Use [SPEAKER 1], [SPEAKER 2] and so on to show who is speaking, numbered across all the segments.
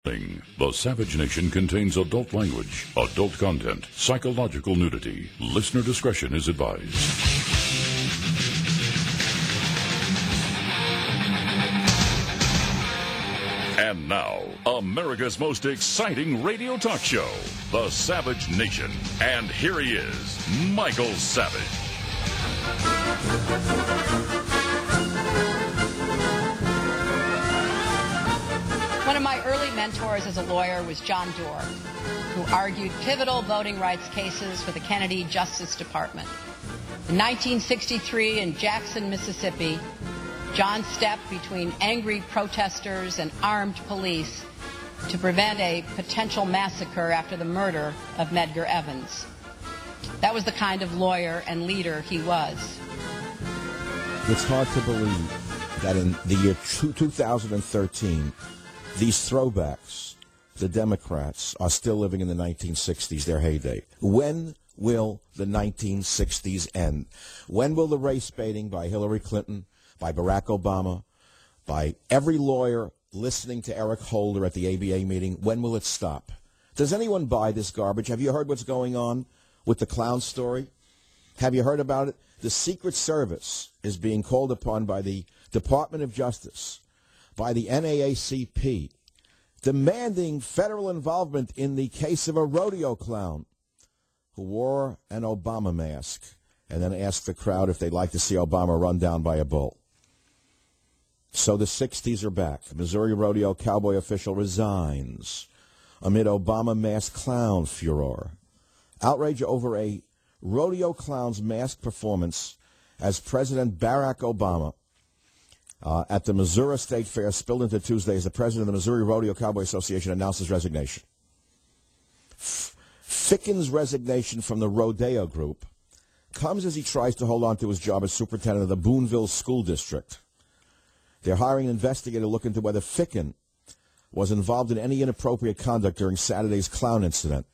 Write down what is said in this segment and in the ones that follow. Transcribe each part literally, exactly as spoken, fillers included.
[SPEAKER 1] The Savage Nation contains adult language, adult content, psychological nudity. Listener discretion is advised. And now, America's most exciting radio talk show, The Savage Nation. And here he is, Michael Savage.
[SPEAKER 2] One of my early mentors as a lawyer was John Doerr, who argued pivotal voting rights cases for the Kennedy Justice Department. In nineteen sixty-three in Jackson, Mississippi, John stepped between angry protesters and armed police to prevent a potential massacre after the murder of Medgar Evans. That was the kind of lawyer and leader he was.
[SPEAKER 3] It's hard to believe that in the year two thousand thirteen, these throwbacks, the Democrats, are still living in the nineteen sixties, their heyday. When will the nineteen sixties end? When will the race baiting by Hillary Clinton, by Barack Obama, by every lawyer listening to Eric Holder at the A B A meeting, when will it stop? Does anyone buy this garbage? Have you heard what's going on with the clown story? Have you heard about it? The Secret Service is being called upon by the Department of Justice, by the N double A C P, demanding federal involvement in the case of a rodeo clown who wore an Obama mask and then asked the crowd if they'd like to see Obama run down by a bull. So the sixties are back. Missouri rodeo cowboy official resigns amid Obama mask clown furor. Outrage over a rodeo clown's mask performance as President Barack Obama Uh, at the Missouri State Fair spilled into Tuesday as the president of the Missouri Rodeo Cowboy Association announced his resignation. F- Ficken's resignation from the Rodeo Group comes as he tries to hold on to his job as superintendent of the Boonville School District. They're hiring an investigator to look into whether Ficken was involved in any inappropriate conduct during Saturday's clown incident.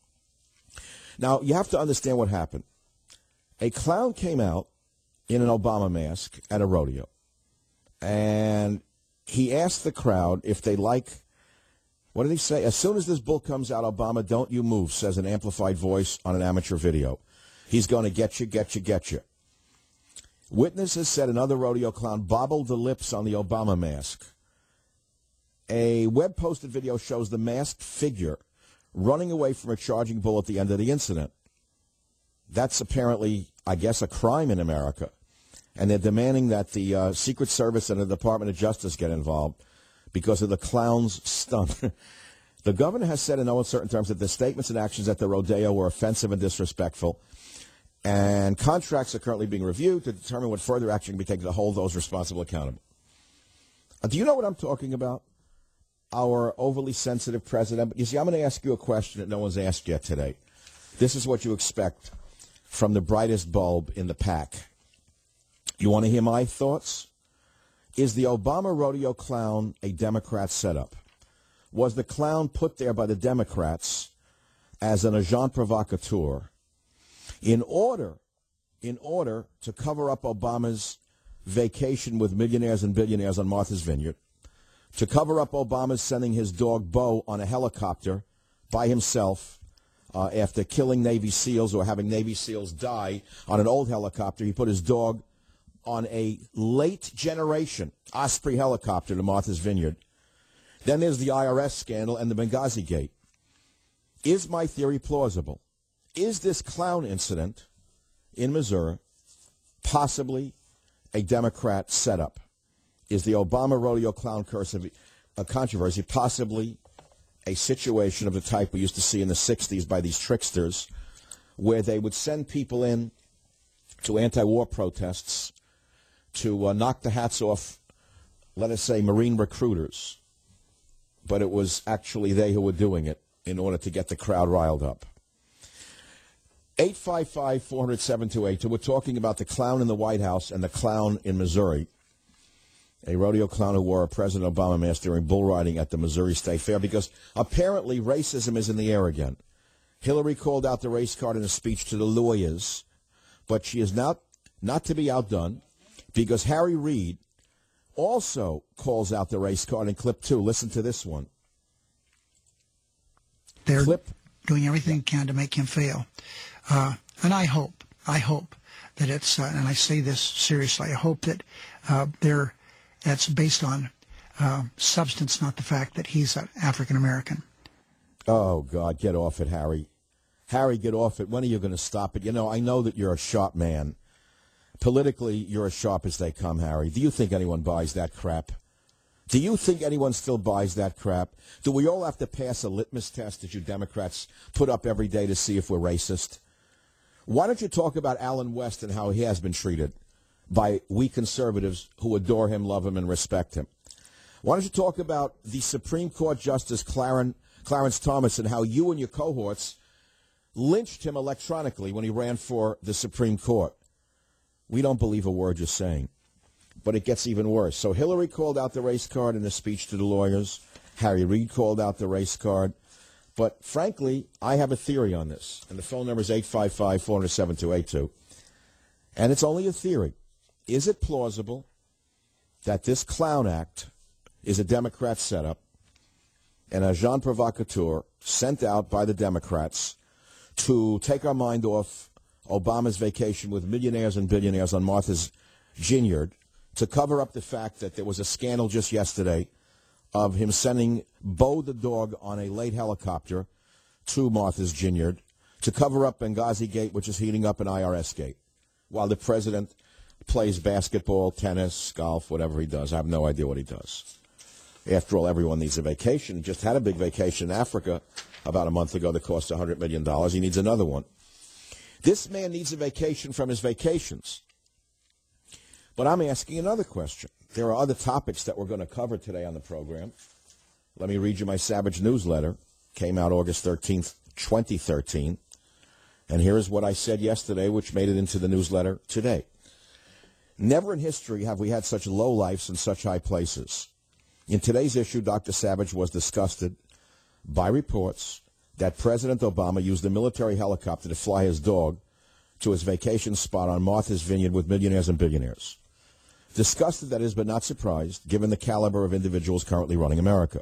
[SPEAKER 3] Now, you have to understand what happened. A clown came out in an Obama mask at a rodeo. And he asked the crowd if they like, what did he say? As soon as this bull comes out, Obama, don't you move, says an amplified voice on an amateur video. He's going to get you, get you, get you. Witnesses said another rodeo clown bobbled the lips on the Obama mask. A web-posted video shows the masked figure running away from a charging bull at the end of the incident. That's apparently, I guess, a crime in America. And they're demanding that the uh, Secret Service and the Department of Justice get involved because of the clown's stunt. The governor has said in no uncertain terms that the statements and actions at the rodeo were offensive and disrespectful, and contracts are currently being reviewed to determine what further action can be taken to hold those responsible accountable. Uh, do you know what I'm talking about? Our overly sensitive president. You see, I'm going to ask you a question that no one's asked yet today. This is what you expect from the brightest bulb in the pack. You want to hear my thoughts? Is the Obama rodeo clown a Democrat setup? Was the clown put there by the Democrats as an agent provocateur in order, in order to cover up Obama's vacation with millionaires and billionaires on Martha's Vineyard, to cover up Obama's sending his dog Bo on a helicopter by himself uh, after killing Navy SEALs or having Navy SEALs die on an old helicopter? He put his dog on a late generation Osprey helicopter to Martha's Vineyard. Then there's the I R S scandal and the Benghazi Gate. Is my theory plausible? Is this clown incident in Missouri possibly a Democrat setup? Is the Obama rodeo clown curse of a controversy possibly a situation of the type we used to see in the sixties by these tricksters, where they would send people in to anti-war protests to uh, knock the hats off, let us say, Marine recruiters, but it was actually they who were doing it in order to get the crowd riled up. eight five five, four hundred, seven two eight two. We're talking about the clown in the White House and the clown in Missouri, a rodeo clown who wore a President Obama mask during bull riding at the Missouri State Fair, because apparently racism is in the air again. Hillary called out the race card in a speech to the lawyers, but she is not, not to be outdone, because Harry Reid also calls out the race card in clip two. Listen to this one.
[SPEAKER 4] they're
[SPEAKER 3] Clip.
[SPEAKER 4] doing everything they can to make him fail. Uh, and I hope, I hope that it's, uh, and I say this seriously, I hope that uh, they're, that's based on uh, substance, not the fact that he's an African American.
[SPEAKER 3] Oh, God, get off it, Harry. Harry, get off it. When are you going to stop it? You know, I know that you're a sharp man. Politically, you're as sharp as they come, Harry. Do you think anyone buys that crap? Do you think anyone still buys that crap? Do we all have to pass a litmus test that you Democrats put up every day to see if we're racist? Why don't you talk about Alan West and how he has been treated by we conservatives who adore him, love him, and respect him? Why don't you talk about the Supreme Court Justice Clarence, Clarence Thomas and how you and your cohorts lynched him electronically when he ran for the Supreme Court? We don't believe a word you're saying. But it gets even worse. So Hillary called out the race card in a speech to the lawyers. Harry Reid called out the race card. But frankly, I have a theory on this. And the phone number is eight five five, four zero seven, two eight two. And it's only a theory. Is it plausible that this clown act is a Democrat setup and a agent provocateur sent out by the Democrats to take our mind off Obama's vacation with millionaires and billionaires on Martha's Vineyard, to cover up the fact that there was a scandal just yesterday of him sending Bo the dog on a late helicopter to Martha's Vineyard to cover up Benghazi Gate, which is heating up an I R S gate, while the president plays basketball, tennis, golf, whatever he does. I have no idea what he does. After all, everyone needs a vacation. He just had a big vacation in Africa about a month ago that cost one hundred million dollars. He needs another one. This man needs a vacation from his vacations. But I'm asking another question. There are other topics that we're going to cover today on the program. Let me read you my Savage newsletter. Came out August thirteenth, twenty thirteen. And here is what I said yesterday, which made it into the newsletter today. Never in history have we had such lowlifes in such high places. In today's issue, Doctor Savage was disgusted by reports that President Obama used a military helicopter to fly his dog to his vacation spot on Martha's Vineyard with millionaires and billionaires. Disgusted, that is, but not surprised, given the caliber of individuals currently running America.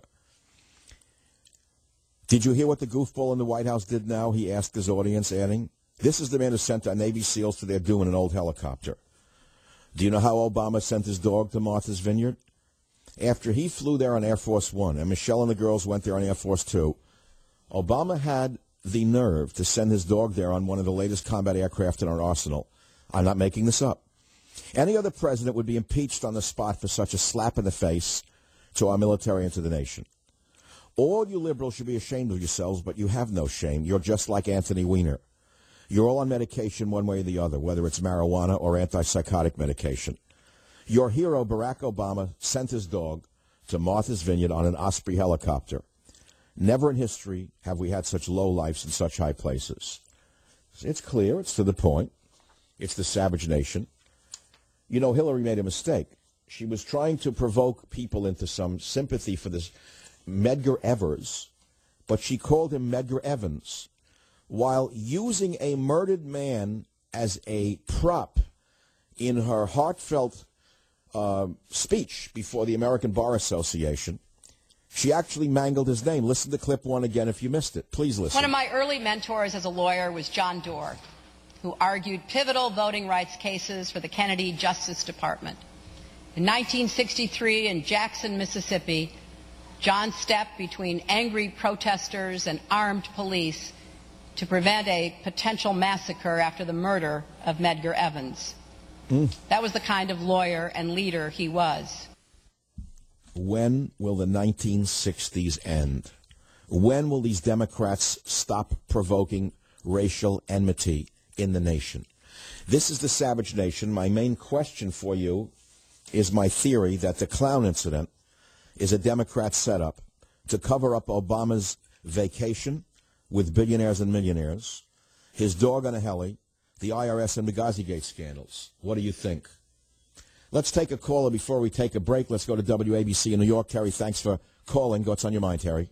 [SPEAKER 3] Did you hear what the goofball in the White House did now? He asked his audience, adding, "This is the man who sent our Navy SEALs to their doom in an old helicopter. Do you know how Obama sent his dog to Martha's Vineyard? After he flew there on Air Force One, and Michelle and the girls went there on Air Force Two, Obama had the nerve to send his dog there on one of the latest combat aircraft in our arsenal. I'm not making this up. Any other president would be impeached on the spot for such a slap in the face to our military and to the nation. All you liberals should be ashamed of yourselves, but you have no shame. You're just like Anthony Weiner. You're all on medication one way or the other, whether it's marijuana or antipsychotic medication. Your hero, Barack Obama, sent his dog to Martha's Vineyard on an Osprey helicopter. Never in history have we had such low lives in such high places." It's clear. It's to the point. It's the Savage Nation. You know, Hillary made a mistake. She was trying to provoke people into some sympathy for this Medgar Evers, but she called him Medgar Evans, while using a murdered man as a prop in her heartfelt uh, speech before the American Bar Association. She actually mangled his name. Listen to clip one again if you missed it. Please listen.
[SPEAKER 2] One of my early mentors as a lawyer was John Doerr, who argued pivotal voting rights cases for the Kennedy Justice Department. In nineteen sixty-three in Jackson, Mississippi, John stepped between angry protesters and armed police to prevent a potential massacre after the murder of Medgar Evans. Mm. That was the kind of lawyer and leader he was.
[SPEAKER 3] When will the nineteen sixties end? When will these Democrats stop provoking racial enmity in the nation? This is the Savage Nation. My main question for you is my theory that the clown incident is a Democrat setup to cover up Obama's vacation with billionaires and millionaires, his dog on a heli, the I R S and Benghazi Gate scandals. What do you think? Let's take a caller before we take a break. Let's go to W A B C in New York. Terry, thanks for calling. What's on your mind, Terry?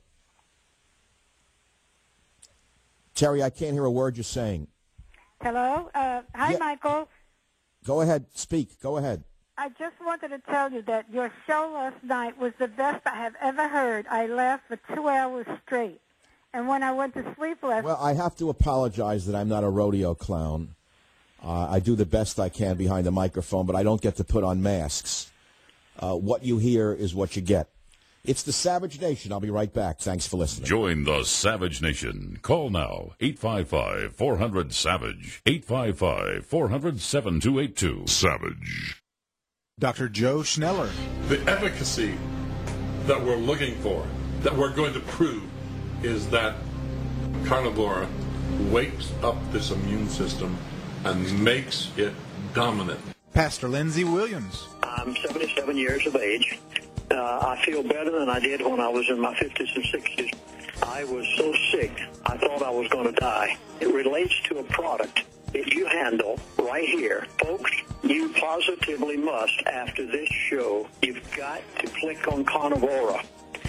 [SPEAKER 3] Terry, I can't hear a word you're saying.
[SPEAKER 5] Hello? Uh, hi,
[SPEAKER 3] yeah.
[SPEAKER 5] Michael.
[SPEAKER 3] Go ahead. Speak. Go ahead.
[SPEAKER 5] I just wanted to tell you that your show last night was the best I have ever heard. I laughed for two hours straight. And when I went to sleep last
[SPEAKER 3] Well, I have to apologize that I'm not a rodeo clown. Uh, I do the best I can behind the microphone, but I don't get to put on masks. Uh, what you hear is what you get. It's the Savage Nation. I'll be right back. Thanks for listening.
[SPEAKER 1] Join the Savage Nation. Call now, eight five five, four hundred, SAVAGE, eight five five, four hundred, seven two eight two. Savage.
[SPEAKER 6] Doctor Joe Schneller.
[SPEAKER 7] The efficacy that we're looking for, that we're going to prove, is that carnivora wakes up this immune system and makes it dominant.
[SPEAKER 6] Pastor Lindsey Williams.
[SPEAKER 8] I'm seventy-seven years of age. Uh, I feel better than I did when I was in my fifties and sixties. I was so sick, I thought I was going to die. It relates to a product that you handle right here. Folks, you positively must, after this show, you've got to click on Carnivora.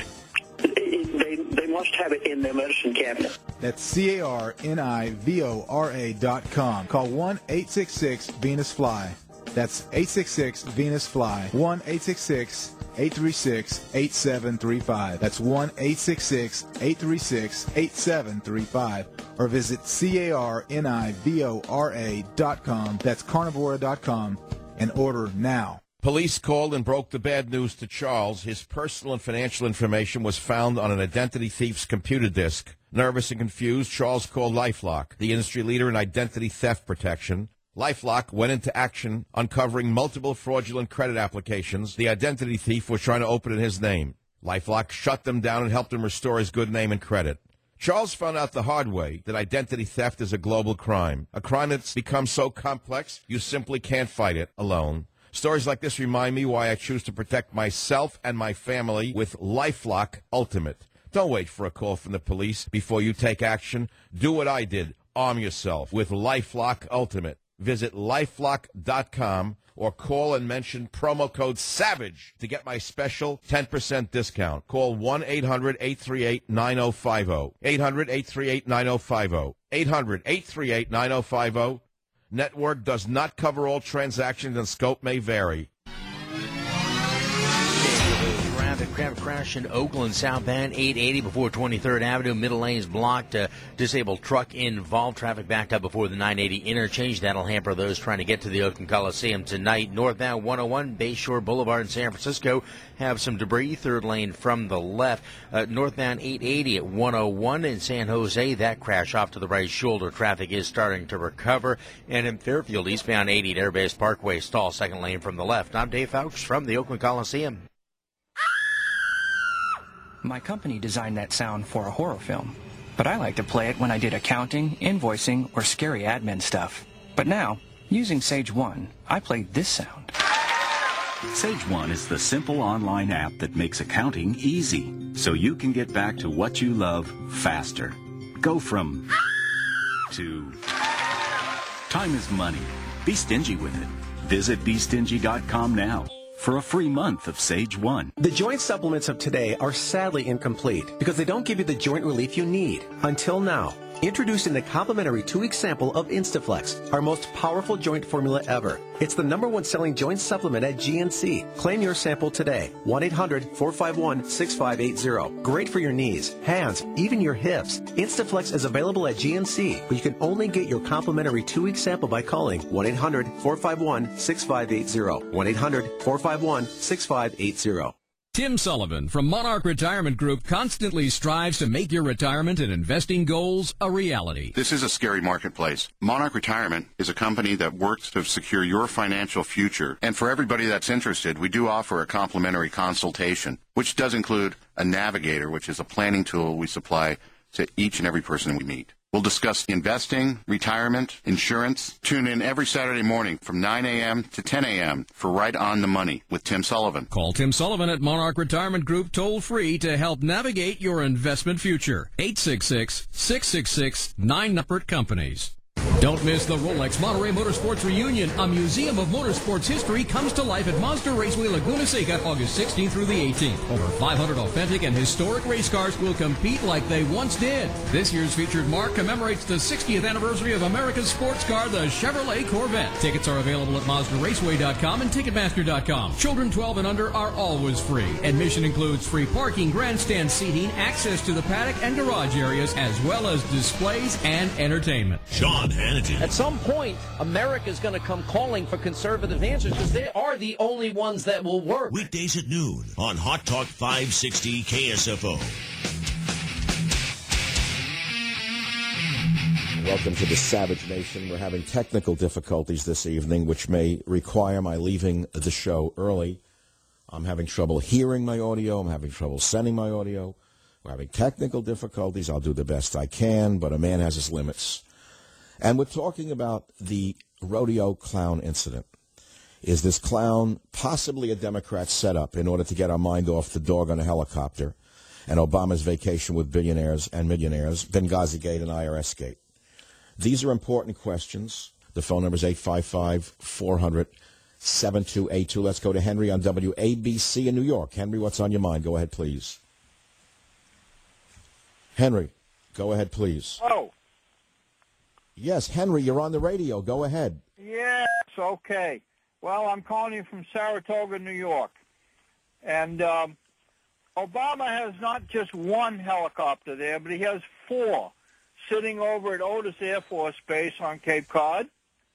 [SPEAKER 8] They, they must have it in their medicine cabinet.
[SPEAKER 6] That's C A R N I V O R A dot com. Call one eight six six Venus Fly. That's eight six six Venus Fly. one eight six six eight three six eight seven three five. That's one eight six six eight three six eight seven three five. Or visit C A R N I V O R A dot com. That's carnivora dot com and order now.
[SPEAKER 3] Police called and broke the bad news to Charles. His personal and financial information was found on an identity thief's computer disk. Nervous and confused, Charles called LifeLock, the industry leader in identity theft protection. LifeLock went into action, uncovering multiple fraudulent credit applications the identity thief was trying to open in his name. LifeLock shut them down and helped him restore his good name and credit. Charles found out the hard way that identity theft is a global crime, a crime that's become so complex you simply can't fight it alone. Stories like this remind me why I choose to protect myself and my family with LifeLock Ultimate. Don't wait for a call from the police before you take action. Do what I did. Arm yourself with LifeLock Ultimate. Visit lifelock dot com or call and mention promo code SAVAGE to get my special ten percent discount. Call one eight hundred eight three eight nine oh five oh. eight hundred eight three eight nine oh five oh. eight hundred eight three eight nine oh five oh. Network does not cover all transactions and scope may vary.
[SPEAKER 9] Traffic, traffic crash in Oakland, southbound eight eighty before twenty-third Avenue. Middle lanes blocked. Uh, disabled truck involved. Traffic backed up before the nine eighty interchange. That'll hamper those trying to get to the Oakland Coliseum tonight. Northbound one oh one, Bayshore Boulevard in San Francisco. Have some debris. Third lane from the left. Uh, northbound eight eighty at one oh one in San Jose. That crash off to the right shoulder. Traffic is starting to recover. And in Fairfield, eastbound eighty at Airbase Parkway. Stall second lane from the left. I'm Dave Fouch from the Oakland Coliseum.
[SPEAKER 10] My company designed that sound for a horror film, but I like to play it when I did accounting, invoicing, or scary admin stuff. But now, using Sage One, I played this sound.
[SPEAKER 11] Sage One is the simple online app that makes accounting easy, so you can get back to what you love faster. Go from to time is money. Be stingy with it. Visit be stingy dot com now for a free month of Sage One.
[SPEAKER 12] The joint supplements of today are sadly incomplete because they don't give you the joint relief you need. Until now. Introducing the complimentary two-week sample of Instaflex, our most powerful joint formula ever. It's the number one selling joint supplement at G N C. Claim your sample today. one eight hundred four five one six five eight zero. Great for your knees, hands, even your hips. Instaflex is available at G N C, but you can only get your complimentary two-week sample by calling one eight hundred four five one six five eight zero. one eight hundred four five one six five eight zero.
[SPEAKER 13] Tim Sullivan from Monarch Retirement Group constantly strives to make your retirement and investing goals a reality.
[SPEAKER 14] This is a scary marketplace. Monarch Retirement is a company that works to secure your financial future. And for everybody that's interested, we do offer a complimentary consultation, which does include a navigator, which is a planning tool we supply to each and every person we meet. We'll discuss investing, retirement, insurance. Tune in every Saturday morning from nine a.m. to ten a.m. for Right on the Money with Tim Sullivan.
[SPEAKER 13] Call Tim Sullivan at Monarch Retirement Group toll free to help navigate your investment future. eight six six, six six six, nine Companies. Don't miss the Rolex Monterey Motorsports Reunion. A museum of motorsports history comes to life at Mazda Raceway Laguna Seca August sixteenth through the eighteenth. Over five hundred authentic and historic race cars will compete like they once did. This year's featured mark commemorates the sixtieth anniversary of America's sports car, the Chevrolet Corvette. Tickets are available at Mazda Raceway dot com and Ticketmaster dot com. Children twelve and under are always free. Admission includes free parking, grandstand seating, access to the paddock and garage areas, as well as displays and entertainment.
[SPEAKER 15] Sean Hannity.
[SPEAKER 16] At some point, America's going to come calling for conservative answers because they are the only ones that will work.
[SPEAKER 15] Weekdays at noon on Hot Talk five sixty K S F O.
[SPEAKER 3] Welcome to the Savage Nation. We're having technical difficulties this evening, which may require my leaving the show early. I'm having trouble hearing my audio. I'm having trouble sending my audio. We're having technical difficulties. I'll do the best I can, but a man has his limits. And we're talking about the rodeo clown incident. Is this clown possibly a Democrat setup in order to get our mind off the dog on a helicopter and Obama's vacation with billionaires and millionaires, Benghazi Gate and I R S Gate? These are important questions. The phone number is eight five five, four hundred, seven two eight two. Let's go to Henry on W A B C in New York. Henry, what's on your mind? Go ahead, please. Henry, go ahead, please.
[SPEAKER 17] Oh.
[SPEAKER 3] Yes, Henry, you're on the radio. Go ahead.
[SPEAKER 17] Yes, okay. Well, I'm calling you from Saratoga, New York. And um, Obama has not just one helicopter there, but he has four sitting over at Otis Air Force Base on Cape Cod.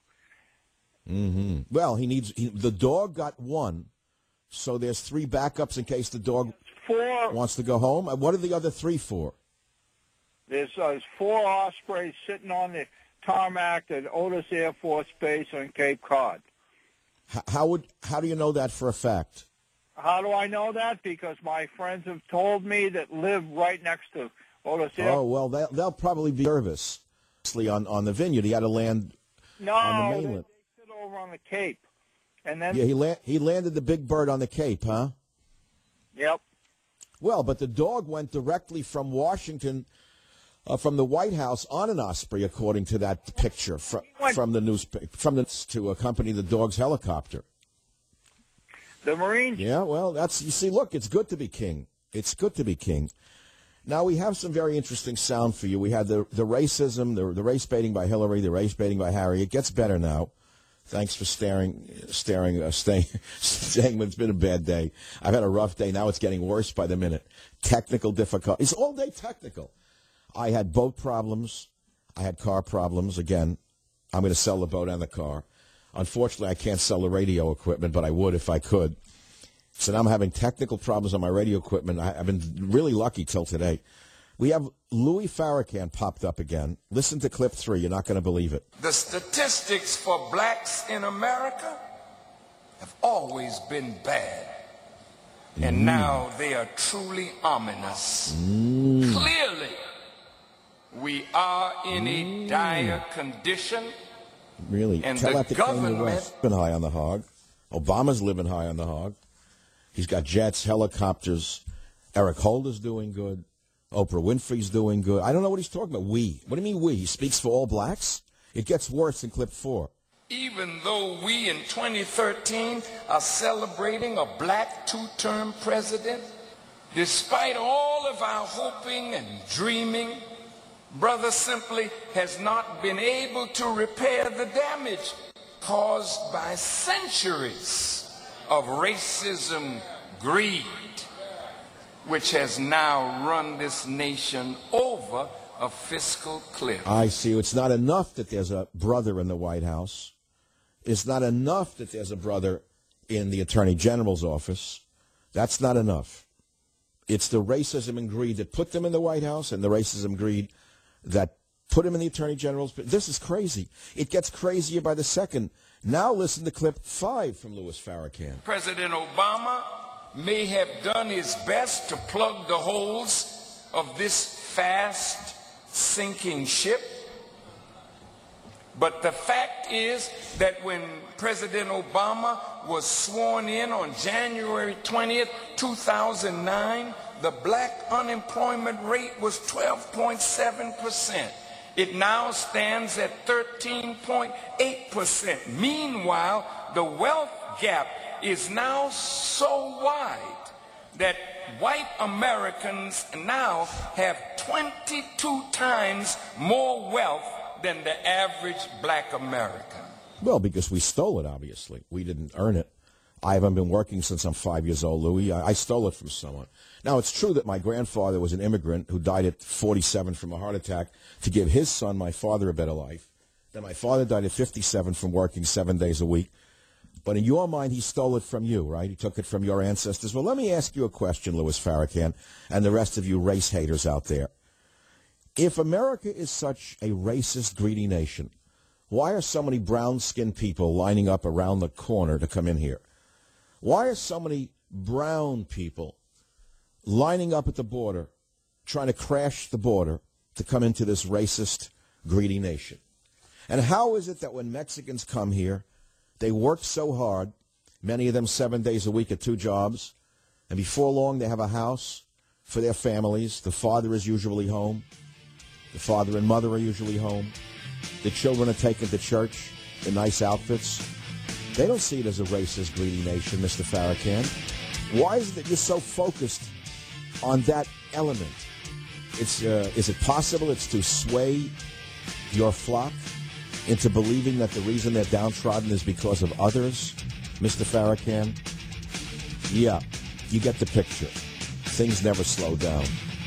[SPEAKER 3] Mm-hmm. Well, he needs he, the dog got one, so there's three backups in case the dog
[SPEAKER 17] four,
[SPEAKER 3] wants to go home. And what are the other three for?
[SPEAKER 17] There's, uh, there's four Ospreys sitting on the tarmac at Otis Air Force Base on Cape Cod.
[SPEAKER 3] H- how would how do you know that for a fact?
[SPEAKER 17] How do I know that? Because my friends have told me that live right next to Otis Air.
[SPEAKER 3] Oh well, they'll, they'll probably be nervous. On on the vineyard, he had to land
[SPEAKER 17] no,
[SPEAKER 3] on the mainland.
[SPEAKER 17] They, they sit over on the Cape, and then
[SPEAKER 3] yeah, he la- he landed the big bird on the Cape, huh?
[SPEAKER 17] Yep.
[SPEAKER 3] Well, but the dog went directly from Washington. Uh, from the White House on an Osprey, according to that picture from, from the newspaper, from the to accompany the dog's helicopter.
[SPEAKER 17] The Marines.
[SPEAKER 3] Yeah, well, that's you see. Look, it's good to be king. It's good to be king. Now we have some very interesting sound for you. We had the the racism, the the race baiting by Hillary, the race baiting by Harry. It gets better now. Thanks for staring, staring, uh, staying, saying it's been a bad day. I've had a rough day. Now it's getting worse by the minute. Technical difficulties. It's all day technical. I had boat problems. I had car problems. Again, I'm going to sell the boat and the car. Unfortunately, I can't sell the radio equipment, but I would if I could. So now I'm having technical problems on my radio equipment. I, I've been really lucky till today. We have Louis Farrakhan popped up again. Listen to clip three. You're not going to believe it.
[SPEAKER 18] The statistics for blacks in America have always been bad. And mm. now they are truly ominous.
[SPEAKER 3] Mm.
[SPEAKER 18] Clearly, we are in a dire condition.
[SPEAKER 3] Really?
[SPEAKER 18] And
[SPEAKER 3] Tell
[SPEAKER 18] the
[SPEAKER 3] that to Kanye West. Living high on the hog. Obama's living high on the hog. He's got jets, helicopters. Eric Holder's doing good. Oprah Winfrey's doing good. I don't know what he's talking about. We. What do you mean we? He speaks for all blacks? It gets worse in clip four.
[SPEAKER 18] Even though we in twenty thirteen are celebrating a black two-term president, despite all of our hoping and dreaming, brother simply has not been able to repair the damage caused by centuries of racism, greed, which has now run this nation over a fiscal cliff.
[SPEAKER 3] I see. It's not enough that there's a brother in the White House. It's not enough that there's a brother in the Attorney General's office. That's not enough. It's the racism and greed that put them in the White House and the racism and greed that put him in the Attorney General's. This is crazy. It gets crazier by the second. Now listen to clip five from Louis Farrakhan.
[SPEAKER 18] President Obama may have done his best to plug the holes of this fast sinking ship. But the fact is that when President Obama was sworn in on January twentieth, two thousand nine, the black unemployment rate was twelve point seven percent. It now stands at thirteen point eight percent. Meanwhile, the wealth gap is now so wide that white Americans now have twenty-two times more wealth than the average black American.
[SPEAKER 3] Well, because we stole it, obviously. We didn't earn it. I haven't been working since I'm five years old, Louis. I, I stole it from someone. Now, it's true that my grandfather was an immigrant who died at forty-seven from a heart attack to give his son, my father, a better life. Then my father died at fifty-seven from working seven days a week. But in your mind, he stole it from you, right? He took it from your ancestors. Well, let me ask you a question, Louis Farrakhan, and the rest of you race haters out there. If America is such a racist, greedy nation, why are so many brown-skinned people lining up around the corner to come in here? Why are so many brown people lining up at the border, trying to crash the border to come into this racist, greedy nation? And how is it that when Mexicans come here, they work so hard, many of them seven days a week at two jobs, and before long they have a house for their families. The father is usually home. The father and mother are usually home. The children are taken to church in nice outfits. They don't see it as a racist, greedy nation, Mister Farrakhan. Why is it that you're so focused on that element? It's uh, is it possible it's to sway your flock into believing that the reason they're downtrodden is because of others, Mister Farrakhan? Yeah, you get the picture. Things never slow down.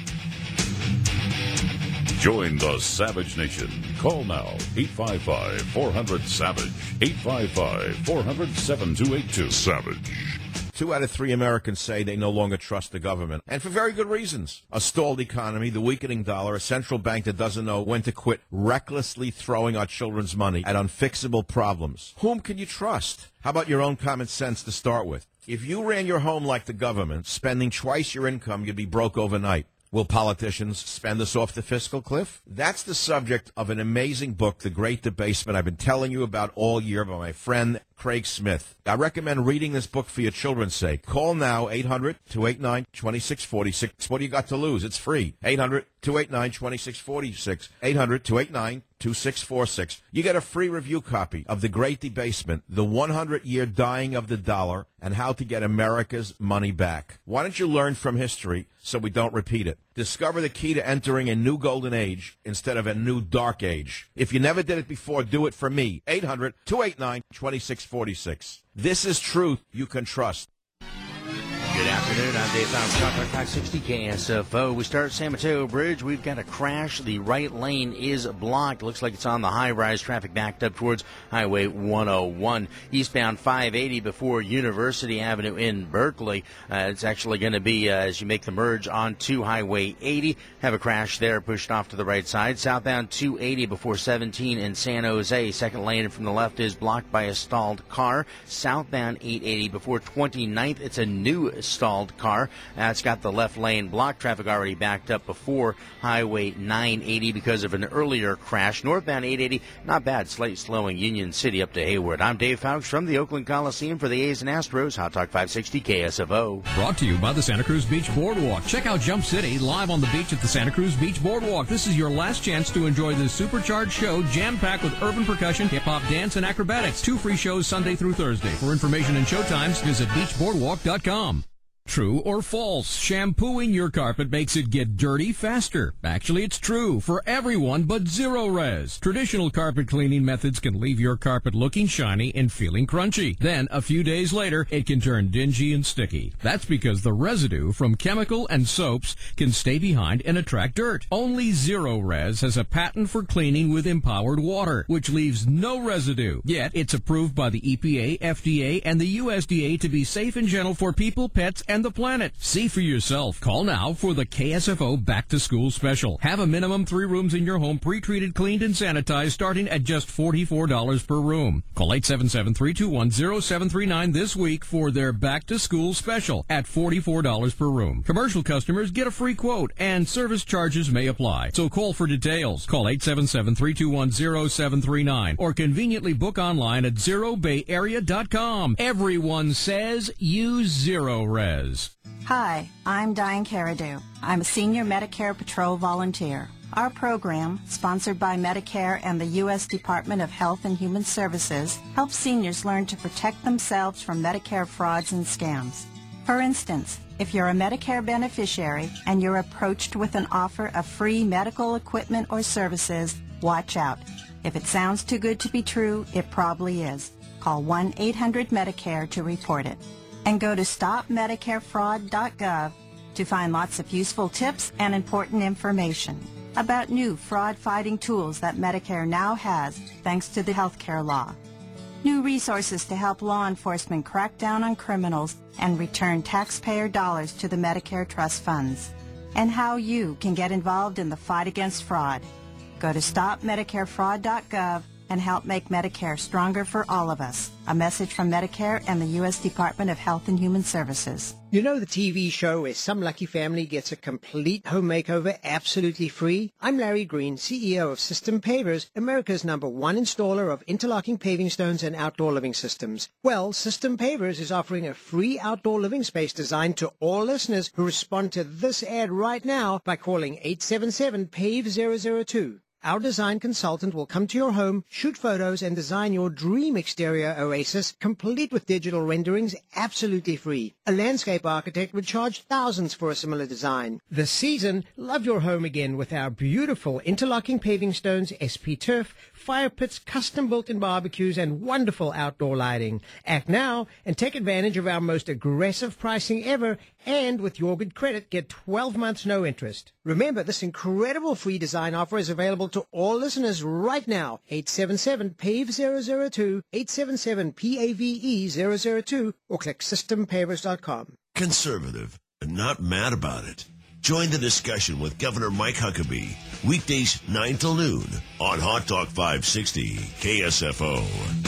[SPEAKER 1] Join the Savage Nation. Call now, eight five five, four hundred, SAVAGE, eight five five, four hundred, seven two eight two. Savage.
[SPEAKER 3] Two out of three Americans say they no longer trust the government, and for very good reasons. A stalled economy, the weakening dollar, a central bank that doesn't know when to quit recklessly throwing our children's money at unfixable problems. Whom can you trust? How about your own common sense to start with? If you ran your home like the government, spending twice your income, you'd be broke overnight. Will politicians spend us off the fiscal cliff? That's the subject of an amazing book, The Great Debasement, I've been telling you about all year by my friend Craig Smith. I recommend reading this book for your children's sake. Call now, eight hundred, two eight nine, two six four six. What do you got to lose? It's free. eight hundred, two eight nine, two six four six. eight hundred, two eight nine, two six four six. You get a free review copy of The Great Debasement, The one hundred year Dying of the Dollar, and How to Get America's Money Back. Why don't you learn from history so we don't repeat it? Discover the key to entering a new golden age instead of a new dark age. If you never did it before, do it for me. eight hundred, two eight nine, two six four six. This is truth you can trust.
[SPEAKER 9] Good afternoon. I'm Dave Found, Talk five sixty K S F O. We start at San Mateo Bridge. We've got a crash. The right lane is blocked. Looks like it's on the high-rise. Traffic backed up towards Highway one oh one. Eastbound five eighty before University Avenue in Berkeley. Uh, it's actually going to be uh, as you make the merge onto Highway eighty. Have a crash there pushed off to the right side. Southbound two eighty before seventeen in San Jose. Second lane from the left is blocked by a stalled car. Southbound eight eighty before twenty-ninth. It's a new stalled car. Uh, it's got the left lane blocked. Traffic already backed up before Highway nine eighty because of an earlier crash. Northbound eight eighty, not bad. Slight slowing Union City up to Hayward. I'm Dave Fowles from the Oakland Coliseum for the A's and Astros. Hot Talk five sixty K S F O.
[SPEAKER 13] Brought to you by the Santa Cruz Beach Boardwalk. Check out Jump City live on the beach at the Santa Cruz Beach Boardwalk. This is your last chance to enjoy this supercharged show jam-packed with urban percussion, hip-hop, dance, and acrobatics. Two free shows Sunday through Thursday. For information and showtimes, visit beach boardwalk dot com. True or false? Shampooing your carpet makes it get dirty faster. Actually, it's true for everyone but Zero Res. Traditional carpet cleaning methods can leave your carpet looking shiny and feeling crunchy. Then, a few days later, it can turn dingy and sticky. That's because the residue from chemical and soaps can stay behind and attract dirt. Only Zero Res has a patent for cleaning with empowered water, which leaves no residue. Yet, it's approved by the E P A, F D A, and the U S D A to be safe and gentle for people, pets, and the planet. See for yourself. Call now for the K S F O Back to School Special. Have a minimum three rooms in your home pre-treated, cleaned, and sanitized starting at just forty-four dollars per room. Call eight seven seven, three two one, zero seven three nine this week for their Back to School Special at forty-four dollars per room. Commercial customers get a free quote and service charges may apply. So call for details. Call eight seven seven, three two one, zero seven three nine or conveniently book online at zero bay area dot com. Everyone says use Zero Res.
[SPEAKER 19] Hi, I'm Diane Caradu. I'm a senior Medicare Patrol volunteer. Our program, sponsored by Medicare and the U S Department of Health and Human Services, helps seniors learn to protect themselves from Medicare frauds and scams. For instance, if you're a Medicare beneficiary and you're approached with an offer of free medical equipment or services, watch out. If it sounds too good to be true, it probably is. Call one eight hundred Medicare to report it. And go to stop medicare fraud dot gov to find lots of useful tips and important information about new fraud-fighting tools that Medicare now has thanks to the healthcare law. New resources to help law enforcement crack down on criminals and return taxpayer dollars to the Medicare trust funds. And how you can get involved in the fight against fraud. Go to stop medicare fraud dot gov and help make Medicare stronger for all of us. A message from Medicare and the U S Department of Health and Human Services.
[SPEAKER 20] You know the T V show where some lucky family gets a complete home makeover absolutely free? I'm Larry Green, C E O of System Pavers, America's number one installer of interlocking paving stones and outdoor living systems. Well, System Pavers is offering a free outdoor living space design to all listeners who respond to this ad right now by calling eight seven seven, P A V E zero zero two. Our design consultant will come to your home, shoot photos, and design your dream exterior oasis, complete with digital renderings, absolutely free. A landscape architect would charge thousands for a similar design. This season, love your home again with our beautiful interlocking paving stones, S P turf, fire pits, custom built-in barbecues, and wonderful outdoor lighting. Act now and take advantage of our most aggressive pricing ever, and with your good credit, get twelve months no interest. Remember, this incredible free design offer is available to all listeners right now. eight seven seven, P A V E zero zero two, eight seven seven, P A V E zero zero two, or click system pavers dot com.
[SPEAKER 15] Conservative and not mad about it. Join the discussion with Governor Mike Huckabee, weekdays nine till noon on Hot Talk five sixty K S F O.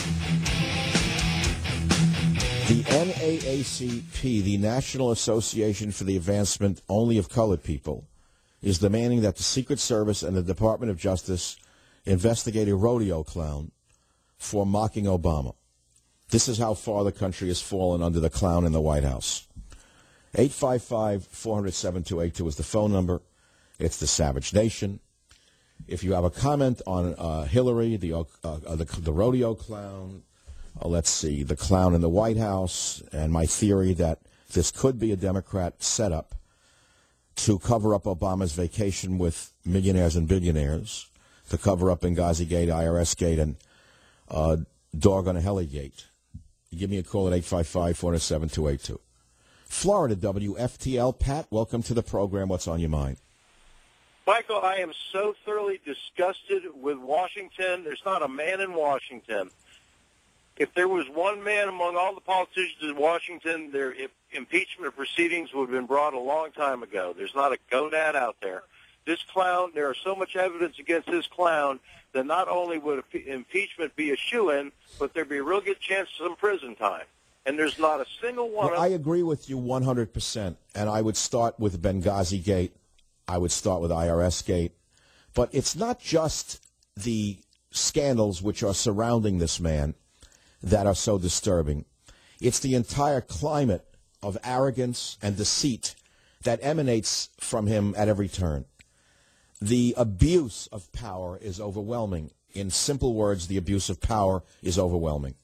[SPEAKER 3] The N double A C P, the National Association for the Advancement Only of Colored People, is demanding that the Secret Service and the Department of Justice investigate a rodeo clown for mocking Obama. This is how far the country has fallen under the clown in the White House. eight five five, four hundred, seven two eight two is the phone number. It's the Savage Nation. If you have a comment on uh, Hillary, the, uh, uh, the, the rodeo clown, uh, let's see, the clown in the White House, and my theory that this could be a Democrat setup to cover up Obama's vacation with millionaires and billionaires, to cover up Benghazi Gate, I R S Gate, and uh, Dog on a Heli Gate. You give me a call at eight five five, four zero seven, two eight two. Florida W F T L. Pat, welcome to the program. What's on your mind?
[SPEAKER 21] Michael, I am so thoroughly disgusted with Washington. There's not a man in Washington. If there was one man among all the politicians in Washington, their impeachment proceedings would have been brought a long time ago. There's not a gonad out there. This clown, there is so much evidence against this clown that not only would impeachment be a shoo-in, but there'd be a real good chance of some prison time. And there's not a single one
[SPEAKER 3] well,
[SPEAKER 21] of
[SPEAKER 3] I agree with you one hundred percent, and I would start with Benghazi Gate. I would start with I R S Gate. But it's not just the scandals which are surrounding this man that are so disturbing. It's the entire climate of arrogance and deceit that emanates from him at every turn. The abuse of power is overwhelming. In simple words, the abuse of power is overwhelming.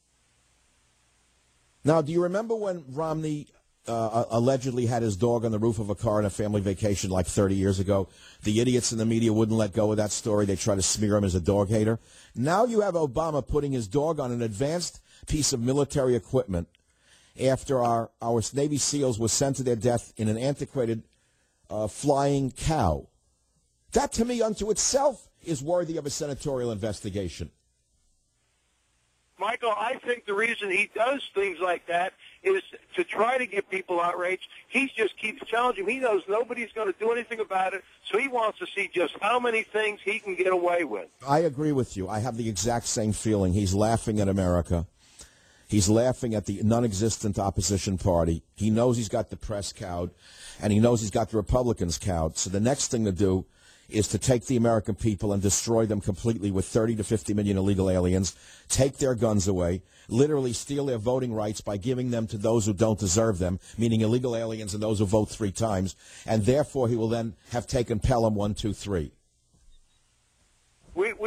[SPEAKER 3] Now, do you remember when Romney uh, allegedly had his dog on the roof of a car on a family vacation like thirty years ago? The idiots in the media wouldn't let go of that story. They try to smear him as a dog hater. Now you have Obama putting his dog on an advanced piece of military equipment after our, our Navy SEALs were sent to their death in an antiquated uh, flying cow. That, to me, unto itself, is worthy of a senatorial investigation.
[SPEAKER 21] Michael, I think the reason he does things like that is to try to get people outraged. He just keeps challenging. He knows nobody's going to do anything about it, so he wants to see just how many things he can get away with.
[SPEAKER 3] I agree with you. I have the exact same feeling. He's laughing at America. He's laughing at the non-existent opposition party. He knows he's got the press cowed, and he knows he's got the Republicans cowed. So the next thing to do is to take the American people and destroy them completely with thirty to fifty million illegal aliens, take their guns away, literally steal their voting rights by giving them to those who don't deserve them, meaning illegal aliens and those who vote three times, and therefore he will then have taken Pelham one, two, three.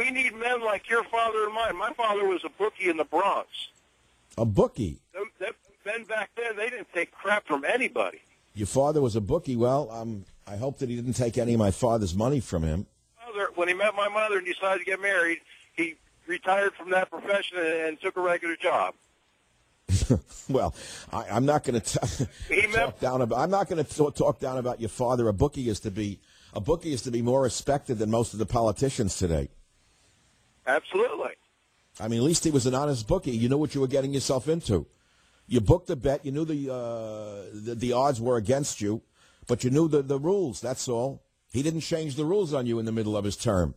[SPEAKER 21] we need men like your father and mine. My father was a bookie in the Bronx.
[SPEAKER 3] A bookie?
[SPEAKER 21] Them, them men back then, they didn't take crap from anybody.
[SPEAKER 3] Your father was a bookie. Well, um, I hope that he didn't take any of my father's money from him.
[SPEAKER 21] Father, when he met my mother and decided to get married, he retired from that profession and, and took a regular job.
[SPEAKER 3] Well, I, I'm not going to talk down about. I'm not going to talk down about your father. A bookie is to be a bookie is to be more respected than most of the politicians today.
[SPEAKER 21] Absolutely.
[SPEAKER 3] I mean, at least he was an honest bookie. You knew what you were getting yourself into. You booked a bet. You knew the uh, the, the odds were against you, but you knew the, the rules. That's all. He didn't change the rules on you in the middle of his term.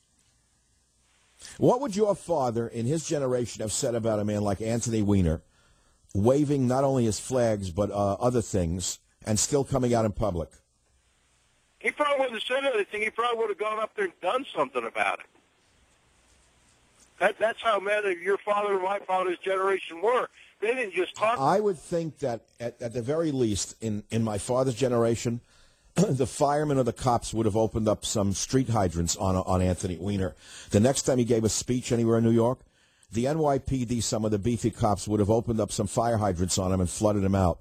[SPEAKER 3] What would your father in his generation have said about a man like Anthony Weiner, waving not only his flags but uh, other things, and still coming out in public?
[SPEAKER 21] He probably wouldn't have said anything. He probably would have gone up there and done something about it. That, that's how men of your father and my father's generation were. They didn't just talk.
[SPEAKER 3] I would think that at, at the very least, in, in my father's generation, the firemen or the cops would have opened up some street hydrants on on Anthony Weiner. The next time he gave a speech anywhere in New York, the N Y P D, some of the beefy cops, would have opened up some fire hydrants on him and flooded him out.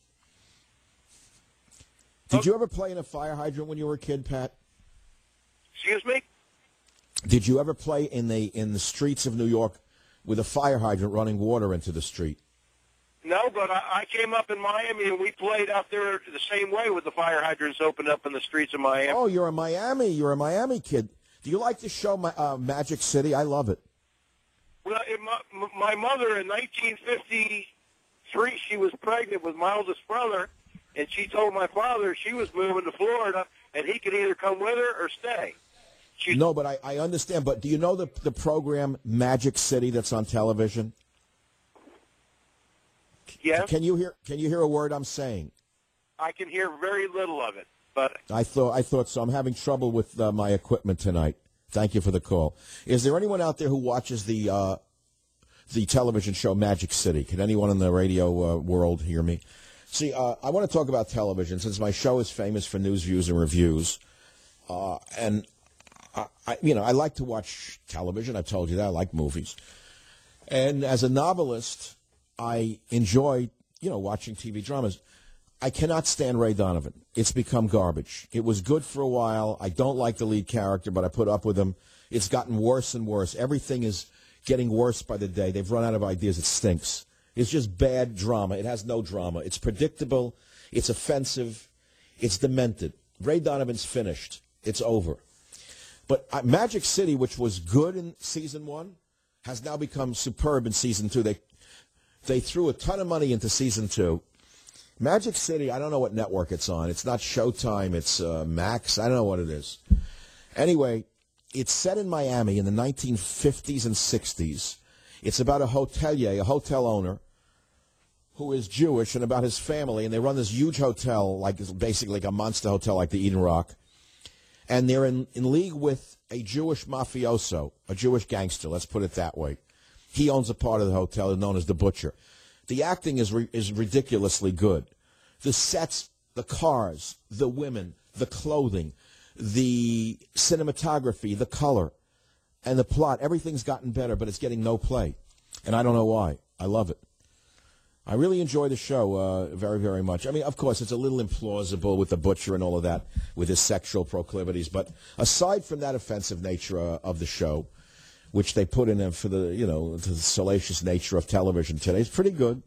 [SPEAKER 3] Did you ever play in a fire hydrant when you were a kid, Pat?
[SPEAKER 21] Excuse me?
[SPEAKER 3] Did you ever play in the in the streets of New York with a fire hydrant running water into the street?
[SPEAKER 21] No, but I, I came up in Miami, and we played out there the same way with the fire hydrants opened up in the streets of Miami.
[SPEAKER 3] Oh, you're a Miami. You're a Miami kid. Do you like the show uh, Magic City? I love it.
[SPEAKER 21] Well, it, my, my mother in nineteen fifty-three, she was pregnant with my oldest brother, and she told my father she was moving to Florida, and he could either come with her or stay. She,
[SPEAKER 3] no, but I, I understand. But do you know the the program Magic City that's on television?
[SPEAKER 21] Yes.
[SPEAKER 3] Can you hear? Can you hear a word I'm saying?
[SPEAKER 21] I can hear very little of it, but
[SPEAKER 3] I thought I thought so. I'm having trouble with uh, my equipment tonight. Thank you for the call. Is there anyone out there who watches the uh, the television show Magic City? Can anyone in the radio uh, world hear me? See, uh, I want to talk about television since my show is famous for news, views, and reviews, uh, and I, I, you know, I like to watch television. I've told you that. I like movies, and as a novelist, I enjoy, you know, watching T V dramas. I cannot stand Ray Donovan. It's become garbage. It was good for a while. I don't like the lead character, but I put up with him. It's gotten worse and worse. Everything is getting worse by the day. They've run out of ideas. It stinks. It's just bad drama. It has no drama. It's predictable. It's offensive. It's demented. Ray Donovan's finished. It's over. But uh, Magic City, which was good in season one, has now become superb in season two. They They threw a ton of money into season two. Magic City, I don't know what network it's on. It's not Showtime. It's uh, Max. I don't know what it is. Anyway, it's set in Miami in the nineteen fifties and sixties. It's about a hotelier, a hotel owner, who is Jewish, and about his family. And they run this huge hotel, like basically like a monster hotel like the Eden Rock. And they're in, in league with a Jewish mafioso, a Jewish gangster, let's put it that way. He owns a part of the hotel known as the Butcher. The acting is re- is ridiculously good. The sets, the cars, the women, the clothing, the cinematography, the color, and the plot, everything's gotten better, but it's getting no play. And I don't know why. I love it. I really enjoy the show uh, very, very much. I mean, of course, it's a little implausible with the Butcher and all of that, with his sexual proclivities. But aside from that offensive nature uh, of the show, which they put in for the, you know, the salacious nature of television today, it's pretty good.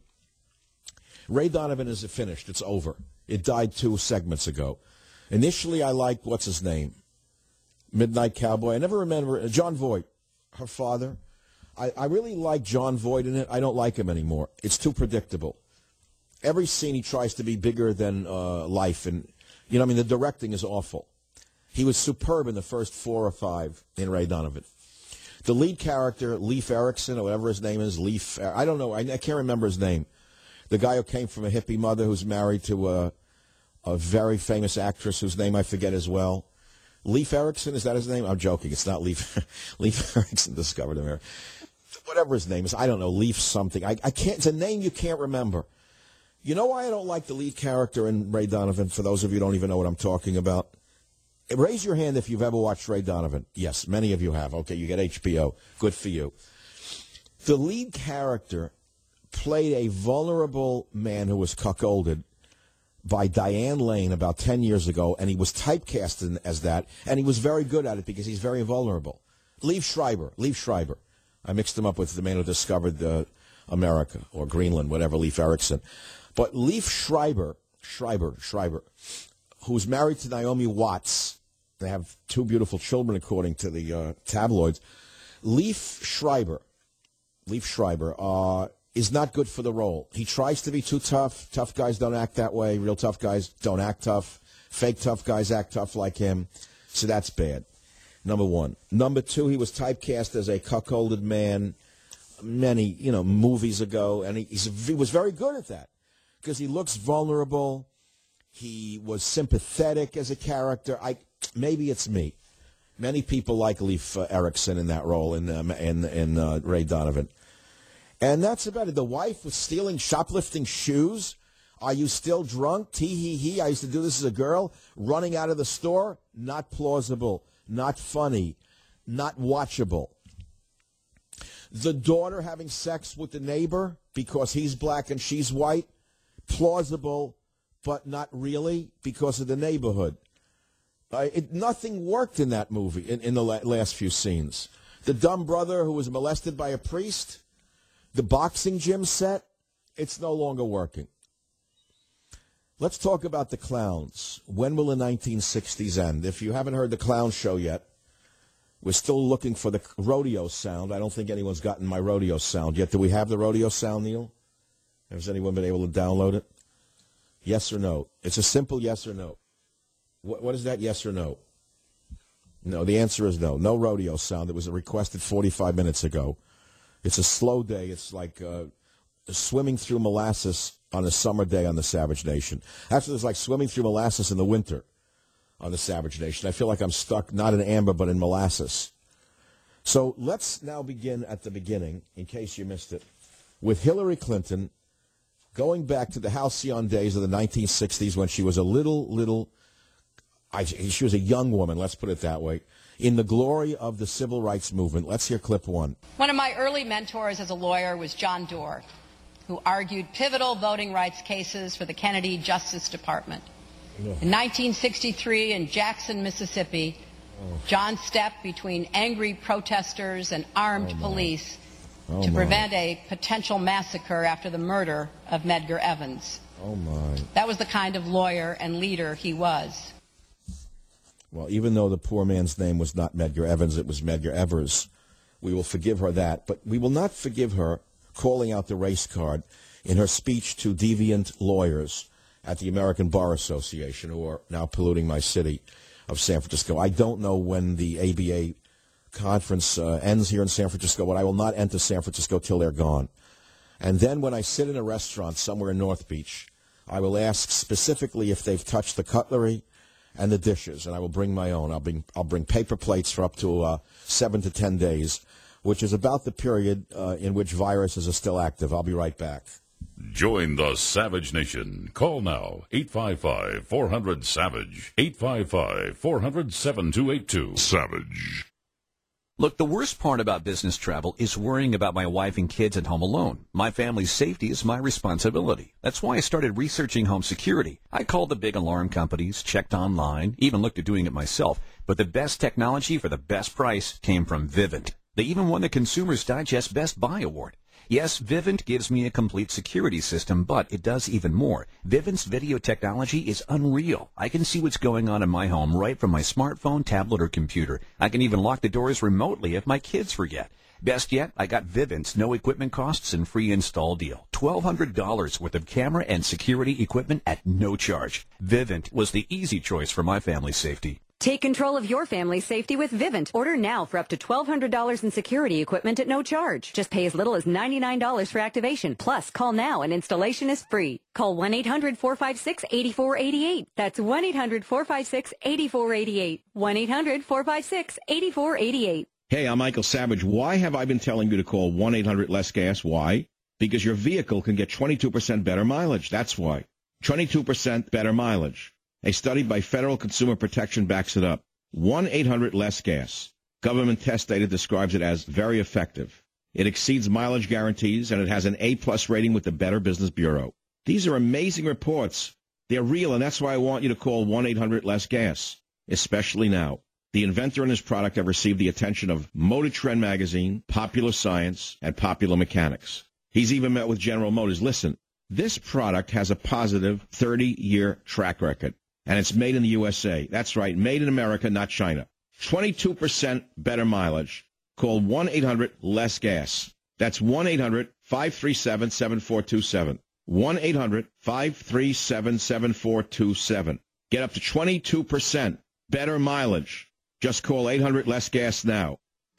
[SPEAKER 3] Ray Donovan is finished. It's over. It died two segments ago. Initially, I liked, what's his name? Midnight Cowboy. I never remember, John Voight, her father. I, I really like John Voight in it. I don't like him anymore. It's too predictable. Every scene he tries to be bigger than uh, life. And, you know, I mean, the directing is awful. He was superb in the first four or five in Ray Donovan. The lead character, Leif Erikson, or whatever his name is, Leif, I don't know, I, I can't remember his name. The guy who came from a hippie mother who's married to a, a very famous actress whose name I forget as well. Leif Erikson, is that his name? I'm joking. It's not Leif. Leif Erikson discovered America. Whatever his name is, I don't know, Leif something. I, I can't. It's a name you can't remember. You know why I don't like the lead character in Ray Donovan, for those of you who don't even know what I'm talking about? Raise your hand if you've ever watched Ray Donovan. Yes, many of you have. Okay, you get H B O. Good for you. The lead character played a vulnerable man who was cuckolded by Diane Lane about ten years ago, and he was typecast as that, and he was very good at it because he's very vulnerable. Liev Schreiber, Liev Schreiber. I mixed him up with the man who discovered uh, America or Greenland, whatever, Leif Erikson. But Liev Schreiber, Schreiber, Schreiber, who's married to Naomi Watts. They have two beautiful children, according to the uh, tabloids. Liev Schreiber, Liev Schreiber, uh, is not good for the role. He tries to be too tough. Tough guys don't act that way. Real tough guys don't act tough. Fake tough guys act tough like him. So that's bad. Number one. Number two, he was typecast as a cuckolded man many, you know, movies ago, and he, he's, he was very good at that because he looks vulnerable. He was sympathetic as a character. I maybe it's me. Many people like Leif uh, Erikson in that role in um, in, in uh, Ray Donovan. And that's about it. The wife was stealing, shoplifting shoes. Are you still drunk? Tee hee hee. I used to do this as a girl. Running out of the store. Not plausible. Not funny. Not watchable. The daughter having sex with the neighbor because he's black and she's white. Plausible, but not really because of the neighborhood. Uh, it, nothing worked in that movie, in, in the la- last few scenes. The dumb brother who was molested by a priest. The boxing gym set, it's no longer working. Let's talk about the clowns. When will the nineteen sixties end? If you haven't heard the clown show yet, we're still looking for the rodeo sound. I don't think anyone's gotten my rodeo sound yet. Do we have the rodeo sound, Neil? Has anyone been able to download it? Yes or no? It's a simple yes or no. What, what is that, yes or no? No, the answer is no. No rodeo sound. It was requested forty-five minutes ago. It's a slow day. It's like uh, swimming through molasses on a summer day on the Savage Nation. Actually, it's like swimming through molasses in the winter on the Savage Nation. I feel like I'm stuck not in amber but in molasses. So let's now begin at the beginning, in case you missed it, with Hillary Clinton going back to the halcyon days of the nineteen sixties when she was a little, little, I, she was a young woman, let's put it that way, in the glory of the civil rights movement. Let's hear clip one.
[SPEAKER 2] One of my early mentors as a lawyer was John Doerr, who argued pivotal voting rights cases for the Kennedy Justice Department. In nineteen sixty-three in Jackson, Mississippi, John stepped between angry protesters and armed
[SPEAKER 3] oh
[SPEAKER 2] police
[SPEAKER 3] oh
[SPEAKER 2] to
[SPEAKER 3] my.
[SPEAKER 2] prevent a potential massacre after the murder of Medgar Evans.
[SPEAKER 3] Oh, my.
[SPEAKER 2] That was the kind of lawyer and leader he was.
[SPEAKER 3] Well, even though the poor man's name was not Medgar Evans, it was Medgar Evers, we will forgive her that. But we will not forgive her calling out the race card in her speech to deviant lawyers at the American Bar Association, who are now polluting my city of San Francisco. I don't know when the A B A conference uh, ends here in San Francisco, but I will not enter San Francisco till they're gone. And then when I sit in a restaurant somewhere in North Beach, I will ask specifically if they've touched the cutlery and the dishes, and I will bring my own. I'll bring I'll bring paper plates for up to uh, seven to ten days, which is about the period uh, in which viruses are still active. I'll be right back.
[SPEAKER 1] Join the Savage Nation. Call now, eight five five, four hundred, SAVAGE, eight five five, four hundred, seven two eight two. Savage.
[SPEAKER 4] Look, the worst part about business travel is worrying about my wife and kids at home alone. My family's safety is my responsibility. That's why I started researching home security. I called the big alarm companies, checked online, even looked at doing it myself. But the best technology for the best price came from Vivint. They even won the Consumer's Digest Best Buy Award. Yes, Vivint gives me a complete security system, but it does even more. Vivint's video technology is unreal. I can see what's going on in my home right from my smartphone, tablet, or computer. I can even lock the doors remotely if my kids forget. Best yet, I got Vivint's no equipment costs and free install deal. twelve hundred dollars worth of camera and security equipment at no charge. Vivint was the easy choice for my family's safety.
[SPEAKER 22] Take control of your family's safety with Vivint. Order now for up to twelve hundred dollars in security equipment at no charge. Just pay as little as ninety-nine dollars for activation. Plus, call now and installation is free. Call one eight hundred, four five six, eight four eight eight. That's one eight hundred, four five six, eight four eight eight. one eight hundred, four five six, eight four eight eight.
[SPEAKER 23] Hey, I'm Michael Savage. Why have I been telling you to call one eight hundred less gas? Why? Because your vehicle can get twenty-two percent better mileage. That's why. twenty-two percent better mileage. A study by Federal Consumer Protection backs it up. one eight hundred less gas. Government test data describes it as very effective. It exceeds mileage guarantees, and it has an A-plus rating with the Better Business Bureau. These are amazing reports. They're real, and that's why I want you to call one eight hundred less gas, especially now. The inventor and his product have received the attention of Motor Trend Magazine, Popular Science, and Popular Mechanics. He's even met with General Motors. Listen, this product has a positive thirty-year track record, and it's made in the U S A. That's right, made in America, not China. twenty-two percent better mileage. Call one eight hundred less gas. That's one eight hundred five three seven seven four two seven. one eight hundred five three seven seven four two seven. Get up to twenty-two percent better mileage. Just call eight hundred less gas now.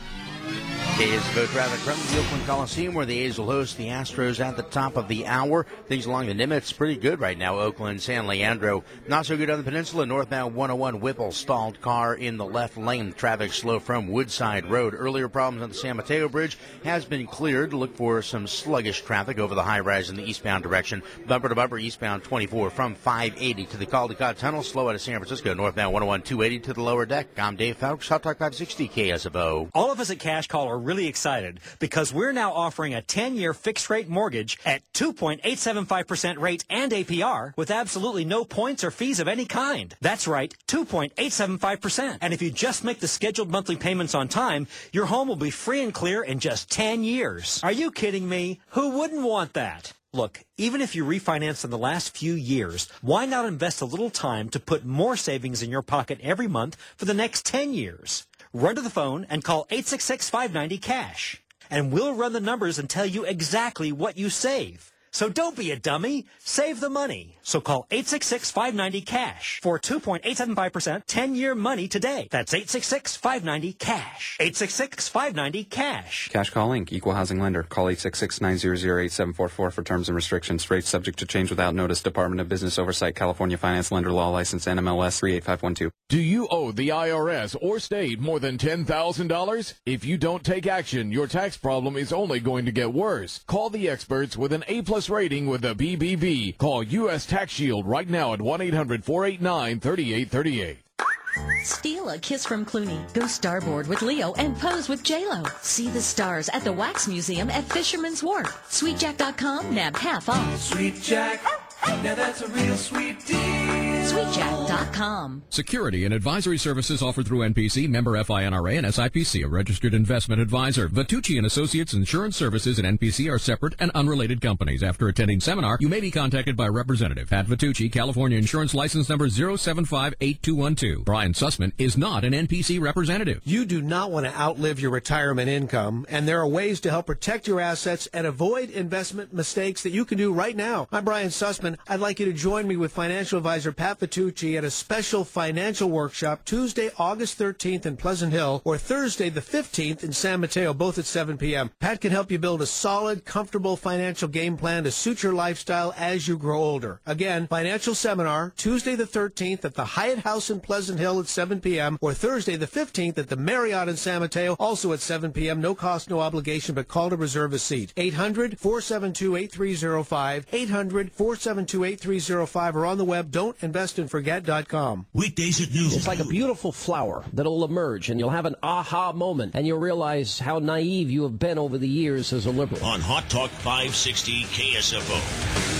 [SPEAKER 9] A's vote traffic from the Oakland Coliseum, where the A's will host the Astros at the top of the hour. Things along the Nimitz pretty good right now. Oakland, San Leandro, not so good on the peninsula. Northbound one oh one, Whipple, stalled car in the left lane. Traffic slow from Woodside Road. Earlier problems on the San Mateo Bridge has been cleared. Look for some sluggish traffic over the high rise in the eastbound direction. Bumper to bumper, eastbound twenty-four from five eighty to the Caldecott Tunnel. Slow out of San Francisco. Northbound one oh one, two eighty to the lower deck. I'm Dave Fowkes, Hot Talk five sixty K S F O.
[SPEAKER 5] All of us at Cash Call are really excited because we're now offering a ten-year fixed-rate mortgage at two point eight seven five percent rate and A P R with absolutely no points or fees of any kind. That's right, two point eight seven five percent. And if you just make the scheduled monthly payments on time, your home will be free and clear in just ten years. Are you kidding me? Who wouldn't want that? Look, even if you refinance in the last few years, why not invest a little time to put more savings in your pocket every month for the next ten years? Run to the phone and call eight six six, five nine zero, cash. And we'll run the numbers and tell you exactly what you save. So don't be a dummy. Save the money. So call eight six six, five nine zero, cash for two point eight seven five percent ten-year money today. That's eight six six, five nine zero, cash. eight six six, five nine zero, cash.
[SPEAKER 7] Cash Call Incorporated. Equal housing lender. Call eight six six, nine zero zero, eight seven four four for terms and restrictions. Rates subject to change without notice. Department of Business Oversight. California Finance Lender Law License N M L S three eight five one two.
[SPEAKER 8] Do you owe the I R S or state more than ten thousand dollars? If you don't take action, your tax problem is only going to get worse. Call the experts with an A-plus rating with the B B B. Call U S Tax Shield right now at one eight hundred, four eight nine, three eight three eight.
[SPEAKER 24] Steal a kiss from Clooney. Go starboard with Leo and pose with J-Lo. See the stars at the Wax Museum at Fisherman's Wharf. Sweet Jack dot com, nab half off.
[SPEAKER 25] Sweet Jack, now that's a real sweet deal.
[SPEAKER 24] Sweet Jack dot com.
[SPEAKER 13] Security and advisory services offered through N P C, member F I N R A and S I P C, a registered investment advisor. Vitucci and Associates Insurance Services and N P C are separate and unrelated companies. After attending seminar, you may be contacted by a representative. Pat Vitucci, California Insurance License Number zero seven five eight two one two. Brian Sussman is not an N P C representative.
[SPEAKER 26] You do not want to outlive your retirement income, and there are ways to help protect your assets and avoid investment mistakes that you can do right now. I'm Brian Sussman. I'd like you to join me with financial advisor Pat Vitucci at a special financial workshop Tuesday, August thirteenth in Pleasant Hill, or Thursday the fifteenth in San Mateo, both at seven p.m. Pat can help you build a solid, comfortable financial game plan to suit your lifestyle as you grow older. Again, financial seminar Tuesday the thirteenth at the Hyatt House in Pleasant Hill at seven p.m. or Thursday the fifteenth at the Marriott in San Mateo, also at seven p.m. No cost, no obligation, but call to reserve a seat. eight hundred, four seven two, eight three zero five, eight hundred, four seven two, eight three zero five, or on the web, don't invest in forget dot com.
[SPEAKER 15] Weekdays at noon.
[SPEAKER 16] It's like a beautiful flower that'll emerge, and you'll have an aha moment, and you'll realize how naive you have been over the years as a liberal.
[SPEAKER 15] On Hot Talk five sixty K S F O.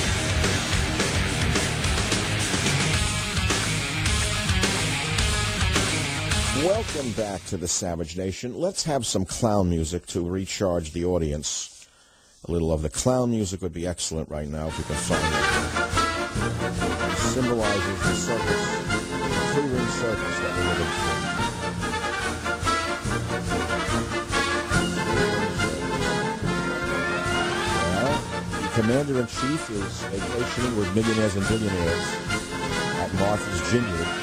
[SPEAKER 3] Welcome back to the Savage Nation. Let's have some clown music to recharge the audience. A little of the clown music would be excellent right now if we can find it. Symbolizes the circus, the three-ring circus that we're living through. Well, the commander-in-chief is vacationing with millionaires and billionaires at Martha's Vineyard.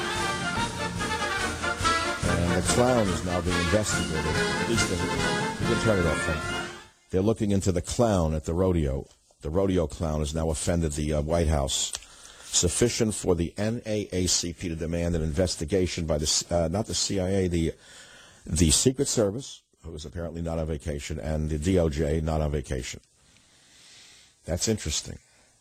[SPEAKER 3] And the clown is now being investigated. At least you can turn it off, Frank. They're looking into the clown at the rodeo. The rodeo clown has now offended the uh, White House. Sufficient for the N double A C P to demand an investigation by the uh, not the C I A, the the Secret Service, who is apparently not on vacation, and the D O J not on vacation. That's interesting.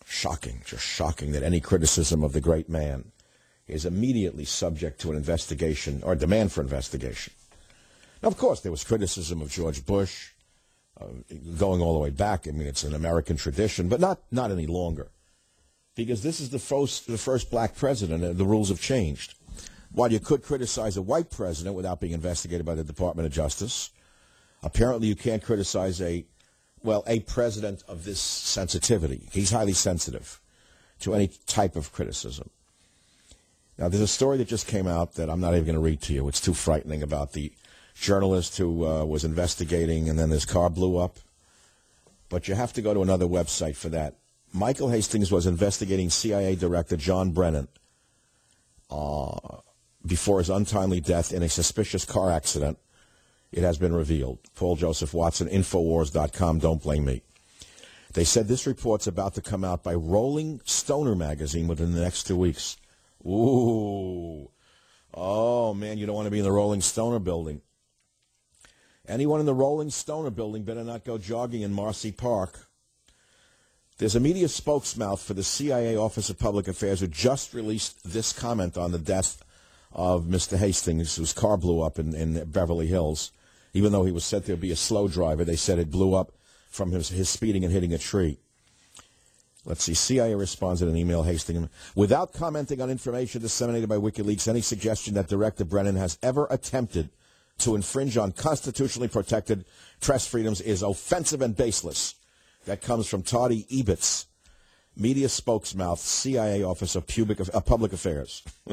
[SPEAKER 3] Shocking, just shocking that any criticism of the great man is immediately subject to an investigation or demand for investigation. Now, of course, there was criticism of George Bush uh, going all the way back. I mean, it's an American tradition, but not, not any longer. Because this is the first, the first black president, and the rules have changed. While you could criticize a white president without being investigated by the Department of Justice, apparently you can't criticize a, well, a president of this sensitivity. He's highly sensitive to any type of criticism. Now, there's a story that just came out that I'm not even going to read to you. It's too frightening, about the journalist who uh, was investigating and then his car blew up. But you have to go to another website for that. Michael Hastings was investigating C I A Director John Brennan uh, before his untimely death in a suspicious car accident. It has been revealed. Paul Joseph Watson, Infowars dot com, don't blame me. They said this report's about to come out by Rolling Stoner magazine within the next two weeks. Ooh. Oh, man, you don't want to be in the Rolling Stoner building. Anyone in the Rolling Stoner building better not go jogging in Marcy Park. There's a media spokesmouth for the C I A Office of Public Affairs who just released this comment on the death of Mister Hastings, whose car blew up in, in Beverly Hills. Even though he was said to be a slow driver, they said it blew up from his, his speeding and hitting a tree. Let's see. C I A responds in an email, Hastings, without commenting on information disseminated by WikiLeaks, any suggestion that Director Brennan has ever attempted to infringe on constitutionally protected press freedoms is offensive and baseless. That comes from Toddy Ebitz, media spokesmouth, C I A Office of Pubic, uh, Public Affairs. Oh,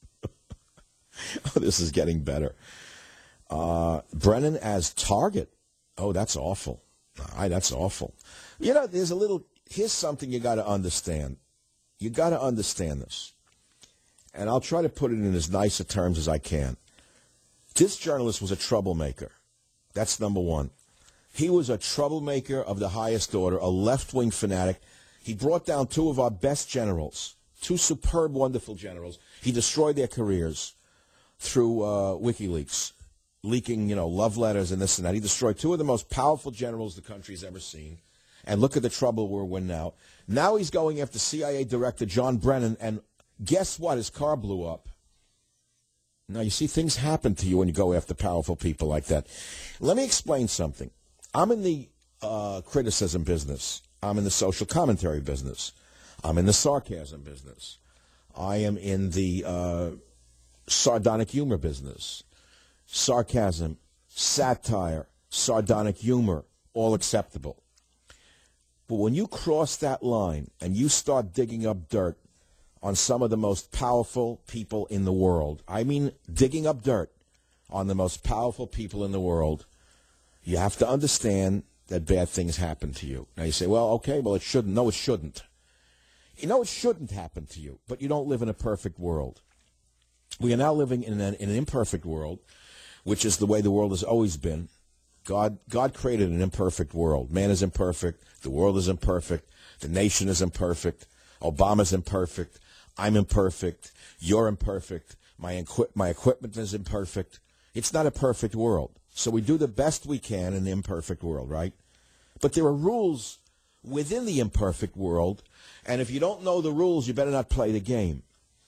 [SPEAKER 3] this is getting better. Uh, Brennan as target. Oh, that's awful. Aye, that's awful. You know, there's a little, here's something you got to understand. You got to understand this. And I'll try to put it in as nice a terms as I can. This journalist was a troublemaker. That's number one. He was a troublemaker of the highest order, a left-wing fanatic. He brought down two of our best generals, two superb, wonderful generals. He destroyed their careers through uh, WikiLeaks, leaking, you know, love letters and this and that. He destroyed two of the most powerful generals the country's ever seen. And look at the trouble we're in now. Now he's going after C I A Director John Brennan, and guess what? His car blew up. Now, you see, things happen to you when you go after powerful people like that. Let me explain something. I'm in the uh, criticism business. I'm in the social commentary business. I'm in the sarcasm business. I am in the uh, sardonic humor business. Sarcasm, satire, sardonic humor, all acceptable. But when you cross that line and you start digging up dirt on some of the most powerful people in the world, I mean digging up dirt on the most powerful people in the world, you have to understand that bad things happen to you. Now you say, well, okay, well, it shouldn't. No, it shouldn't. You know, it shouldn't happen to you, but you don't live in a perfect world. We are now living in an, in an imperfect world, which is the way the world has always been. God, God created an imperfect world. Man is imperfect. The world is imperfect. The nation is imperfect. Obama's imperfect. I'm imperfect. You're imperfect. My, equi- my equipment is imperfect. It's not a perfect world. So we do the best we can in the imperfect world, right? But there are rules within the imperfect world, and if you don't know the rules, you better not play the game.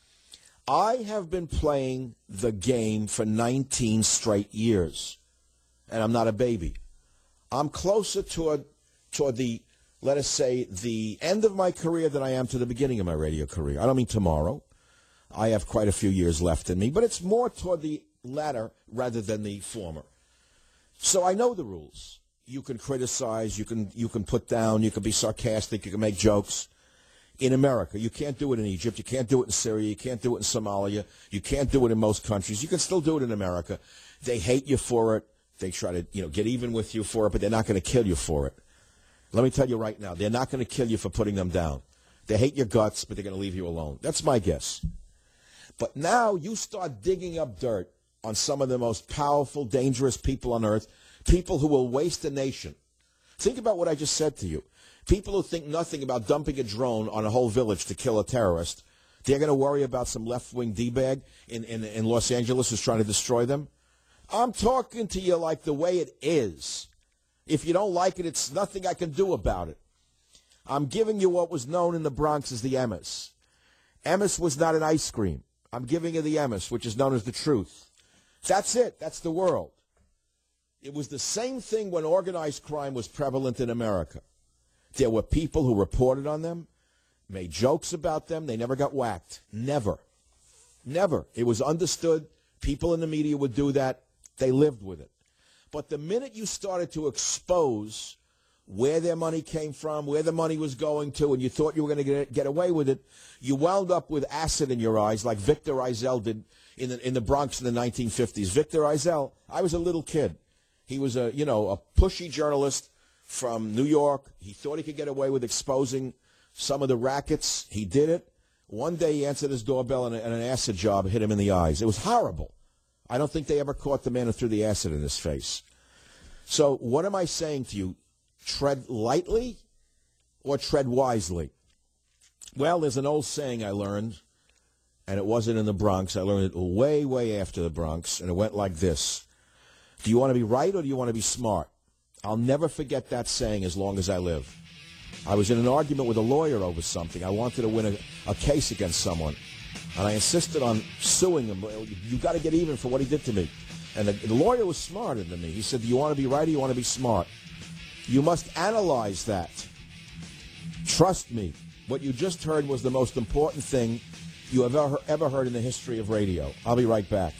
[SPEAKER 3] I have been playing the game for nineteen straight years, and I'm not a baby. I'm closer toward, toward the, let us say, the end of my career than I am to the beginning of my radio career. I don't mean tomorrow. I have quite a few years left in me, but it's more toward the latter rather than the former. So I know the rules. You can criticize, you can you can put down, you can be sarcastic, you can make jokes. In America, you can't do it in Egypt, you can't do it in Syria, you can't do it in Somalia, you can't do it in most countries. You can still do it in America. They hate you for it. They try to, you know, get even with you for it, but they're not going to kill you for it. Let me tell you right now, they're not going to kill you for putting them down. They hate your guts, but they're going to leave you alone. That's my guess. But now you start digging up dirt on some of the most powerful, dangerous people on earth, people who will waste a nation. Think about what I just said to you. People who think nothing about dumping a drone on a whole village to kill a terrorist, they're going to worry about some left-wing D-bag in, in, in Los Angeles who's trying to destroy them? I'm talking to you like the way it is. If you don't like it, it's nothing I can do about it. I'm giving you what was known in the Bronx as the Emmis. Emmis was not an ice cream. I'm giving you the Emmis, which is known as the truth. That's it. That's the world. It was the same thing when organized crime was prevalent in America. There were people who reported on them, made jokes about them. They never got whacked. Never. Never. It was understood. People in the media would do that. They lived with it. But the minute you started to expose where their money came from, where the money was going to, and you thought you were going to get away with it, you wound up with acid in your eyes like Victor Eisel did in the, in the Bronx in the nineteen fifties. Victor Eisel, I was a little kid. He was a, you know, a pushy journalist from New York. He thought he could get away with exposing some of the rackets. He did it. One day he answered his doorbell and, and an acid job hit him in the eyes. It was horrible. I don't think they ever caught the man who threw the acid in his face. So what am I saying to you? Tread lightly or tread wisely? Well, there's an old saying I learned, and it wasn't in the Bronx. I learned it way, way after the Bronx, and it went like this. Do you want to be right or do you want to be smart? I'll never forget that saying as long as I live. I was in an argument with a lawyer over something. I wanted to win a, a case against someone, and I insisted on suing him. You got to get even for what he did to me. And the, the lawyer was smarter than me. He said, do you want to be right or do you want to be smart? You must analyze that. Trust me, what you just heard was the most important thing you have ever, ever heard in the history of radio. I'll be right back.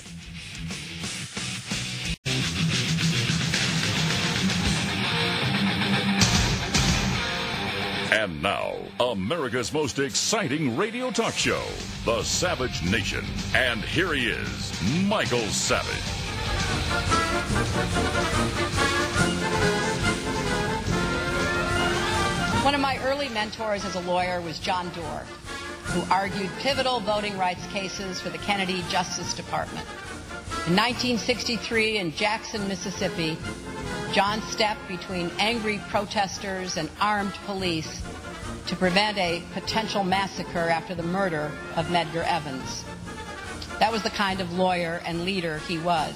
[SPEAKER 1] And now, America's most exciting radio talk show, The Savage Nation. And here he is, Michael Savage.
[SPEAKER 2] One of my early mentors as a lawyer was John Doerr, who argued pivotal voting rights cases for the Kennedy Justice Department. In nineteen sixty-three in Jackson, Mississippi, John stepped between angry protesters and armed police to prevent a potential massacre after the murder of Medgar Evans. That was the kind of lawyer and leader he was.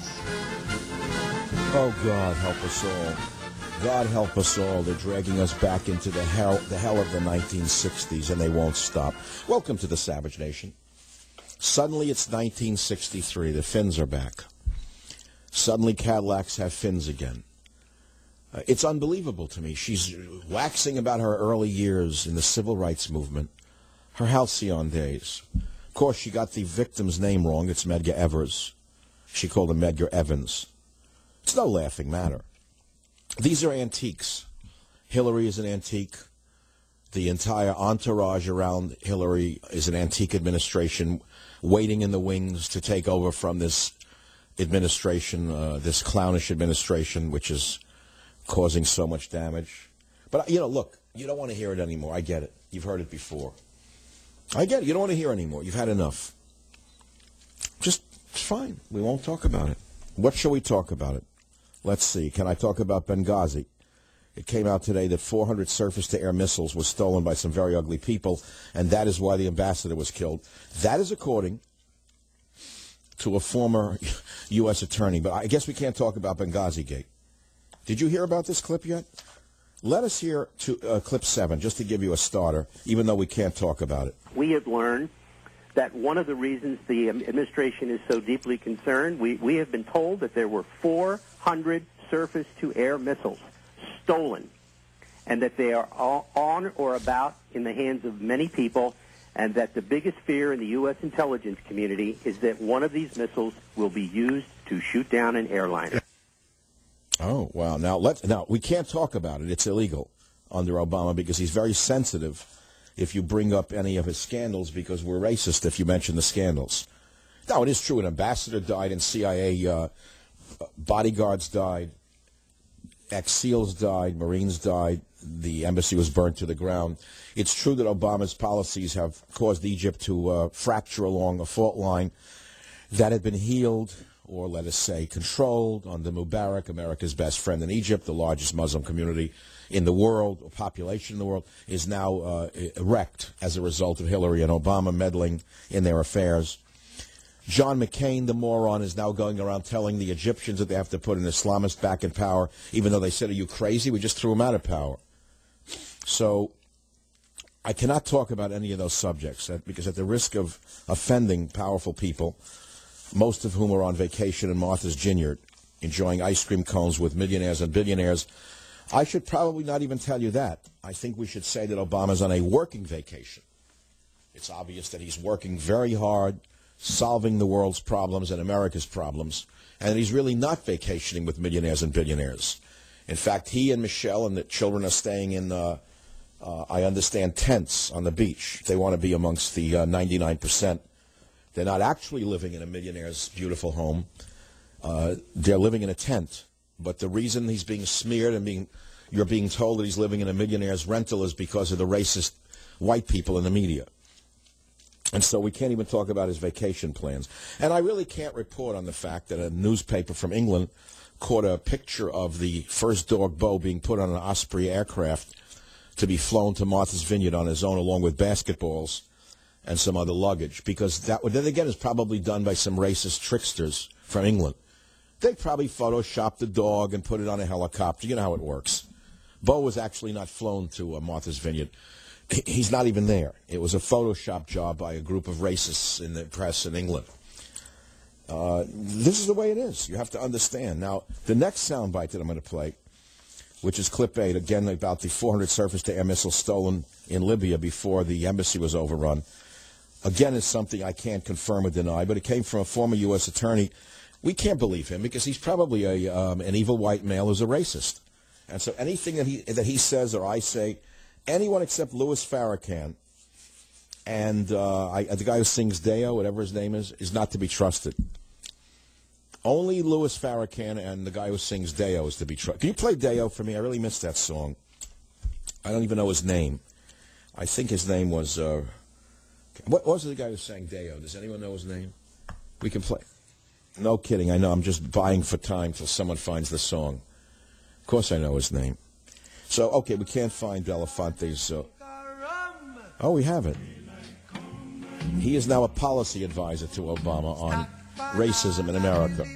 [SPEAKER 3] Oh, God, help us all. God help us all. They're dragging us back into the hell, the hell of the nineteen sixties, and they won't stop. Welcome to the Savage Nation. Suddenly it's nineteen sixty-three. The fins are back. Suddenly Cadillacs have fins again. Uh, it's unbelievable to me. She's waxing about her early years in the civil rights movement, her halcyon days. Of course, she got the victim's name wrong. It's Medgar Evers. She called him Medgar Evans. It's no laughing matter. These are antiques. Hillary is an antique. The entire entourage around Hillary is an antique administration waiting in the wings to take over from this administration, uh, this clownish administration, which is causing so much damage. But, you know, look, you don't want to hear it anymore. I get it. You've heard it before. I get it. You don't want to hear it anymore. You've had enough. Just, it's fine. We won't talk about it. What shall we talk about it? Let's see. Can I talk about Benghazi? It came out today that four hundred surface-to-air missiles were stolen by some very ugly people, and that is why the ambassador was killed. That is according to a former U S attorney. But I guess we can't talk about Benghazi Gate. Did you hear about this clip yet? Let us hear to, uh, clip seven, just to give you a starter, even though we can't talk about it.
[SPEAKER 6] We have learned that one of the reasons the administration is so deeply concerned, we, we have been told that there were four hundred surface-to-air missiles stolen, and that they are all on or about in the hands of many people, and that the biggest fear in the U S intelligence community is that one of these missiles will be used to shoot down an airliner.
[SPEAKER 3] Oh, wow. Now, let's, now, we can't talk about it. It's illegal under Obama because he's very sensitive if you bring up any of his scandals, because we're racist if you mention the scandals. Now, it is true. An ambassador died and C I A uh, bodyguards died. Ex-SEALs died. Marines died. The embassy was burned to the ground. It's true that Obama's policies have caused Egypt to uh, fracture along a fault line that had been healed, or let us say controlled, under Mubarak, America's best friend in Egypt, the largest Muslim community in the world, or population in the world, is now uh, wrecked as a result of Hillary and Obama meddling in their affairs. John McCain, the moron, is now going around telling the Egyptians that they have to put an Islamist back in power, even though they said, are you crazy? We just threw him out of power. So I cannot talk about any of those subjects uh, because at the risk of offending powerful people, most of whom are on vacation in Martha's Vineyard, enjoying ice cream cones with millionaires and billionaires, I should probably not even tell you that. I think we should say that Obama's on a working vacation. It's obvious that he's working very hard, solving the world's problems and America's problems, and he's really not vacationing with millionaires and billionaires. In fact, he and Michelle and the children are staying in, uh, uh, I understand, tents on the beach. They want to be amongst the uh, ninety-nine percent. They're not actually living in a millionaire's beautiful home. Uh, they're living in a tent. But the reason he's being smeared and being, you're being told that he's living in a millionaire's rental is because of the racist white people in the media. And so we can't even talk about his vacation plans. And I really can't report on the fact that a newspaper from England caught a picture of the first dog, Bo, being put on an Osprey aircraft to be flown to Martha's Vineyard on his own, along with basketballs and some other luggage. Because that, then again, is probably done by some racist tricksters from England. They probably photoshopped the dog and put it on a helicopter. You know how it works. Bo was actually not flown to uh, Martha's Vineyard. He's not even there. It was a Photoshop job by a group of racists in the press in England. Uh, this is the way it is. You have to understand. Now, the next soundbite that I'm going to play, which is clip eight, again about the four hundred surface-to-air missiles stolen in Libya before the embassy was overrun, again is something I can't confirm or deny, but it came from a former U S attorney. We can't believe him because he's probably a um, an evil white male who's a racist. And so anything that he that he says or I say, anyone except Louis Farrakhan and uh, I, the guy who sings Deo, whatever his name is, is not to be trusted. Only Louis Farrakhan and the guy who sings Deo is to be trusted. Can you play Deo for me? I really missed that song. I don't even know his name. I think his name was... Uh, what was the guy who sang Deo? Does anyone know his name? We can play... No kidding, I know. I'm just buying for time till someone finds the song. Of course I know his name. So, okay, we can't find Belafonte's... So. Oh, we have it. He is now a policy advisor to Obama on racism in America.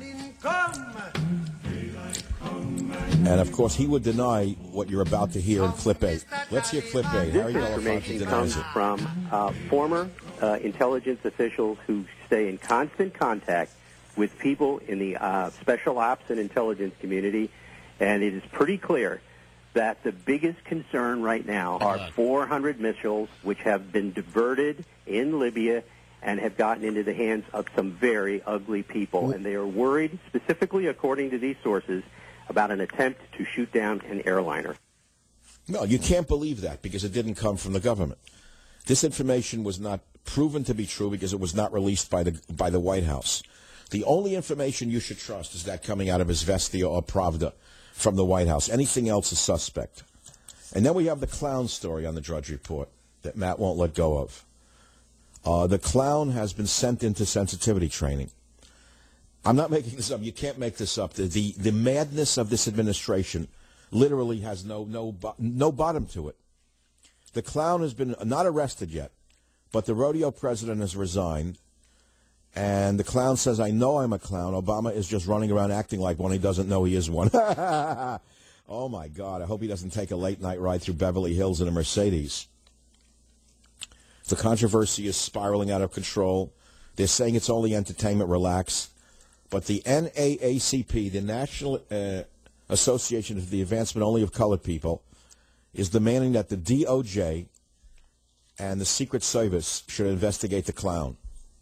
[SPEAKER 3] And, of course, he would deny what you're about to hear in clip eight. Let's hear clip eight.
[SPEAKER 6] This
[SPEAKER 3] Harry
[SPEAKER 6] information
[SPEAKER 3] Belafonte
[SPEAKER 6] comes
[SPEAKER 3] denies it.
[SPEAKER 6] from uh, former uh, intelligence officials who stay in constant contact with people in the uh, special ops and intelligence community, and it is pretty clear that the biggest concern right now are four hundred missiles which have been diverted in Libya and have gotten into the hands of some very ugly people. And they are worried, specifically according to these sources, about an attempt to shoot down an airliner.
[SPEAKER 3] No, you can't believe that because it didn't come from the government. This information was not proven to be true because it was not released by the by the White House. The only information you should trust is that coming out of Izvestia or Pravda from the White House. Anything else is suspect. And then we have the clown story on the Drudge Report that Matt won't let go of. Uh, the clown has been sent into sensitivity training. I'm not making this up. You can't make this up. The the, the madness of this administration literally has no no no bottom to it. The clown has been not arrested yet, but the rodeo president has resigned. And the clown says, I know I'm a clown. Obama is just running around acting like one. He doesn't know he is one. Oh, my God. I hope he doesn't take a late-night ride through Beverly Hills in a Mercedes. The controversy is spiraling out of control. They're saying it's only entertainment. Relax. But the N double A C P, the National uh, Association for the Advancement Only of Colored People, is demanding that the D O J and the Secret Service should investigate the clown.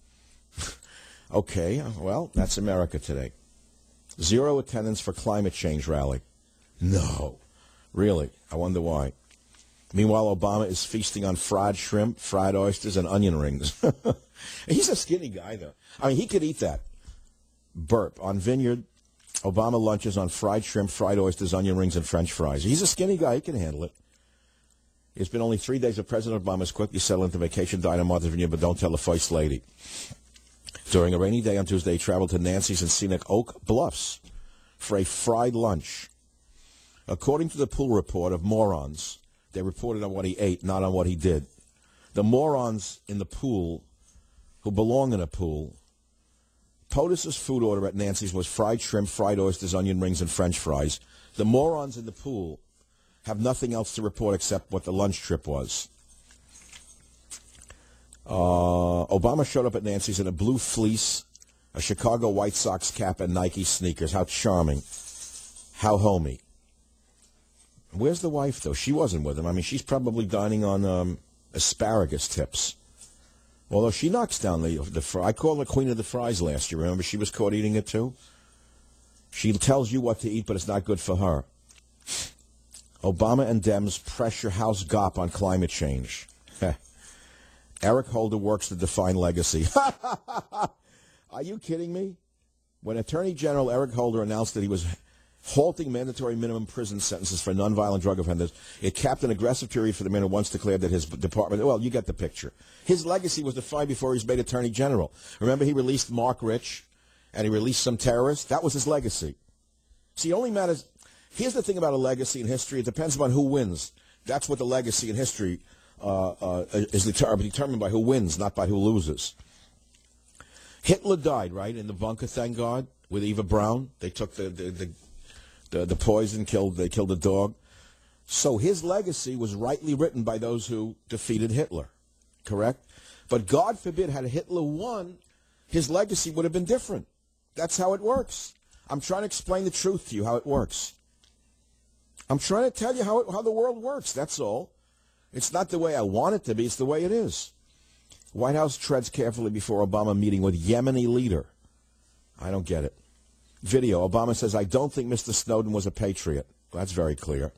[SPEAKER 3] Okay, well, that's America today. Zero attendance for climate change rally. No. Really? I wonder why. Meanwhile, Obama is feasting on fried shrimp, fried oysters, and onion rings. He's a skinny guy, though. I mean, he could eat that. Burp. On Vineyard, Obama lunches on fried shrimp, fried oysters, onion rings, and French fries. He's a skinny guy. He can handle it. It's been only three days of President Obama's quickly settled into vacation dining in Martha's Vineyard, but don't tell the First Lady. During a rainy day on Tuesday, he traveled to Nancy's in scenic Oak Bluffs for a fried lunch. According to the pool report of morons, they reported on what he ate, not on what he did. The morons in the pool who belong in a pool, POTUS's food order at Nancy's was fried shrimp, fried oysters, onion rings, and French fries. The morons in the pool have nothing else to report except what the lunch trip was. Uh, Obama showed up at Nancy's in a blue fleece, a Chicago White Sox cap, and Nike sneakers. How charming. How homey. Where's the wife, though? She wasn't with him. I mean, she's probably dining on um, asparagus tips. Although she knocks down the, the fry. I called her Queen of the Fries last year. Remember, she was caught eating it, too? She tells you what to eat, but it's not good for her. Obama and Dems pressure House G O P on climate change. Eric Holder works to define legacy. Are you kidding me? When Attorney General Eric Holder announced that he was halting mandatory minimum prison sentences for nonviolent drug offenders, it capped an aggressive period for the man who once declared that his department, well, you get the picture. His legacy was defined before he was made Attorney General. Remember, he released Mark Rich, and he released some terrorists? That was his legacy. See, it only matters. Here's the thing about a legacy in history. It depends upon who wins. That's what the legacy in history uh, uh, is deter- determined by who wins, not by who loses. Hitler died, right, in the bunker, thank God, with Eva Braun. They took the the, the, the, the poison, killed they killed the dog. So his legacy was rightly written by those who defeated Hitler, correct? But God forbid, had Hitler won, his legacy would have been different. That's how it works. I'm trying to explain the truth to you, how it works. I'm trying to tell you how, it, how the world works, that's all. It's not the way I want it to be, it's the way it is. White House treads carefully before Obama meeting with Yemeni leader. I don't get it. Video, Obama says, I don't think Mister Snowden was a patriot. Well, that's very clear.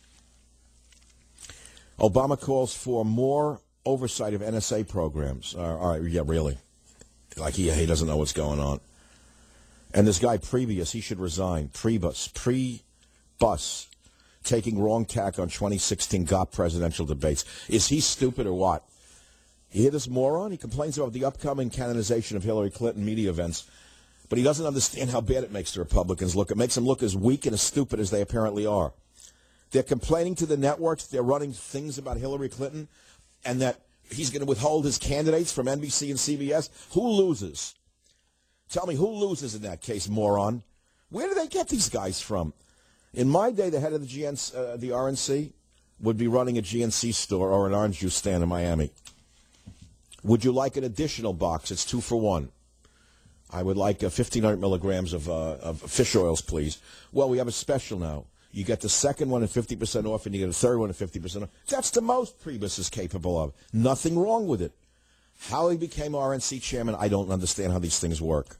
[SPEAKER 3] Obama calls for more oversight of N S A programs. Uh, all right, yeah, really. Like he, he doesn't know what's going on. And this guy, Previous, he should resign. Prebus, pre-bus, taking wrong tack on twenty sixteen G O P presidential debates. Is he stupid or what? You hear this moron? He complains about the upcoming canonization of Hillary Clinton media events, but he doesn't understand how bad it makes the Republicans look. It makes them look as weak and as stupid as they apparently are. They're complaining to the networks. They're running things about Hillary Clinton and that he's going to withhold his candidates from N B C and C B S. Who loses? Tell me, who loses in that case, moron? Where do they get these guys from? In my day, the head of the G N, uh, the R N C would be running a G N C store or an orange juice stand in Miami. Would you like an additional box? It's two for one. I would like uh, fifteen hundred milligrams of, uh, of fish oils, please. Well, we have a special now. You get the second one at fifty percent off, and you get the third one at fifty percent off. That's the most Priebus is capable of. Nothing wrong with it. How he became R N C chairman, I don't understand how these things work.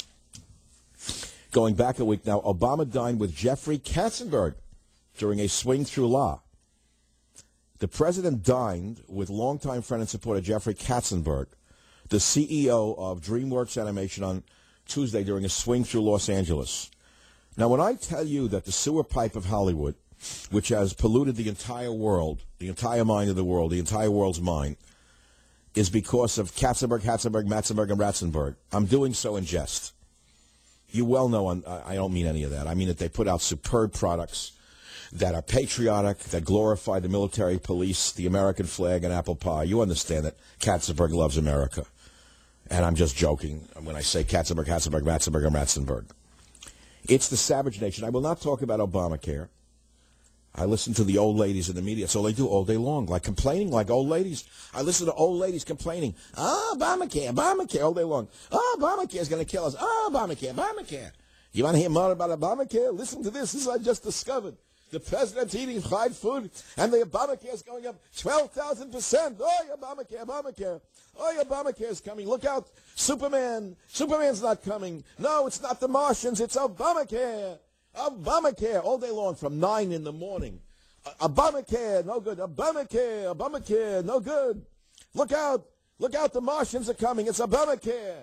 [SPEAKER 3] Going back a week now, Obama dined with Jeffrey Katzenberg during a swing through law. The president dined with longtime friend and supporter Jeffrey Katzenberg, the C E O of DreamWorks Animation, on Tuesday during a swing through Los Angeles. Now, when I tell you that the sewer pipe of Hollywood, which has polluted the entire world, the entire mind of the world, the entire world's mind, is because of Katzenberg, Katzenberg, Matzenberg, and Ratzenberg, I'm doing so in jest. You well know I'm, I don't mean any of that. I mean that they put out superb products that are patriotic, that glorify the military, police, the American flag, and apple pie. You understand that Katzenberg loves America. And I'm just joking when I say Katzenberg, Katzenberg, Matzenberg, and Ratzenberg. It's the savage nation. I will not talk about Obamacare. I listen to the old ladies in the media. That's all they do all day long, like complaining like old ladies. I listen to old ladies complaining, oh, Obamacare, Obamacare, all day long. Oh, Obamacare is going to kill us. Oh, Obamacare, Obamacare. You want to hear more about Obamacare? Listen to this. This is what I just discovered. The president's eating fried food, and the Obamacare is going up twelve thousand percent. Oh, Obamacare, Obamacare. Oh, Obamacare is coming. Look out. Superman. Superman's not coming. No, it's not the Martians. It's Obamacare. Obamacare all day long from nine in the morning. Uh, Obamacare, no good. Obamacare, Obamacare, no good. Look out. Look out. The Martians are coming. It's Obamacare.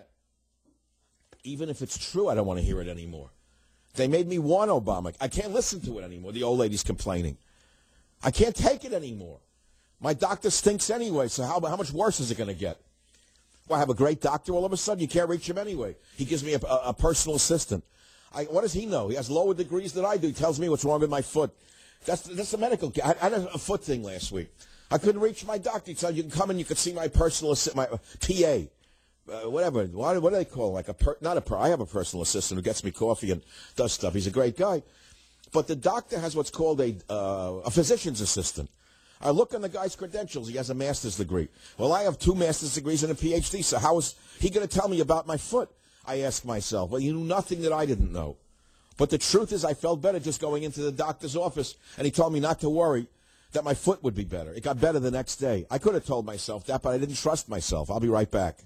[SPEAKER 3] Even if it's true, I don't want to hear it anymore. They made me want Obama. I can't listen to it anymore, the old lady's complaining. I can't take it anymore. My doctor stinks anyway, so how, how much worse is it going to get? Well, I have a great doctor. All of a sudden, you can't reach him anyway. He gives me a, a, a personal assistant. I, what does he know? He has lower degrees than I do. He tells me what's wrong with my foot. That's that's a medical. I, I had a foot thing last week. I couldn't reach my doctor. He said, you can come and you can see my personal assistant, my P A. Uh, whatever. What, what do they call it? Like a per, not a per, I have a personal assistant who gets me coffee and does stuff. He's a great guy. But the doctor has what's called a uh, a physician's assistant. I look on the guy's credentials. He has a master's degree. Well, I have two master's degrees and a P H D, so how is he going to tell me about my foot? I ask myself. Well, he knew nothing that I didn't know. But the truth is I felt better just going into the doctor's office, and he told me not to worry, that my foot would be better. It got better the next day. I could have told myself that, but I didn't trust myself. I'll be right back.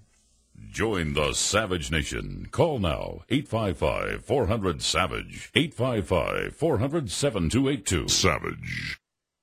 [SPEAKER 1] Join the Savage Nation. Call now, eight five five, four hundred, SAVAGE, eight five five, four hundred, seven two eight two. Savage.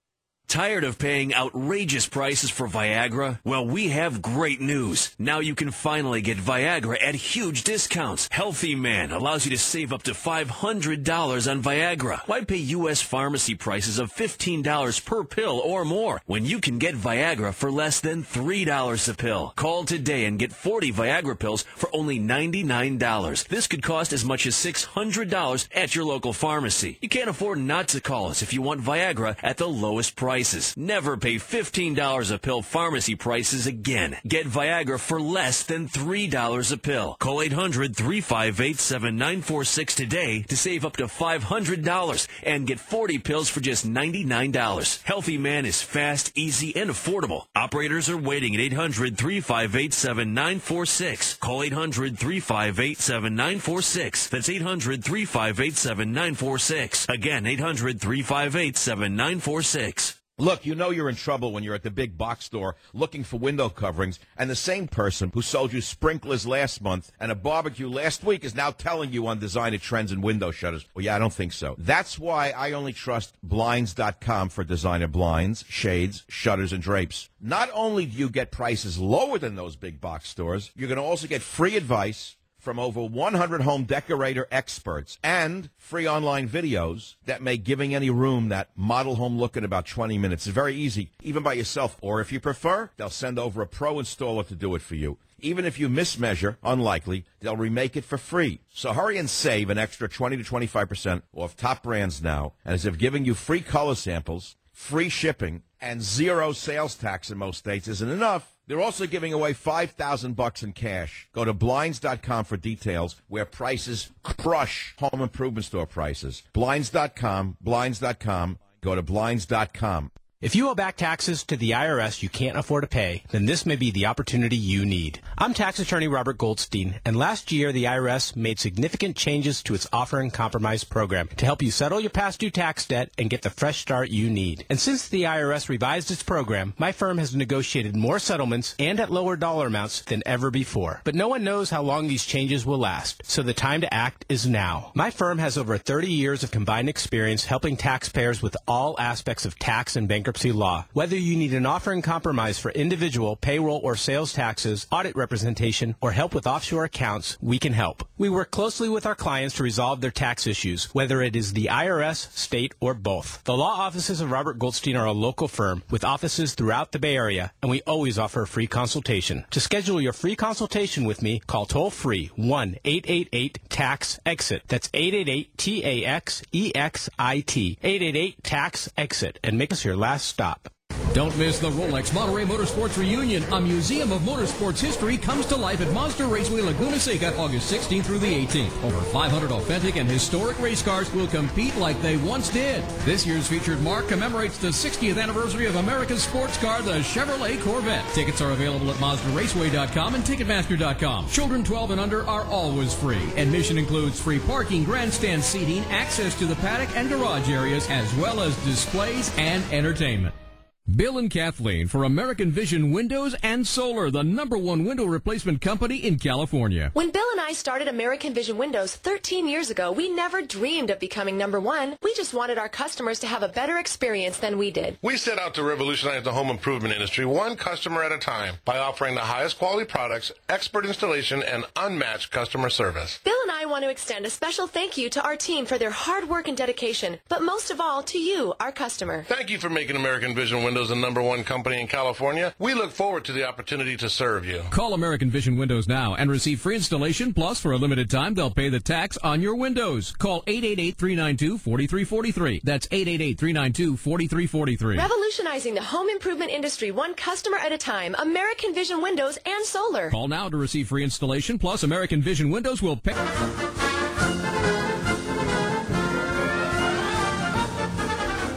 [SPEAKER 10] Tired of paying outrageous prices for Viagra? Well, we have great news. Now you can finally get Viagra at huge discounts. Healthy Man allows you to save up to five hundred dollars on Viagra. Why pay U S pharmacy prices of fifteen dollars per pill or more when you can get Viagra for less than three dollars a pill? Call today and get forty Viagra pills for only ninety-nine dollars. This could cost as much as six hundred dollars at your local pharmacy. You can't afford not to call us if you want Viagra at the lowest price. Never pay fifteen dollars a pill pharmacy prices again. Get Viagra for less than three dollars a pill. Call eight hundred, three five eight, seven nine four six today to save up to five hundred dollars and get forty pills for just ninety-nine dollars. Healthy Man is fast, easy, and affordable. Operators are waiting at eight hundred, three five eight, seven nine four six. Call eight hundred, three five eight, seven nine four six. That's eight hundred, three five eight, seven nine four six. Again, eight hundred, three five eight, seven nine four six.
[SPEAKER 23] Look, you know you're in trouble when you're at the big box store looking for window coverings, and the same person who sold you sprinklers last month and a barbecue last week is now telling you on designer trends and window shutters. Well, yeah, I don't think so. That's why I only trust Blinds dot com for designer blinds, shades, shutters, and drapes. Not only do you get prices lower than those big box stores, you're going to also get free advice from over one hundred home decorator experts and free online videos that make giving any room that model home look in about twenty minutes. It's very easy, even by yourself. Or if you prefer, they'll send over a pro installer to do it for you. Even if you mismeasure, unlikely, they'll remake it for free. So hurry and save an extra twenty to twenty-five percent off top brands now. And as if giving you free color samples, free shipping, and zero sales tax in most states isn't enough, they're also giving away five thousand bucks in cash. Go to Blinds dot com for details, where prices crush home improvement store prices. Blinds dot com, Blinds dot com. Go to Blinds dot com.
[SPEAKER 11] If you owe back taxes to the I R S you can't afford to pay, then this may be the opportunity you need. I'm tax attorney Robert Goldstein, and last year the I R S made significant changes to its Offer and Compromise program to help you settle your past due tax debt and get the fresh start you need. And since the I R S revised its program, my firm has negotiated more settlements and at lower dollar amounts than ever before. But no one knows how long these changes will last, so the time to act is now. My firm has over thirty years of combined experience helping taxpayers with all aspects of tax and bankruptcy law. Whether you need an offer and compromise for individual, payroll, or sales taxes, audit representation, or help with offshore accounts, we can help. We work closely with our clients to resolve their tax issues, whether it is the I R S, state, or both. The law offices of Robert Goldstein are a local firm with offices throughout the Bay Area, and we always offer a free consultation. To schedule your free consultation with me, call toll-free one eight eight eight tax exit. That's eight eight eight T A X E X I T. eight eight eight tax exit, and make us your last stop.
[SPEAKER 13] Don't miss the Rolex Monterey Motorsports Reunion. A museum of motorsports history comes to life at Mazda Raceway Laguna Seca August sixteenth through the eighteenth. Over five hundred authentic and historic race cars will compete like they once did. This year's featured mark commemorates the sixtieth anniversary of America's sports car, the Chevrolet Corvette. Tickets are available at Mazda Raceway dot com and Ticketmaster dot com. Children twelve and under are always free. Admission includes free parking, grandstand seating, access to the paddock and garage areas, as well as displays and entertainment. Bill and Kathleen for American Vision Windows and Solar, the number one window replacement company in California.
[SPEAKER 12] When Bill and I started American Vision Windows thirteen years ago, we never dreamed of becoming number one. We just wanted our customers to have a better experience than we did.
[SPEAKER 14] We set out to revolutionize the home improvement industry one customer at a time by offering the highest quality products, expert installation, and unmatched customer service.
[SPEAKER 12] Bill and I want to extend a special thank you to our team for their hard work and dedication, but most of all to you, our customer.
[SPEAKER 14] Thank you for making American Vision Windows the number one company in California. We look forward to the opportunity to serve you.
[SPEAKER 13] Call American Vision Windows now and receive free installation, plus for a limited time they'll pay the tax on your windows. Call eight eight eight, three nine two, four three four three. That's eight eight eight, three nine two, four three four three.
[SPEAKER 12] Revolutionizing the home improvement industry one customer at a time. American Vision Windows and Solar.
[SPEAKER 13] Call now to receive free installation, plus American Vision Windows will pay.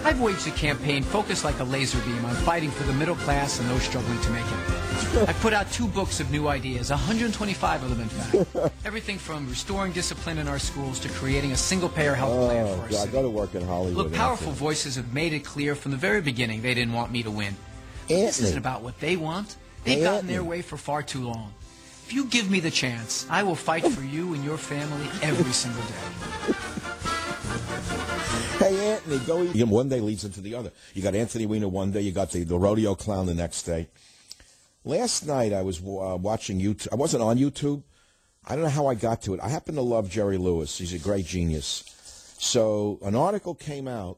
[SPEAKER 4] I've waged a campaign focused like a laser beam on fighting for the middle class and those struggling to make it. I've put out two books of new ideas, one hundred twenty-five of them in fact. Everything from restoring discipline in our schools to creating a single-payer health
[SPEAKER 3] Oh,
[SPEAKER 4] plan for our
[SPEAKER 3] God, I
[SPEAKER 4] city.
[SPEAKER 3] go to work in Hollywood.
[SPEAKER 4] Look,
[SPEAKER 3] and
[SPEAKER 4] powerful
[SPEAKER 3] that's
[SPEAKER 4] voices have made it clear from the very beginning they didn't want me to win.
[SPEAKER 3] Anthony.
[SPEAKER 4] This isn't about what they want. They've
[SPEAKER 3] Hey,
[SPEAKER 4] gotten their
[SPEAKER 3] Anthony.
[SPEAKER 4] way for far too long. If you give me the chance, I will fight for you and your family every single day.
[SPEAKER 3] Hey, Anthony, go eat. You know, one day leads into the other. You got Anthony Weiner one day, you got the, the rodeo clown the next day. Last night I was uh, watching YouTube. I wasn't on YouTube. I don't know how I got to it. I happen to love Jerry Lewis. He's a great genius. So an article came out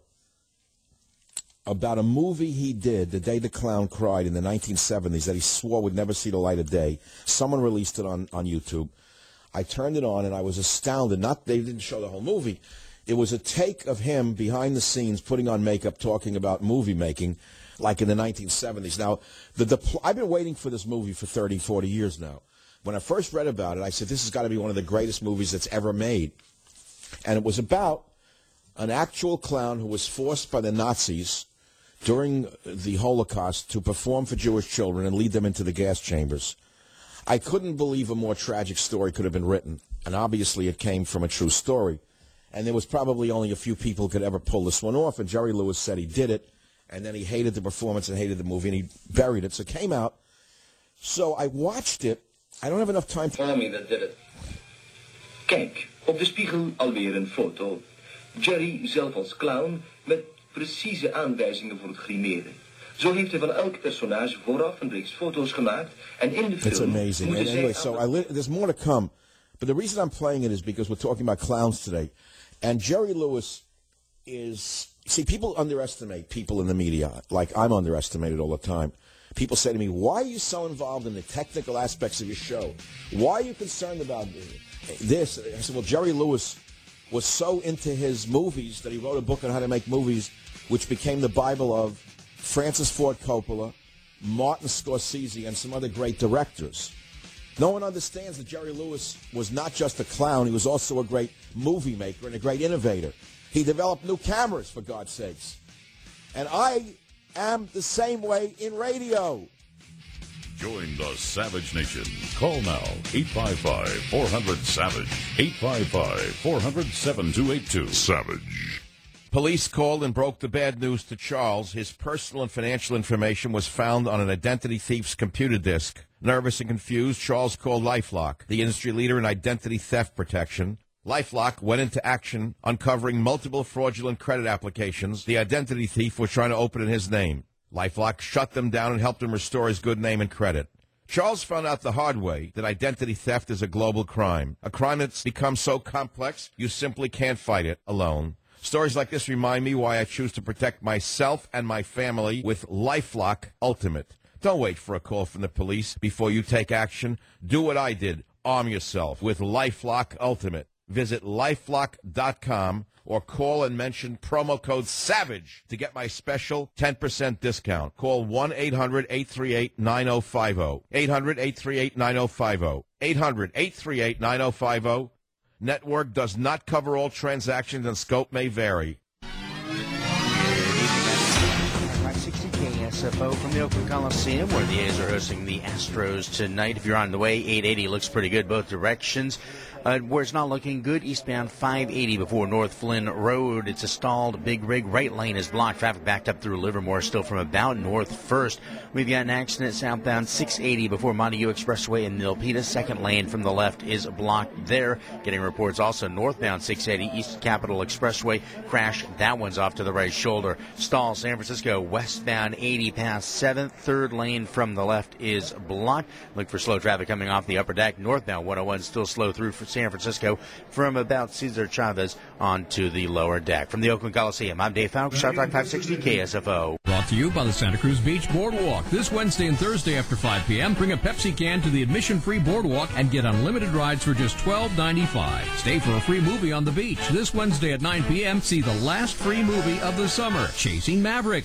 [SPEAKER 3] about a movie he did the day the clown cried in the nineteen seventies that he swore would never see the light of day. Someone released it on, on YouTube. I turned it on and I was astounded. Not they didn't show the whole movie. It was a take of him behind the scenes putting on makeup talking about movie making like in the nineteen seventies. Now, the, the I've been waiting for this movie for thirty, forty years now. When I first read about it, I said, this has got to be one of the greatest movies that's ever made. And it was about an actual clown who was forced by the Nazis during the Holocaust to perform for Jewish children and lead them into the gas chambers. I couldn't believe a more tragic story could have been written. And obviously it came from a true story. And there was probably only a few people who could ever pull this one off. And Jerry Lewis said he did it. And then he hated the performance and hated the movie, and he buried it. So it came out. So I watched it. I don't have enough time to...
[SPEAKER 17] Tommy that did it. Kijk, op de spiegel alweer een foto. Jerry zelf als clown met precieze aanwijzingen voor het grimeren. Zo heeft hij van elk personage vooraf een reeks foto's gemaakt en in de film...
[SPEAKER 3] It's amazing. And anyway, so I li- there's more to come. But the reason I'm playing it is because we're talking about clowns today. And Jerry Lewis is... See, people underestimate people in the media, like I'm underestimated all the time. People say to me, why are you so involved in the technical aspects of your show? Why are you concerned about this? I said, well, Jerry Lewis was so into his movies that he wrote a book on how to make movies, which became the Bible of Francis Ford Coppola, Martin Scorsese, and some other great directors. No one understands that Jerry Lewis was not just a clown. He was also a great movie maker and a great innovator. He developed new cameras, for God's sakes. And I am the same way in radio.
[SPEAKER 1] Join the Savage Nation. Call now, eight five five, four hundred, SAVAGE, eight five five, four hundred, seven two eight two. Savage.
[SPEAKER 23] Police called and broke the bad news to Charles. His personal and financial information was found on an identity thief's computer disk. Nervous and confused, Charles called LifeLock, the industry leader in identity theft protection. LifeLock went into action, uncovering multiple fraudulent credit applications the identity thief was trying to open in his name. LifeLock shut them down and helped him restore his good name and credit. Charles found out the hard way that identity theft is a global crime, a crime that's become so complex you simply can't fight it alone. Stories like this remind me why I choose to protect myself and my family with LifeLock Ultimate. Don't wait for a call from the police before you take action. Do what I did. Arm yourself with LifeLock Ultimate. Visit lifelock dot com or call and mention promo code SAVAGE to get my special ten percent discount. Call one eight hundred, eight three eight, nine oh five oh. eight hundred, eight three eight, nine oh five oh. eight hundred, eight three eight, nine oh five oh. Network does not cover all transactions and scope may vary.
[SPEAKER 5] five sixty K S F O from the Oakland Coliseum, where the A's are hosting the Astros tonight. If you're on the way, eight eighty looks pretty good both directions. Uh, where it's not looking good, eastbound five eighty before North Flynn Road. It's a stalled big rig. Right lane is blocked. Traffic backed up through Livermore still from about North First. We've got an accident southbound six eighty before Montague Expressway in Milpitas. Second lane from the left is blocked there. Getting reports also northbound six eighty East Capitol Expressway. Crash. That one's off to the right shoulder. Stall San Francisco westbound eighty past seventh. Third lane from the left is blocked. Look for slow traffic coming off the upper deck. Northbound one oh one still slow through for San Francisco from about Cesar Chavez onto the lower deck. From the Oakland Coliseum, I'm Dave Fowler, Star Talk five sixty K S F O.
[SPEAKER 13] Brought to you by the Santa Cruz Beach Boardwalk. This Wednesday and Thursday after five p.m., bring a Pepsi can to the admission-free boardwalk and get unlimited rides for just twelve ninety-five. Stay for a free movie on the beach. This Wednesday at nine p.m., see the last free movie of the summer, Chasing Mavericks.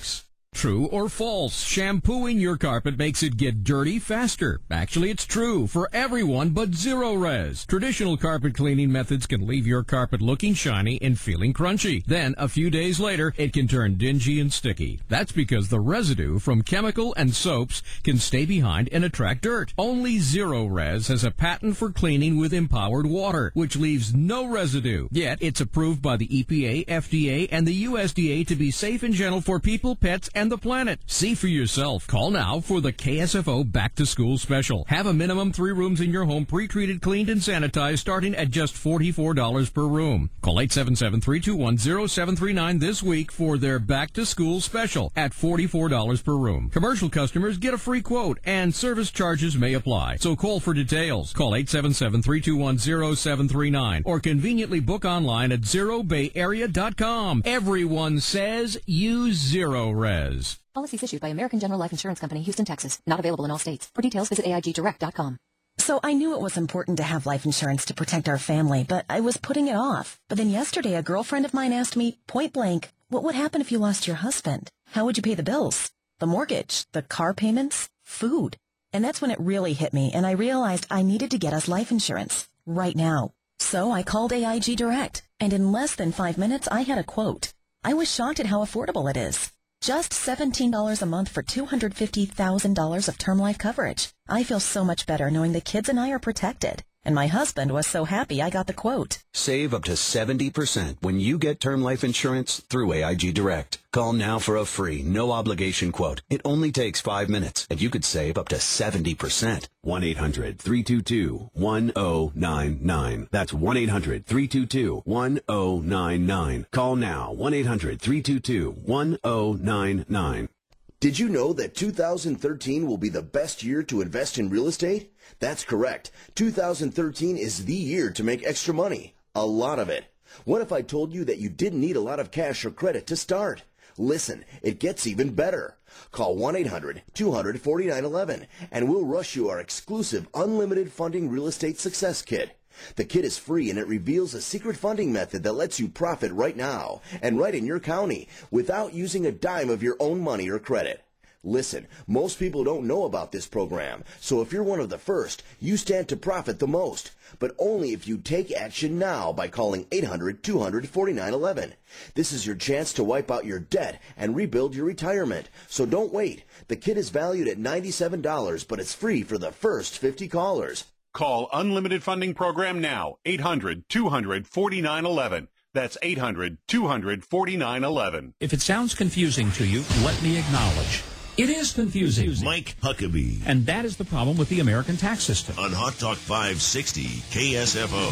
[SPEAKER 13] True or false? Shampooing your carpet makes it get dirty faster. Actually, it's true for everyone but Zero-Res. Traditional carpet cleaning methods can leave your carpet looking shiny and feeling crunchy. Then, a few days later, it can turn dingy and sticky. That's because the residue from chemical and soaps can stay behind and attract dirt. Only Zero-Res has a patent for cleaning with empowered water, which leaves no residue. Yet, it's approved by the E P A, F D A, and the U S D A to be safe and gentle for people, pets, and the planet. See for yourself. Call now for the K S F O Back to School Special. Have a minimum three rooms in your home pre-treated, cleaned, and sanitized starting at just forty-four dollars per room. Call eight seven seven, three two one, zero seven three nine this week for their Back to School Special at forty-four dollars per room. Commercial customers get a free quote and service charges may apply. So call for details. Call eight seven seven, three two one, zero seven three nine or conveniently book online at zero bay area dot com. Everyone says use Zero-Res.
[SPEAKER 9] Policies issued by American General Life Insurance Company, Houston, Texas. Not available in all states. For details, visit A I G direct dot com.
[SPEAKER 18] So I knew it was important to have life insurance to protect our family, but I was putting it off. But then yesterday, a girlfriend of mine asked me, point blank, what would happen if you lost your husband? How would you pay the bills? The mortgage? The car payments? Food? And that's when it really hit me, and I realized I needed to get us life insurance. Right now. So I called A I G Direct, and in less than five minutes, I had a quote. I was shocked at how affordable it is. Just seventeen dollars a month for two hundred fifty thousand dollars of term life coverage. I feel so much better knowing the kids and I are protected. And my husband was so happy I got the quote.
[SPEAKER 19] Save up to seventy percent when you get term life insurance through A I G Direct. Call now for a free, no-obligation quote. It only takes five minutes, and you could save up to seventy percent. one eight hundred, three two two, one zero nine nine. That's one eight hundred, three two two, one zero nine nine. Call now, one eight hundred, three two two, one zero nine nine.
[SPEAKER 20] Did you know that two thousand thirteen will be the best year to invest in real estate? That's correct. two thousand thirteen is the year to make extra money. A lot of it. What if I told you that you didn't need a lot of cash or credit to start? Listen, it gets even better. Call one eight hundred, two hundred, forty-nine eleven and we'll rush you our exclusive unlimited funding real estate success kit. The kit is free and it reveals a secret funding method that lets you profit right now and right in your county without using a dime of your own money or credit. Listen, most people don't know about this program, so if you're one of the first, you stand to profit the most, but only if you take action now by calling eight hundred, two hundred, forty-nine eleven. This is your chance to wipe out your debt and rebuild your retirement, so don't wait. The kit is valued at ninety-seven dollars, but it's free for the first fifty callers.
[SPEAKER 21] Call Unlimited Funding Program now, eight hundred, two hundred, forty-nine eleven. That's eight hundred, two hundred, forty-nine eleven.
[SPEAKER 22] If it sounds confusing to you, let me acknowledge. It is confusing.
[SPEAKER 15] Mike Huckabee.
[SPEAKER 22] And that is the problem with the American tax system.
[SPEAKER 15] On Hot Talk five sixty K S F O.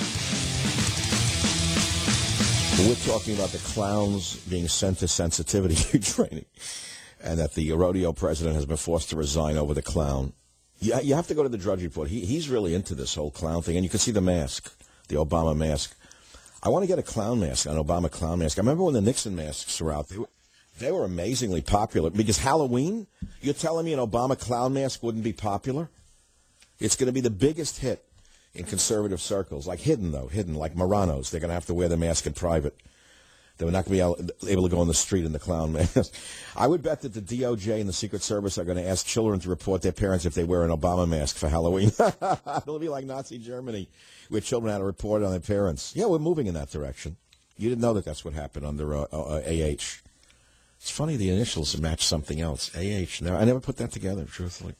[SPEAKER 3] We're talking about the clowns being sent to sensitivity training and that the rodeo president has been forced to resign over the clown. You, you have to go to the Drudge Report. He, he's really into this whole clown thing, and you can see the mask, the Obama mask. I want to get a clown mask, an Obama clown mask. I remember when the Nixon masks were out. They were, they were amazingly popular because Halloween, you're telling me an Obama clown mask wouldn't be popular? It's going to be the biggest hit in conservative circles, like hidden, though, hidden, like Maranos. They're going to have to wear the mask in private. They're not going to be able to go on the street in the clown mask. I would bet that the D O J and the Secret Service are going to ask children to report their parents if they wear an Obama mask for Halloween. It'll be like Nazi Germany, where children had to report on their parents. Yeah, we're moving in that direction. You didn't know that that's what happened under uh, uh, A H. It's funny the initials match something else. A H. No, I never put that together, truthfully.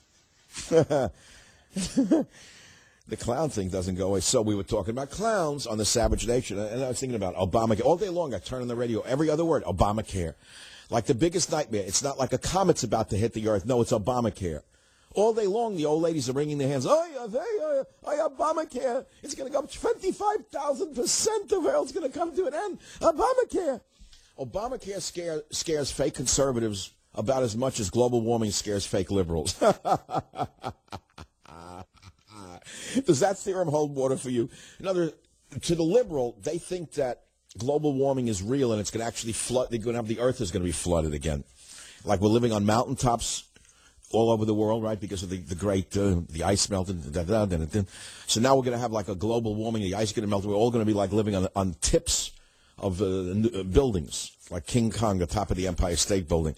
[SPEAKER 3] The clown thing doesn't go away. So we were talking about clowns on the Savage Nation, and I was thinking about Obamacare. All day long I turn on the radio, every other word, Obamacare. Like the biggest nightmare. It's not like a comet's about to hit the earth. No, it's Obamacare. All day long the old ladies are wringing their hands. Oh, yeah, they, uh, uh, Obamacare. It's going to go up twenty-five thousand percent. The world's going to come to an end. Obamacare. Obamacare scare, scares fake conservatives about as much as global warming scares fake liberals. Does that theorem hold water for you? Another, to the liberal, they think that global warming is real and it's going to actually flood. They're going to have the earth is going to be flooded again. Like we're living on mountaintops all over the world, right? Because of the, the great, uh, the ice melting. Da, da, da, da, da. So now we're going to have like a global warming. The ice is going to melt. We're all going to be like living on, on tips of uh, buildings, like King Kong, the top of the Empire State Building.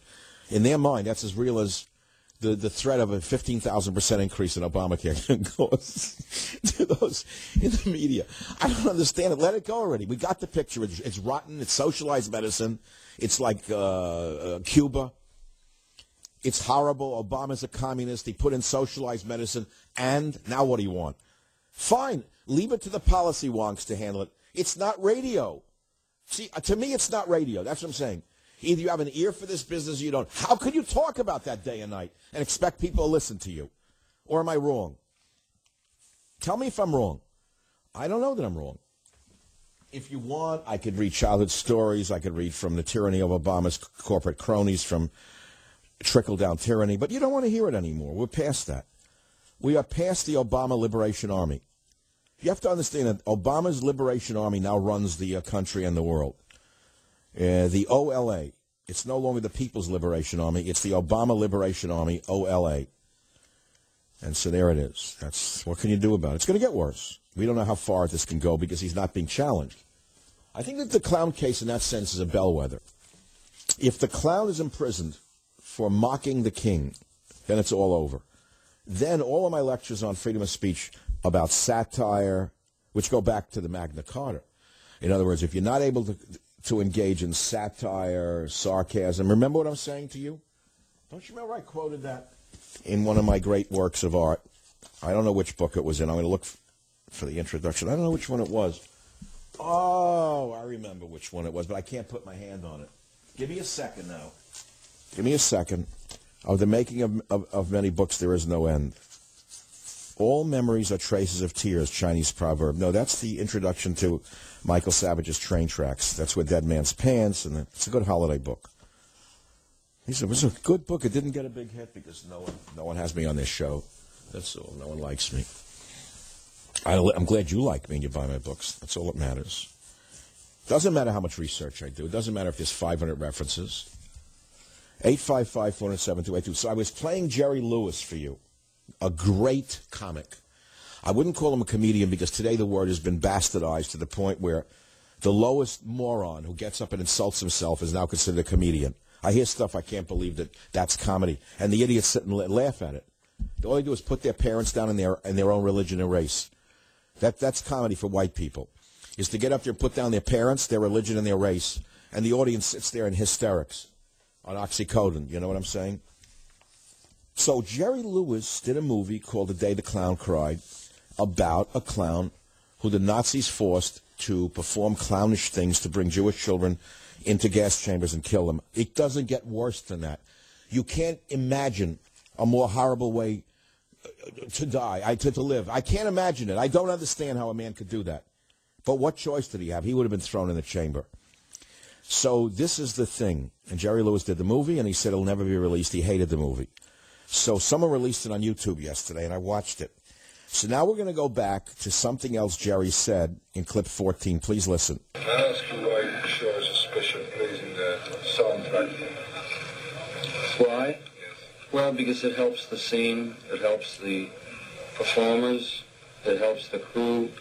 [SPEAKER 3] In their mind, that's as real as the, the threat of a fifteen thousand percent increase in Obamacare can cause to those in the media. I don't understand it. Let it go already. We got the picture. It's, it's rotten. It's socialized medicine. It's like uh, uh, Cuba. It's horrible. Obama's a communist. He put in socialized medicine. And now what do you want? Fine. Leave it to the policy wonks to handle it. It's not radio. See, to me, it's not radio. That's what I'm saying. Either you have an ear for this business or you don't. How could you talk about that day and night and expect people to listen to you? Or am I wrong? Tell me if I'm wrong. I don't know that I'm wrong. If you want, I could read childhood stories. I could read from the tyranny of Obama's corporate cronies, from trickle-down tyranny. But you don't want to hear it anymore. We're past that. We are past the Obama Liberation Army. You have to understand that Obama's Liberation Army now runs the uh, country and the world. Uh, the O L A. It's no longer the People's Liberation Army. It's the Obama Liberation Army, O L A. And so there it is. That's what can you do about it? It's going to get worse. We don't know how far this can go because he's not being challenged. I think that the clown case in that sense is a bellwether. If the clown is imprisoned for mocking the king, then it's all over. Then all of my lectures on freedom of speech about satire, which go back to the Magna Carta. In other words, if you're not able to to engage in satire, sarcasm, remember what I'm saying to you? Don't you remember I quoted that in one of my great works of art? I don't know which book it was in. I'm going to look for the introduction. I don't know which one it was. Oh, I remember which one it was, but I can't put my hand on it. Give me a second now. Give me a second. Of the making of, of, of many books, there is no end. All memories are traces of tears, Chinese proverb. No, that's the introduction to Michael Savage's Train Tracks. That's with Dead Man's Pants, and it's a good holiday book. He said, it was a good book. It didn't get a big hit because no one, no one has me on this show. That's all. No one likes me. I, I'm glad you like me and you buy my books. That's all that matters. Doesn't matter how much research I do. It doesn't matter if there's five hundred references. eight five five, four zero seven, two eight two. So I was playing Jerry Lewis for you, a great comic. I wouldn't call him a comedian because today the word has been bastardized to the point where the lowest moron who gets up and insults himself is now considered a comedian. I hear stuff I can't believe that that's comedy. And the idiots sit and laugh at it. All they do is put their parents down in their in their own religion and race. That That's comedy for white people, is to get up there and put down their parents, their religion, and their race. And the audience sits there in hysterics on oxycodone. You know what I'm saying? So Jerry Lewis did a movie called The Day the Clown Cried about a clown who the Nazis forced to perform clownish things to bring Jewish children into gas chambers and kill them. It doesn't get worse than that. You can't imagine a more horrible way to die, I, to, to live. I can't imagine it. I don't understand how a man could do that. But what choice did he have? He would have been thrown in the chamber. So this is the thing. And Jerry Lewis did the movie, and he said it'll never be released. He hated the movie. So someone released it on YouTube yesterday, and I watched it. So now we're going to go back to something else Jerry said in clip fourteen. Please listen.
[SPEAKER 7] Can I ask you why you shows a special place in the soundtrack?
[SPEAKER 8] Why? Yes. Well, because it helps the scene, it helps the performers, it helps the crew.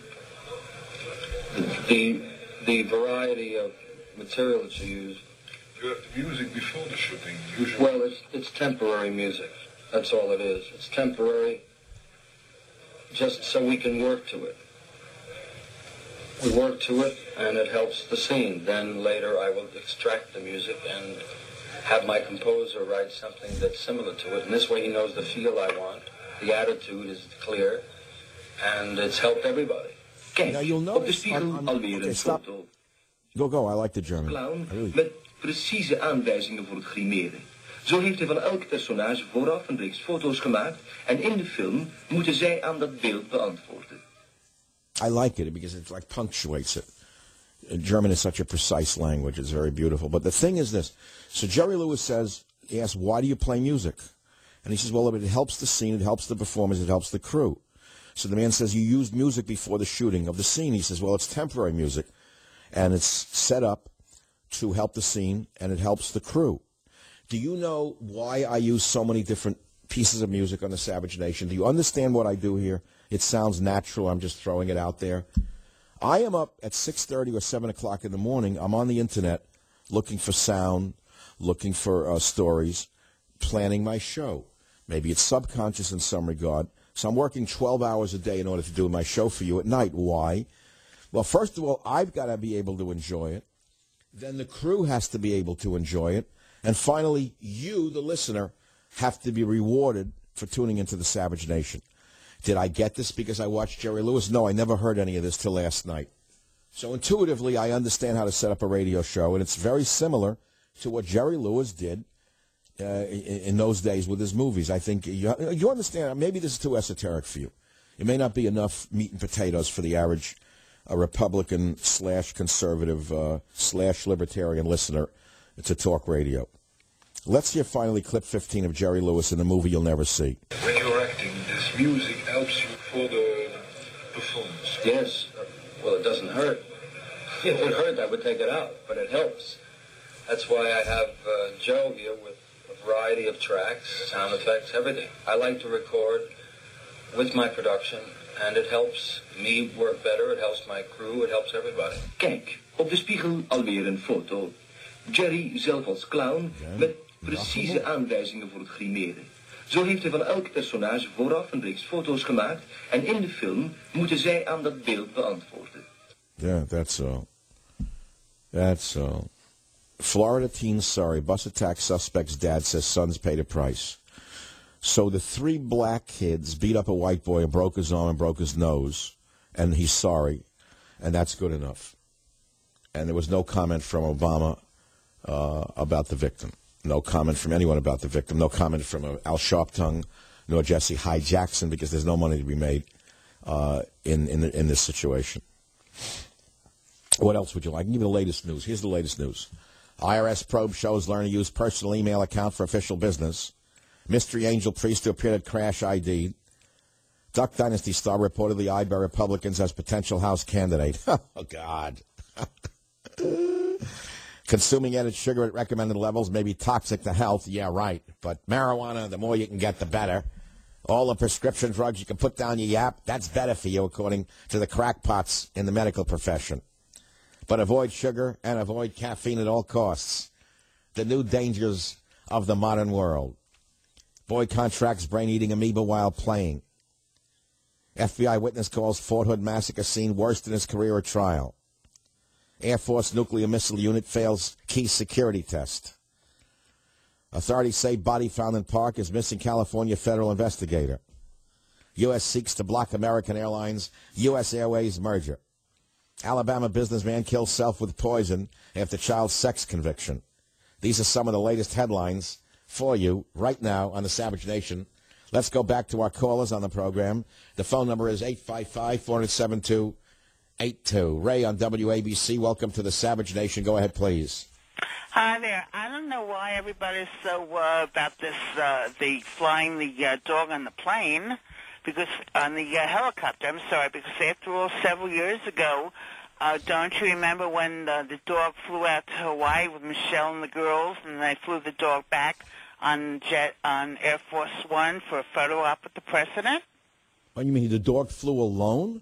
[SPEAKER 8] The, the variety of material that you use.
[SPEAKER 7] You have the music before the shooting, usually.
[SPEAKER 8] Well, it's, it's temporary music. That's all it is. It's temporary, just so we can work to it. We work to it, and it helps the scene. Then later I will extract the music and have my composer write something that's similar to it. And this way he knows the feel I want. The attitude is clear, and it's helped everybody.
[SPEAKER 7] Kijk,
[SPEAKER 3] now you'll
[SPEAKER 7] op de spiegel
[SPEAKER 3] on, on,
[SPEAKER 7] alweer
[SPEAKER 3] okay,
[SPEAKER 7] een
[SPEAKER 3] stop.
[SPEAKER 7] foto.
[SPEAKER 3] Go, go. I like the German.
[SPEAKER 7] Clown
[SPEAKER 3] really.
[SPEAKER 7] met precieze aanwijzingen voor het grimeren. Zo heeft hij van elk personage vooraf een reeks foto's gemaakt en in de film moeten zij aan dat beeld beantwoorden.
[SPEAKER 3] I like it because it like punctuates it. German is such a precise language. It's very beautiful. But the thing is this. So Jerry Lewis says, he asks, why do you play music? And he says, well, it helps the scene, it helps the performers, it helps the crew. So the man says, you used music before the shooting of the scene. He says, well, it's temporary music, and it's set up to help the scene, and it helps the crew. Do you know why I use so many different pieces of music on the Savage Nation? Do you understand what I do here? It sounds natural. I'm just throwing it out there. I am up at six thirty or seven o'clock in the morning. I'm on the Internet looking for sound, looking for uh, stories. planning my show. Maybe it's subconscious in some regard. So I'm working twelve hours a day in order to do my show for you at night. Why? Well, first of all, I've got to be able to enjoy it. Then the crew has to be able to enjoy it. And finally, you, the listener, have to be rewarded for tuning into the Savage Nation. Did I get this because I watched Jerry Lewis? No, I never heard any of this till last night. So intuitively, I understand how to set up a radio show, and it's very similar to what Jerry Lewis did uh, in, in those days with his movies. I think you, you understand. Maybe this is too esoteric for you. It may not be enough meat and potatoes for the average uh, Republican slash conservative uh, slash libertarian listener to talk radio. Let's hear finally clip fifteen of Jerry Lewis in a movie you'll never see.
[SPEAKER 8] When you're acting, this music helps you for the performance. Yes. Well, it doesn't hurt. If it hurt, I would take it out, but it helps. That's why I have uh, Joe here with a variety of tracks, sound effects, everything. I like to record with my production, and it helps me work better, it helps my crew, it helps everybody.
[SPEAKER 7] Kijk, op de spiegel alweer een foto. Jerry zelf als clown met precieze aanwijzingen voor het grimeren. Zo heeft hij van elk personage vooraf een reeks foto's gemaakt en in de film moeten zij aan dat beeld beantwoorden.
[SPEAKER 3] Yeah, that's all. That's all. Florida teen sorry. Bus attack suspect's dad says son's paid a price. So the three black kids beat up a white boy and broke his arm and broke his nose, and he's sorry, and that's good enough. And there was no comment from Obama uh, about the victim. No comment from anyone about the victim. No comment from uh, Al Sharptongue, nor Jesse Hyde Jackson, because there's no money to be made uh, in in, the, in this situation. What else would you like? I can give you the latest news. Here's the latest news. I R S probe shows learn to use personal email account for official business. Mystery angel priest who appeared at Crash I D. Duck Dynasty star reportedly eyed by Republicans as potential House candidate. Oh, God. Consuming added sugar at recommended levels may be toxic to health. Yeah, right. But marijuana, the more you can get, the better. All the prescription drugs you can put down your yap, that's better for you, according to the crackpots in the medical profession. But avoid sugar and avoid caffeine at all costs. The new dangers of the modern world. Boy contracts brain-eating amoeba while playing. F B I witness calls Fort Hood massacre scene worst in his career at trial. Air Force nuclear missile unit fails key security test. Authorities say body found in park is missing California federal investigator. U S seeks to block American Airlines U S Airways merger. Alabama businessman kills self with poison after child sex conviction. These are some of the latest headlines for you right now on the Savage Nation. Let's go back to our callers on the program. The phone number is eight five five, four seven two, eight two. Ray on W A B C. Welcome to the Savage Nation. Go ahead, please.
[SPEAKER 2] Hi there. I don't know why everybody's so uh, about this, uh, the flying the uh, dog on the plane, because on the uh, helicopter, I'm sorry, because after all, several years ago, uh, don't you remember when uh, the dog flew out to Hawaii with Michelle and the girls, and they flew the dog back on jet on Air Force One for a photo op with the president?
[SPEAKER 3] Oh, you mean the dog flew alone?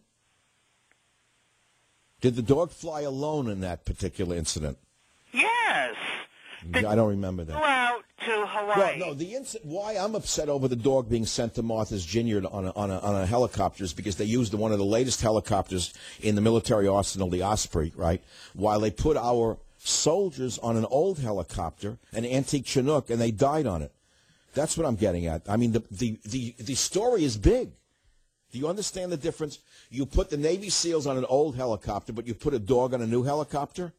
[SPEAKER 3] Did the dog fly alone in that particular incident?
[SPEAKER 2] Yes.
[SPEAKER 3] I don't remember that.
[SPEAKER 2] Flew out to Hawaii.
[SPEAKER 3] Well, no, the inc- why I'm upset over the dog being sent to Martha's Vineyard on a, on a, on a helicopter is because they used one of the latest helicopters in the military arsenal, the Osprey, right, while they put our soldiers on an old helicopter, an antique Chinook, and they died on it. That's what I'm getting at. I mean, the, the, the, the story is big. Do you understand the difference? You put the Navy SEALs on an old helicopter, but you put a dog on a new helicopter?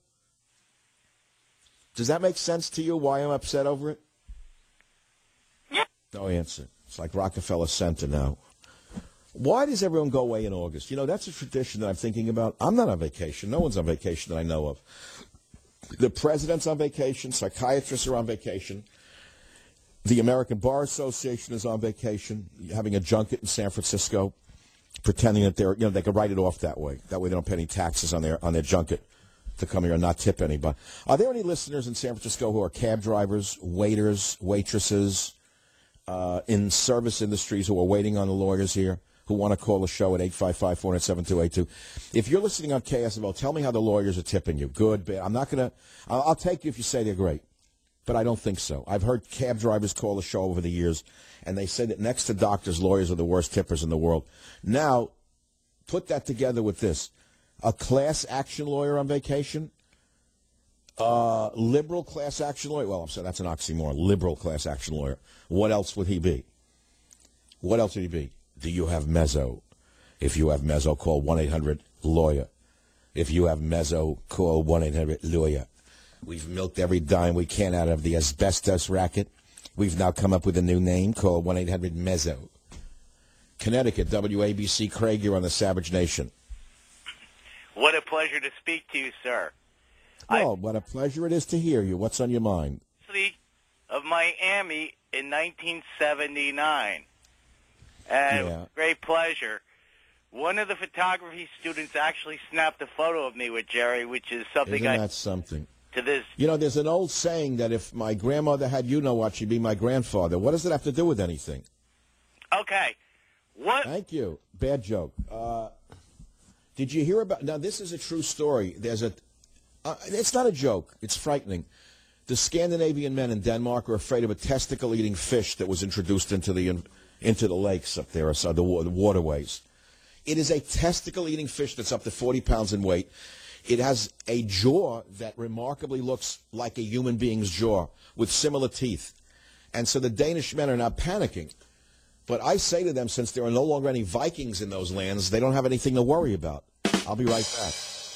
[SPEAKER 3] Does that make sense to you, why I'm upset over it?
[SPEAKER 2] Yeah.
[SPEAKER 3] No answer. It's like Rockefeller Center now. Why does everyone go away in August? You know, that's a tradition that I'm thinking about. I'm not on vacation. No one's on vacation that I know of. The president's on vacation. Psychiatrists are on vacation. The American Bar Association is on vacation, having a junket in San Francisco, pretending that they're, you know, they can write it off that way. That way they don't pay any taxes on their on their junket to come here and not tip anybody. Are there any listeners in San Francisco who are cab drivers, waiters, waitresses, uh, in service industries who are waiting on the lawyers here, who want to call the show at eight five five, four seven two, eight two? If you're listening on K S L, tell me how the lawyers are tipping you. Good, bad. I'm not going to – I'll take you if you say they're great. but I don't think so. I've heard cab drivers call the show over the years, and they say that next to doctors, lawyers are the worst tippers in the world. Now, put that together with this. A class action lawyer on vacation, uh, liberal class action lawyer. Well, I'm sorry, that's an oxymoron. Liberal class action lawyer. What else would he be? What else would he be? Do you have mezzo? If you have mezzo, call one eight hundred lawyer. If you have mezzo, call one eight hundred lawyer. We've milked every dime we can out of the asbestos racket. We've now come up with a new name called one eight hundred mezzo. Connecticut, W A B C, Craig, you're on the Savage Nation.
[SPEAKER 6] What a pleasure to speak to you, sir.
[SPEAKER 3] Well, what a pleasure it is to hear you. What's on your mind?
[SPEAKER 6] Of Miami in nineteen seventy-nine. And
[SPEAKER 3] Yeah.
[SPEAKER 6] great pleasure. One of the photography students actually snapped a photo of me with Jerry, which is something
[SPEAKER 3] Isn't
[SPEAKER 6] I
[SPEAKER 3] that something?
[SPEAKER 6] to this.
[SPEAKER 3] You know, there's an old saying that if my grandmother had you know what, she'd be my grandfather. What does it have to do with anything?
[SPEAKER 6] Okay. What?
[SPEAKER 3] Thank you. Bad joke. Uh, did you hear about... Now, this is a true story. There's a... Uh, it's not a joke. It's frightening. The Scandinavian men in Denmark are afraid of a testicle-eating fish that was introduced into the into the lakes up there, so the, the waterways. It is a testicle-eating fish that's up to forty pounds in weight. It has a jaw that remarkably looks like a human being's jaw with similar teeth. And so the Danish men are now panicking. But I say to them, since there are no longer any Vikings in those lands, they don't have anything to worry about. I'll be right back.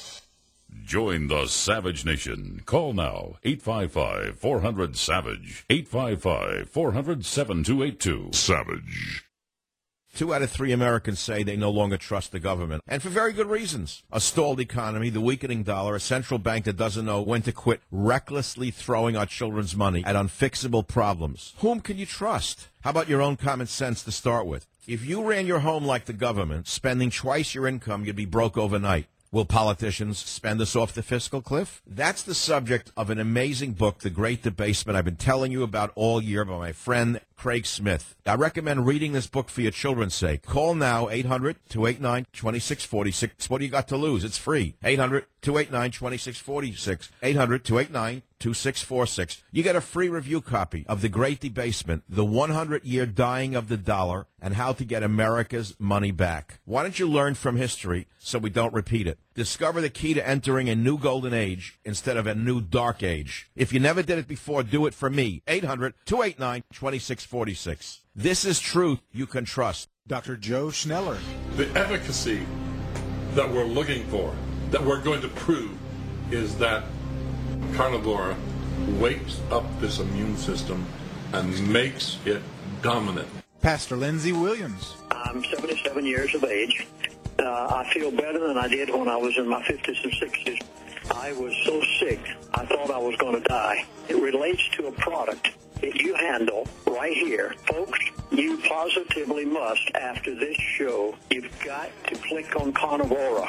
[SPEAKER 1] Join the Savage Nation. Call now, eight five five, four hundred, SAVAGE, eight five five, four hundred, seven two eight two. Savage.
[SPEAKER 23] Two out of three Americans say they no longer trust the government, and for very good reasons. A stalled economy, the weakening dollar, a central bank that doesn't know when to quit recklessly throwing our children's money at unfixable problems. Whom can you trust? How about your own common sense to start with? If you ran your home like the government, spending twice your income, you'd be broke overnight. Will politicians spend us off the fiscal cliff? That's the subject of an amazing book, The Great Debasement, I've been telling you about all year by my friend Craig Smith. I recommend reading this book for your children's sake. Call now, eight hundred, two eight nine, two six four six. What do you got to lose? It's free. eight hundred, two eight nine, two six four six. eight hundred, two eight nine, two six four six. You get a free review copy of The Great Debasement, The one hundred year Dying of the Dollar, and How to Get America's Money Back. Why don't you learn from history so we don't repeat it? Discover the key to entering a new golden age instead of a new dark age. If you never did it before, do it for me. eight hundred, two eight nine, two six four six. This is truth you can trust.
[SPEAKER 10] Doctor Joe Schneller.
[SPEAKER 16] The efficacy that we're looking for, that we're going to prove, is that carnivora wakes up this immune system and makes it dominant.
[SPEAKER 10] Pastor Lindsey Williams.
[SPEAKER 24] I'm seventy-seven years of age. Uh, I feel better than I did when I was in my fifties and sixties. I was so sick, I thought I was going to die. It relates to a product that you handle right here. Folks, you positively must, after this show, you've got to click on Carnivora.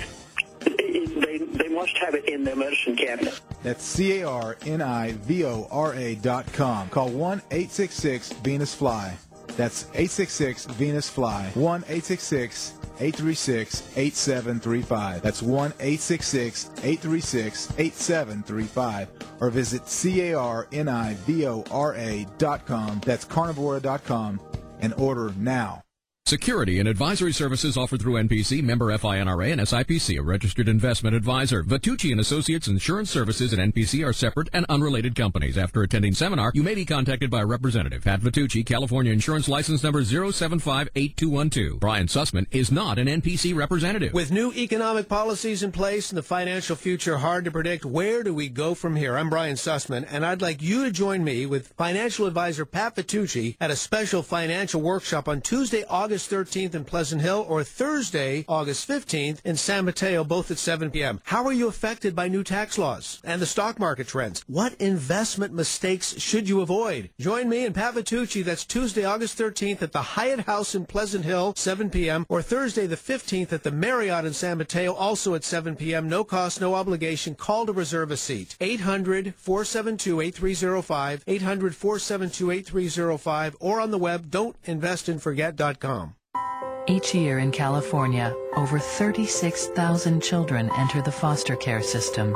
[SPEAKER 24] They, they must have it in their medicine cabinet.
[SPEAKER 10] That's C A R N I V O R A dot com. Call one eight six six Venus Fly. That's eight six six Venus Fly. one eight six six eight three six eight seven three five. That's one eight six six eight three six eight seven three five. Or visit C A R N I V O R A dot com. That's carnivora dot com and order now.
[SPEAKER 13] Security and advisory services offered through N P C, member F I N R A, and S I P C, a registered investment advisor. Vitucci and Associates Insurance Services and N P C are separate and unrelated companies. After attending seminar, you may be contacted by a representative. Pat Vitucci, California Insurance License Number zero seven five eight two one two. Brian Sussman is not an N P C representative.
[SPEAKER 25] With new economic policies in place and the financial future hard to predict, where do we go from here? I'm Brian Sussman, and I'd like you to join me with financial advisor Pat Vitucci at a special financial workshop on Tuesday, August thirteenth in Pleasant Hill, or Thursday, August fifteenth in San Mateo, both at seven p.m. How are you affected by new tax laws and the stock market trends? What investment mistakes should you avoid? Join me and Pat Vitucci. That's Tuesday, August thirteenth at the Hyatt House in Pleasant Hill, seven p.m., or Thursday the fifteenth at the Marriott in San Mateo, also at seven p.m. No cost, no obligation. Call to reserve a seat. eight hundred, four seven two, eight three zero five, eight hundred, four seven two, eight three zero five, or on the web, don't invest in forget dot com.
[SPEAKER 26] Each year in California, over thirty-six thousand children enter the foster care system.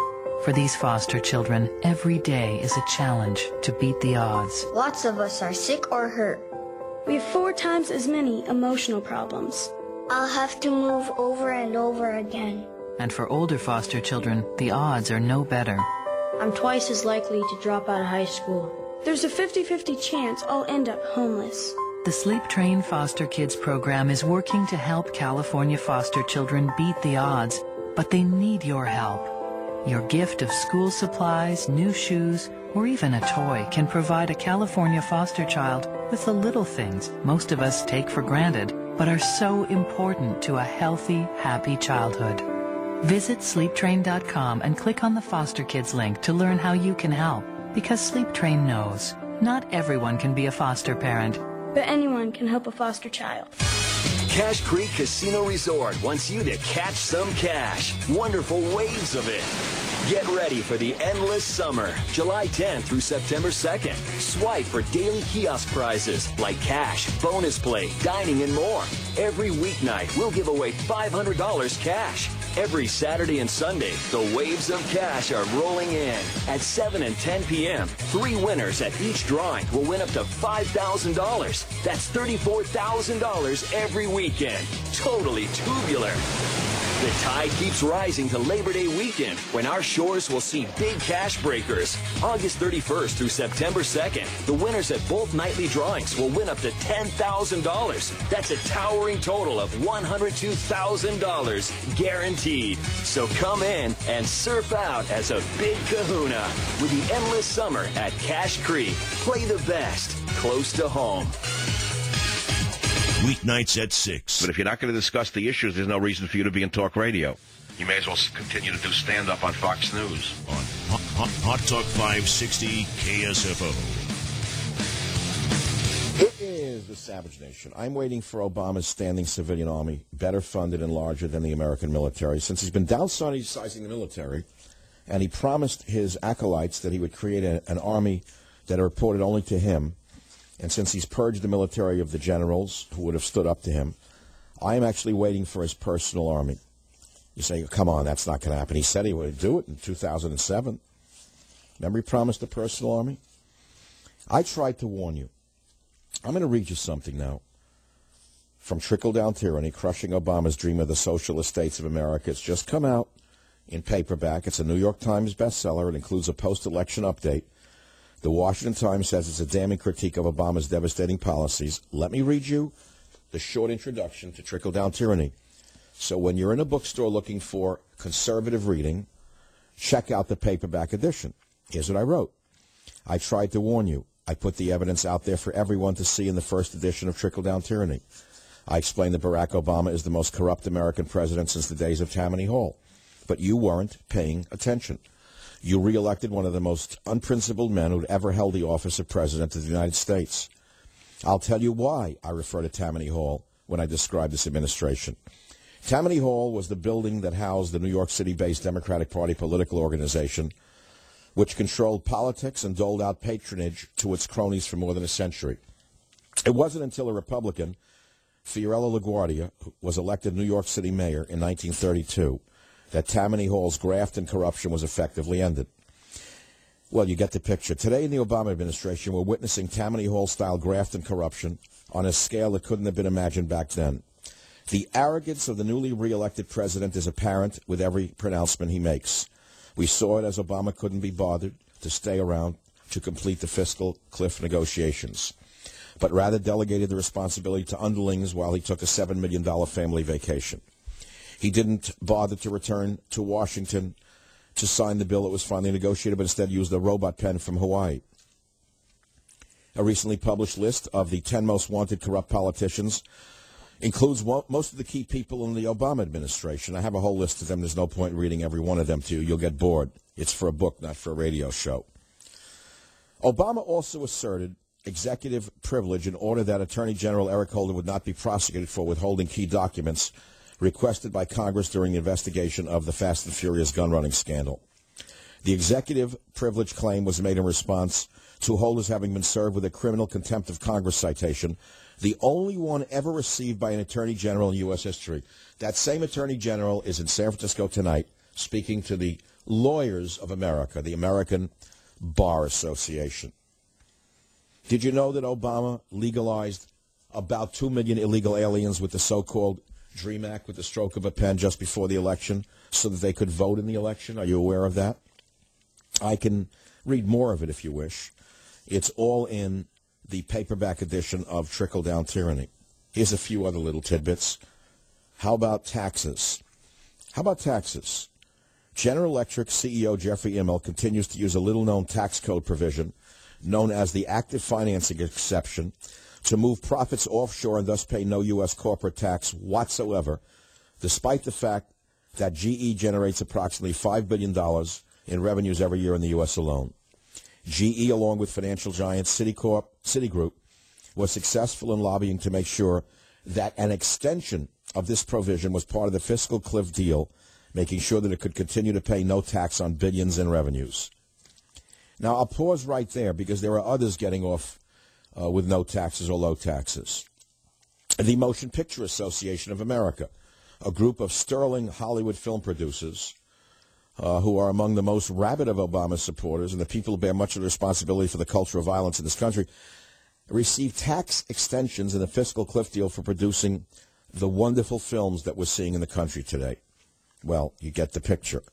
[SPEAKER 26] For these foster children, every day is a challenge to beat the odds.
[SPEAKER 4] Lots of us are sick or hurt.
[SPEAKER 5] We have four times as many emotional problems.
[SPEAKER 4] I'll have to move over and over again.
[SPEAKER 26] And for older foster children, the odds are no better.
[SPEAKER 5] I'm twice as likely to drop out of high school. There's a fifty-fifty chance I'll end up homeless.
[SPEAKER 26] The Sleep Train Foster Kids program is working to help California foster children beat the odds, but they need your help. Your gift of school supplies, new shoes, or even a toy can provide a California foster child with the little things most of us take for granted, but are so important to a healthy, happy childhood. Visit sleep train dot com and click on the Foster Kids link to learn how you can help. Because Sleep Train knows, not everyone can be a foster parent.
[SPEAKER 5] But anyone can help a foster child.
[SPEAKER 11] Cache Creek Casino Resort wants you to catch some cash. Wonderful waves of it. Get ready for the endless summer, July tenth through September second. Swipe for daily kiosk prizes like cash, bonus play, dining, and more. Every weeknight, we'll give away five hundred dollars cash. Every Saturday and Sunday, the waves of cash are rolling in. At seven and ten p.m., three winners at each drawing will win up to five thousand dollars. That's thirty-four thousand dollars every weekend. Totally tubular. The tide keeps rising to Labor Day weekend when our shores will see big cash breakers. August thirty-first through September second, the winners at both nightly drawings will win up to ten thousand dollars. That's a towering total of one hundred two thousand dollars guaranteed. So come in and surf out as a big kahuna with the endless summer at Cache Creek. Play the best, close to home.
[SPEAKER 15] Weeknights at six.
[SPEAKER 23] But if you're not going to discuss the issues, there's no reason for you to be in talk radio. You may as well continue to do stand-up on Fox News.
[SPEAKER 15] On Hot, Hot, Hot Talk five sixty K S F O.
[SPEAKER 3] It is the Savage Nation. I'm waiting for Obama's standing civilian army, better funded and larger than the American military, since he's been downsizing the military, and he promised his acolytes that he would create a, an army that are reported only to him. And since he's purged the military of the generals who would have stood up to him, I am actually waiting for his personal army. You say, come on, that's not going to happen. He said he would do it in two thousand seven. Remember he promised a personal army? I tried to warn you. I'm going to read you something now. From Trickle-Down Tyranny, Crushing Obama's Dream of the Socialist States of America. It's just come out in paperback. It's a New York Times bestseller. It includes a post-election update. The Washington Times says it's a damning critique of Obama's devastating policies. Let me read you the short introduction to Trickle-Down Tyranny. So when you're in a bookstore looking for conservative reading, check out the paperback edition. Here's what I wrote. I tried to warn you. I put the evidence out there for everyone to see in the first edition of Trickle-Down Tyranny. I explained that Barack Obama is the most corrupt American president since the days of Tammany Hall. But you weren't paying attention. You reelected one of the most unprincipled men who'd ever held the office of President of the United States. I'll tell you why I refer to Tammany Hall when I describe this administration. Tammany Hall was the building that housed the New York City-based Democratic Party political organization, which controlled politics and doled out patronage to its cronies for more than a century. It wasn't until a Republican, Fiorello LaGuardia, was elected New York City mayor in nineteen thirty-two, that Tammany Hall's graft and corruption was effectively ended. Well, you get the picture. Today in the Obama administration, we're witnessing Tammany Hall-style graft and corruption on a scale that couldn't have been imagined back then. The arrogance of the newly reelected president is apparent with every pronouncement he makes. We saw it as Obama couldn't be bothered to stay around to complete the fiscal cliff negotiations, but rather delegated the responsibility to underlings while he took a seven million dollars family vacation. He didn't bother to return to Washington to sign the bill that was finally negotiated, but instead used a robot pen from Hawaii. A recently published list of the ten most wanted corrupt politicians includes most of the key people in the Obama administration. I have a whole list of them. There's no point in reading every one of them to you. You'll get bored. It's for a book, not for a radio show. Obama also asserted executive privilege in order that Attorney General Eric Holder would not be prosecuted for withholding key documents requested by Congress during the investigation of the Fast and Furious gun-running scandal. The executive privilege claim was made in response to Holder's having been served with a criminal contempt of Congress citation, the only one ever received by an attorney general in U S history. That same attorney general is in San Francisco tonight speaking to the Lawyers of America, the American Bar Association. Did you know that Obama legalized about two million illegal aliens with the so-called DREAM Act with the stroke of a pen just before the election so that they could vote in the election? Are you aware of that? I can read more of it if you wish. It's all in the paperback edition of Trickle Down Tyranny. Here's a few other little tidbits. How about taxes? How about taxes? General Electric C E O Jeffrey Immelt continues to use a little-known tax code provision known as the active financing exception to move profits offshore and thus pay no U S corporate tax whatsoever, despite the fact that G E generates approximately five billion dollars in revenues every year in the U S alone. G E, along with financial giants Citicorp, Citigroup, was successful in lobbying to make sure that an extension of this provision was part of the fiscal cliff deal, making sure that it could continue to pay no tax on billions in revenues. Now, I'll pause right there because there are others getting off uh, with no taxes or low taxes. The Motion Picture Association of America, a group of sterling Hollywood film producers uh, who are among the most rabid of Obama's supporters and the people who bear much of the responsibility for the culture of violence in this country, received tax extensions in the fiscal cliff deal for producing the wonderful films that we're seeing in the country today. Well, you get the picture.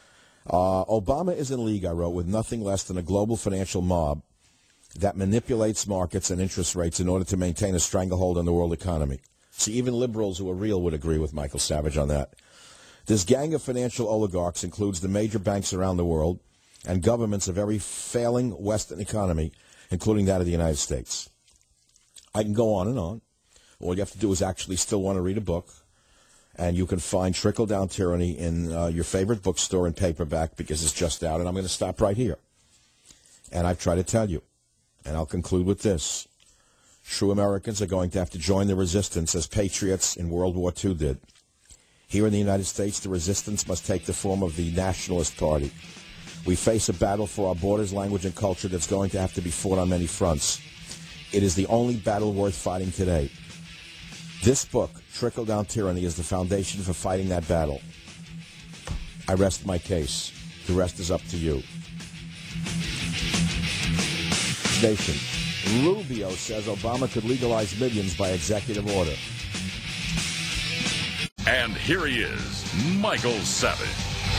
[SPEAKER 3] Uh, Obama is in league, I wrote, with nothing less than a global financial mob that manipulates markets and interest rates in order to maintain a stranglehold on the world economy. See, even liberals who are real would agree with Michael Savage on that. This gang of financial oligarchs includes the major banks around the world and governments of every failing Western economy, including that of the United States. I can go on and on. All you have to do is actually still want to read a book. And you can find Trickle Down Tyranny in uh, your favorite bookstore in paperback because it's just out. And I'm going to stop right here. And I've tried to tell you. And I'll conclude with this. True Americans are going to have to join the resistance as patriots in World War Two did. Here in the United States, the resistance must take the form of the Nationalist Party. We face a battle for our borders, language, and culture that's going to have to be fought on many fronts. It is the only battle worth fighting today. This book, Trickle Down Tyranny, is the foundation for fighting that battle. I rest my case. The rest is up to you. Nation. Rubio says Obama could legalize millions by executive order.
[SPEAKER 1] And here he is, Michael Savage.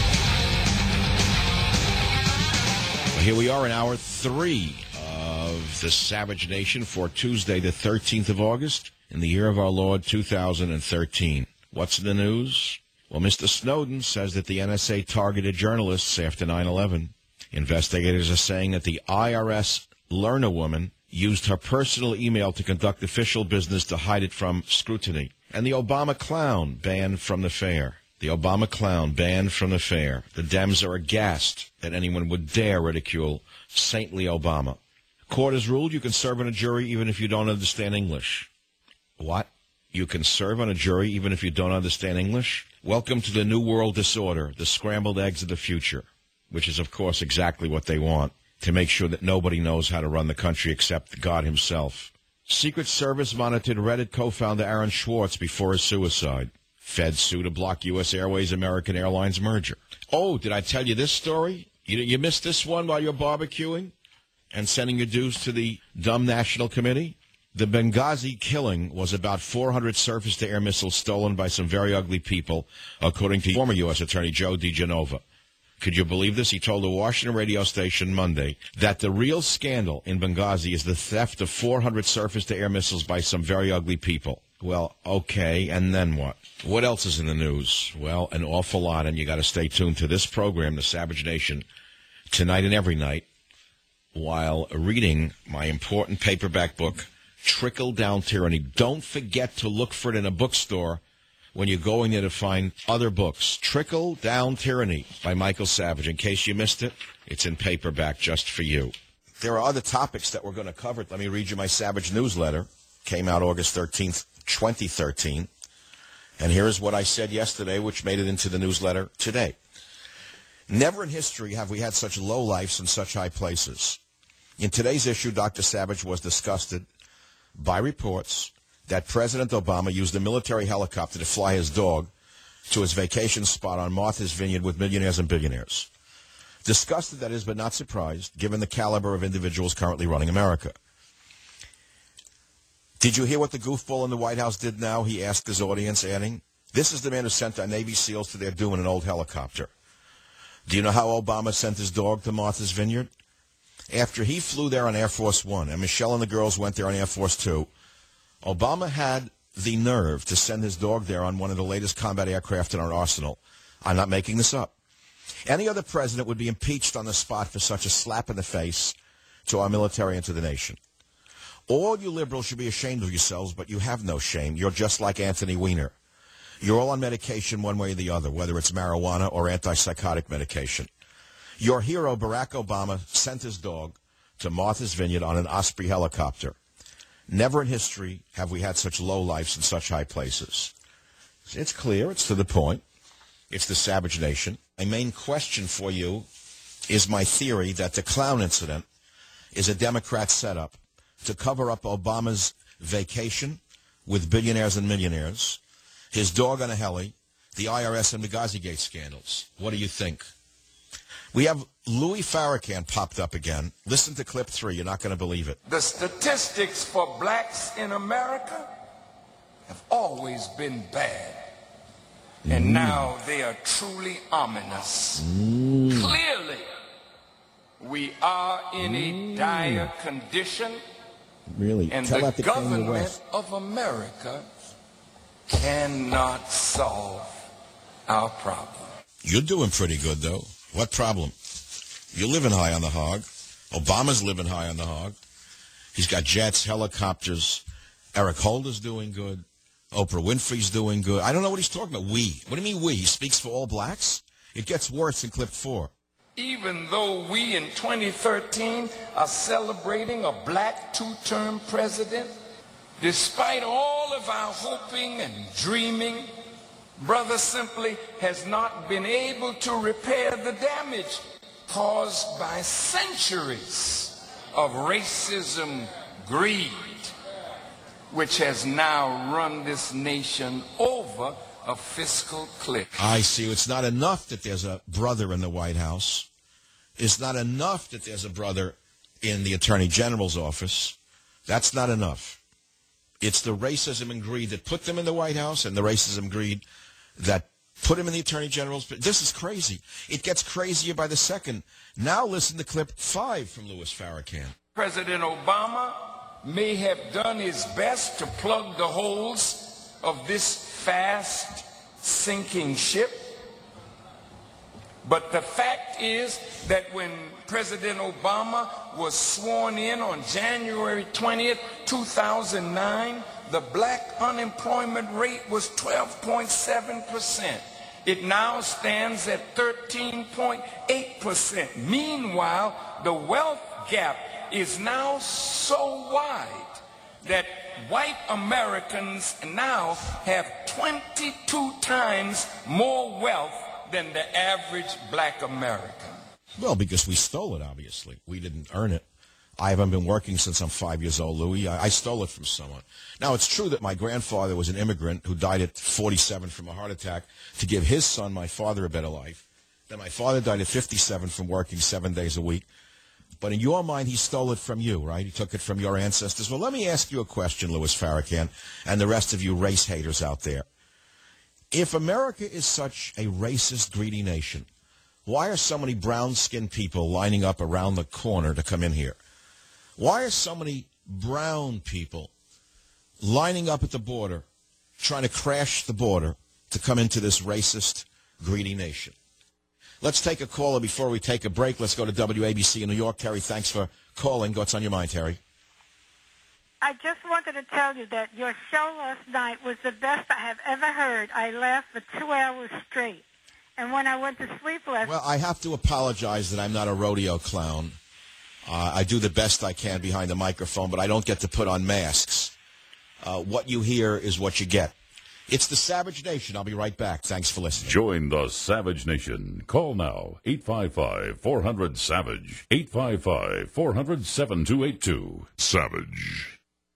[SPEAKER 23] Well, here we are in hour three of the Savage Nation for Tuesday, the thirteenth of August. In the year of our Lord, two thousand thirteen. What's in the news? Well, Mister Snowden says that the N S A targeted journalists after nine eleven. Investigators are saying that the I R S Lerner woman used her personal email to conduct official business to hide it from scrutiny. And the Obama clown banned from the fair. The Obama clown banned from the fair. The Dems are aghast that anyone would dare ridicule saintly Obama. Court has ruled you can serve on a jury even if you don't understand English. What? You can serve on a jury even if you don't understand English? Welcome to the New World Disorder, the scrambled eggs of the future, which is, of course, exactly what they want, to make sure that nobody knows how to run the country except God himself. Secret Service monitored Reddit co-founder Aaron Swartz before his suicide. Feds sue to block U S Airways American Airlines merger. Oh, did I tell you this story? You, you missed this one while you're barbecuing and sending your dues to the dumb National Committee? The Benghazi killing was about four hundred surface-to-air missiles stolen by some very ugly people, according to former U S Attorney Joe DiGenova. Could you believe this? He told a Washington radio station Monday that the real scandal in Benghazi is the theft of four hundred surface-to-air missiles by some very ugly people. Well, okay, and then what? What else is in the news? Well, an awful lot, and you got to stay tuned to this program, The Savage Nation, tonight and every night, while reading my important paperback book, Trickle Down Tyranny. Don't forget to look for it in a bookstore when you're going there to find other books. Trickle Down Tyranny by Michael Savage. In case you missed it, it's in paperback just for you. There are other topics that we're going to cover. Let me read you my Savage newsletter. Came out August thirteenth, twenty thirteen. And here is what I said yesterday, which made it into the newsletter today. Never in history have we had such low lifes in such high places. In today's issue, Doctor Savage was disgusted by reports that President Obama used a military helicopter to fly his dog to his vacation spot on Martha's Vineyard with millionaires and billionaires.
[SPEAKER 3] Disgusted, that is, but not surprised, given the caliber of individuals currently running America. Did you hear what the goofball in the White House did now? He asked his audience, adding, this is the man who sent our Navy SEALs to their doom in an old helicopter. Do you know how Obama sent his dog to Martha's Vineyard? After he flew there on Air Force One, and Michelle and the girls went there on Air Force Two, Obama had the nerve to send his dog there on one of the latest combat aircraft in our arsenal. I'm not making this up. Any other president would be impeached on the spot for such a slap in the face to our military and to the nation. All you liberals should be ashamed of yourselves, but you have no shame. You're just like Anthony Weiner. You're all on medication one way or the other, whether it's marijuana or antipsychotic medication. Your hero, Barack Obama, sent his dog to Martha's Vineyard on an Osprey helicopter. Never in history have we had such low lifes in such high places. It's clear. It's to the point. It's the savage nation. My main question for you is my theory that the clown incident is a Democrat setup to cover up Obama's vacation with billionaires and millionaires, his dog on a heli, the I R S and Benghazi-gate scandals. What do you think? We have Louis Farrakhan popped up again. Listen to clip three. You're not going to believe it.
[SPEAKER 9] The statistics for blacks in America have always been bad. And
[SPEAKER 3] Mm.
[SPEAKER 9] now they are truly ominous.
[SPEAKER 3] Mm.
[SPEAKER 9] Clearly, we are in a dire condition.
[SPEAKER 3] Really?
[SPEAKER 9] And
[SPEAKER 3] Tell
[SPEAKER 9] the
[SPEAKER 3] that to Kanye
[SPEAKER 9] government
[SPEAKER 3] West.
[SPEAKER 9] of America cannot solve our problem.
[SPEAKER 3] You're doing pretty good, though. What problem? You're living high on the hog. Obama's living high on the hog. He's got jets, helicopters. Eric Holder's doing good. Oprah Winfrey's doing good. I don't know what he's talking about. We. What do you mean we? He speaks for all blacks? It gets worse in clip four.
[SPEAKER 9] Even though we in twenty thirteen are celebrating a black two-term president, despite all of our hoping and dreaming, brother simply has not been able to repair the damage caused by centuries of racism, greed, which has now run this nation over a fiscal cliff.
[SPEAKER 3] I see. It's not enough that there's a brother in the White House. It's not enough that there's a brother in the Attorney General's office. That's not enough. It's the racism and greed that put them in the White House and the racism and greed that put him in the Attorney General's. This is crazy. It gets crazier by the second. Now listen to clip five from Louis Farrakhan.
[SPEAKER 9] President Obama may have done his best to plug the holes of this fast sinking ship. But the fact is that when President Obama was sworn in on January twentieth, two thousand nine, the black unemployment rate was twelve point seven percent. It now stands at thirteen point eight percent. Meanwhile, the wealth gap is now so wide that white Americans now have twenty-two times more wealth than the average black American.
[SPEAKER 3] Well, because we stole it, obviously. We didn't earn it. I haven't been working since I'm five years old, Louis. I, I stole it from someone. Now, it's true that my grandfather was an immigrant who died at forty-seven from a heart attack to give his son, my father, a better life. Then my father died at fifty-seven from working seven days a week. But in your mind, he stole it from you, right? He took it from your ancestors. Well, let me ask you a question, Louis Farrakhan, and the rest of you race haters out there. If America is such a racist, greedy nation, why are so many brown-skinned people lining up around the corner to come in here? Why are so many brown people lining up at the border, trying to crash the border to come into this racist, greedy nation? Let's take a caller before we take a break. Let's go to W A B C in New York. Terry, thanks for calling. What's on your mind, Terry?
[SPEAKER 12] I just wanted to tell you that your show last night was the best I have ever heard. I laughed for two hours straight. And when I went to sleep last
[SPEAKER 3] Well, I have to apologize that I'm not a rodeo clown. Uh, I do the best I can behind the microphone, but I don't get to put on masks. Uh, what you hear is what you get. It's the Savage Nation. I'll be right back. Thanks for listening.
[SPEAKER 1] Join the Savage Nation. Call now, eight five five, four hundred, SAVAGE, eight five five, four hundred, seven two eight two. Savage.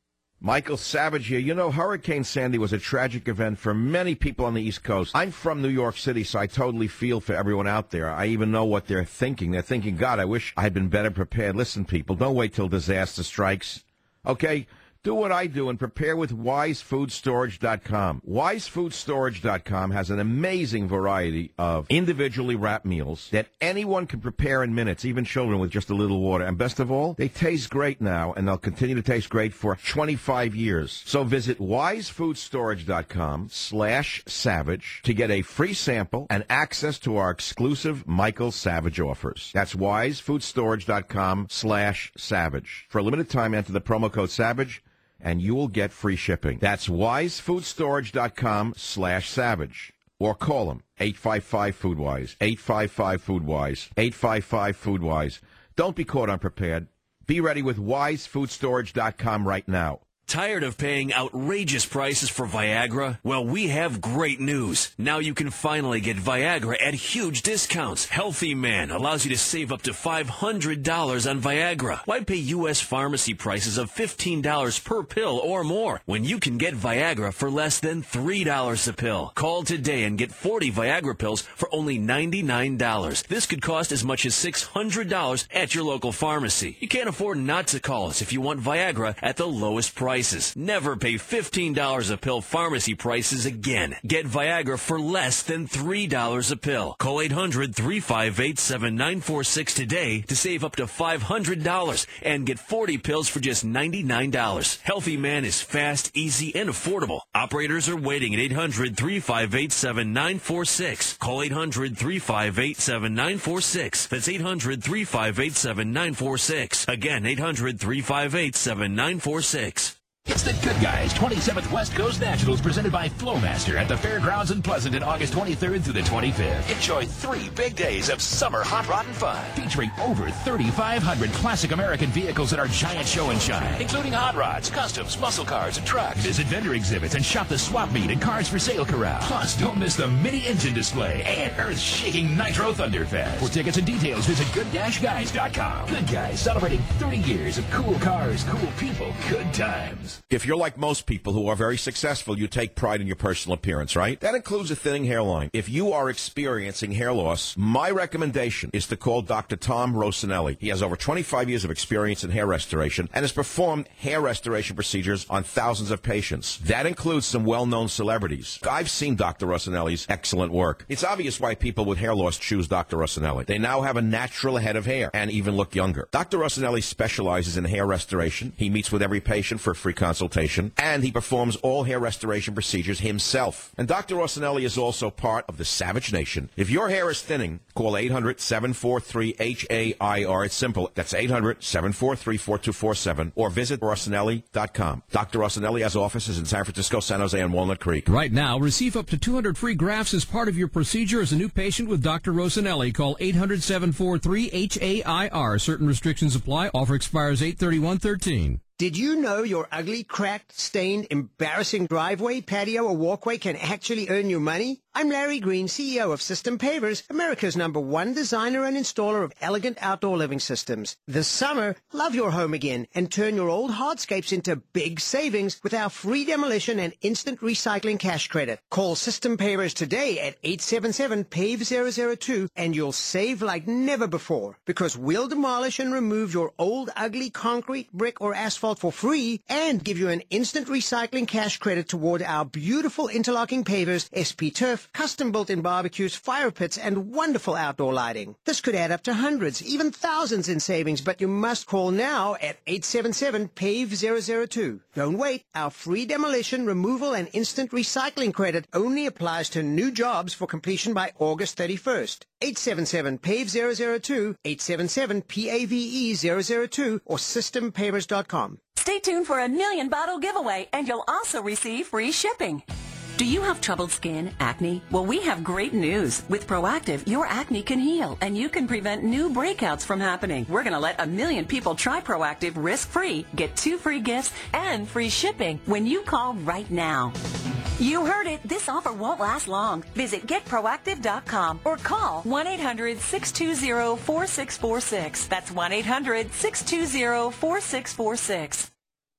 [SPEAKER 23] Michael Savage here. You know, Hurricane Sandy was a tragic event for many people on the East Coast. I'm from New York City, so I totally feel for everyone out there. I even know what they're thinking. They're thinking, God, I wish I had been better prepared. Listen, people, don't wait till disaster strikes. Okay? Do what I do and prepare with wise food storage dot com. wise food storage dot com has an amazing variety of individually wrapped meals that anyone can prepare in minutes, even children with just a little water. And best of all, they taste great now, and they'll continue to taste great for twenty-five years. So visit wise food storage dot com slash savage to get a free sample and access to our exclusive Michael Savage offers. That's wise food storage dot com slash savage. For a limited time, enter the promo code SAVAGE, and you will get free shipping. That's wise food storage dot com slash savage. Or call them, eight five five food wise, eight five five food wise, eight five five food wise. Don't be caught unprepared. Be ready with wise food storage dot com right now.
[SPEAKER 14] Tired of paying outrageous prices for Viagra? Well, we have great news. Now you can finally get Viagra at huge discounts. Healthy Man allows you to save up to five hundred dollars on Viagra. Why pay U S pharmacy prices of fifteen dollars per pill or more when you can get Viagra for less than three dollars a pill? Call today and get forty Viagra pills for only ninety-nine dollars. This could cost as much as six hundred dollars at your local pharmacy. You can't afford not to call us if you want Viagra at the lowest price. Never pay fifteen dollars a pill pharmacy prices again. Get Viagra for less than three dollars a pill. Call eight hundred, three five eight, seven nine four six today to save up to five hundred dollars and get forty pills for just ninety-nine dollars. Healthy Man is fast, easy, and affordable. Operators are waiting at eight hundred, three five eight, seven nine four six. Call eight hundred, three five eight, seven nine four six. That's eight hundred, three five eight, seven nine four six. Again, eight hundred, three five eight, seven nine four six.
[SPEAKER 22] It's the Good Guys twenty-seventh West Coast Nationals presented by Flowmaster at the Fairgrounds in Pleasanton, August twenty-third through the twenty-fifth. Enjoy three big days of summer hot rod and fun, featuring over thirty-five hundred classic American vehicles at our giant show and shine, including hot rods, customs, muscle cars, and trucks. Visit vendor exhibits and shop the swap meet and cars for sale corral. Plus, don't miss the mini engine display and earth-shaking Nitro Thunderfest. For tickets and details, visit good guys dot com. Good Guys, celebrating thirty years of cool cars, cool people, good times.
[SPEAKER 23] If you're like most people who are very successful, you take pride in your personal appearance, right? That includes a thinning hairline. If you are experiencing hair loss, my recommendation is to call Doctor Tom Rosinelli. He has over twenty-five years of experience in hair restoration and has performed hair restoration procedures on thousands of patients. That includes some well-known celebrities. I've seen Doctor Rosinelli's excellent work. It's obvious why people with hair loss choose Doctor Rosinelli. They now have a natural head of hair and even look younger. Doctor Rosinelli specializes in hair restoration. He meets with every patient for a free consultation, and he performs all hair restoration procedures himself. And Doctor Rosinelli is also part of the Savage Nation. If your hair is thinning, call eight hundred, seven four three, H A I R. It's simple. That's eight hundred, seven four three, four two four seven, or visit Rosinelli dot com. Doctor Rosinelli has offices in San Francisco, San Jose, and Walnut Creek.
[SPEAKER 13] Right now, receive up to two hundred free grafts as part of your procedure as a new patient with Doctor Rosinelli. Call eight hundred, seven four three, H A I R. Certain restrictions apply. Offer expires eight thirty-one thirteen.
[SPEAKER 17] Did you know your ugly, cracked, stained, embarrassing driveway, patio, or walkway can actually earn you money? I'm Larry Green, C E O of System Pavers, America's number one designer and installer of elegant outdoor living systems. This summer, love your home again and turn your old hardscapes into big savings with our free demolition and instant recycling cash credit. Call System Pavers today at eight seven seven, P A V E zero zero two and you'll save like never before, because we'll demolish and remove your old, ugly concrete, brick, or asphalt for free and give you an instant recycling cash credit toward our beautiful interlocking pavers, S P Turf, custom built-in barbecues, fire pits, and wonderful outdoor lighting. This could add up to hundreds, even thousands in savings, but you must call now at eight seven seven, P A V E zero zero two. Don't wait. Our free demolition, removal, and instant recycling credit only applies to new jobs for completion by August thirty-first. eight seven seven, P A V E zero zero two, eight seven seven, P A V E zero zero two, or system pavers dot com.
[SPEAKER 18] Stay tuned for a million bottle giveaway, and you'll also receive free shipping. Do you have troubled skin, acne? Well, we have great news. With Proactive, your acne can heal, and you can prevent new breakouts from happening. We're going to let a million people try Proactive risk-free, get two free gifts, and free shipping when you call right now. You heard it. This offer won't last long. Visit get proactive dot com or call one eight hundred, six two zero, four six four six. That's one eight hundred, six two zero, four six four six.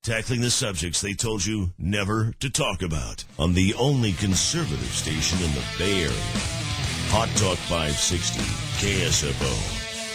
[SPEAKER 15] Tackling the subjects they told you never to talk about on the only conservative station in the Bay Area. Hot Talk five sixty, K S F O.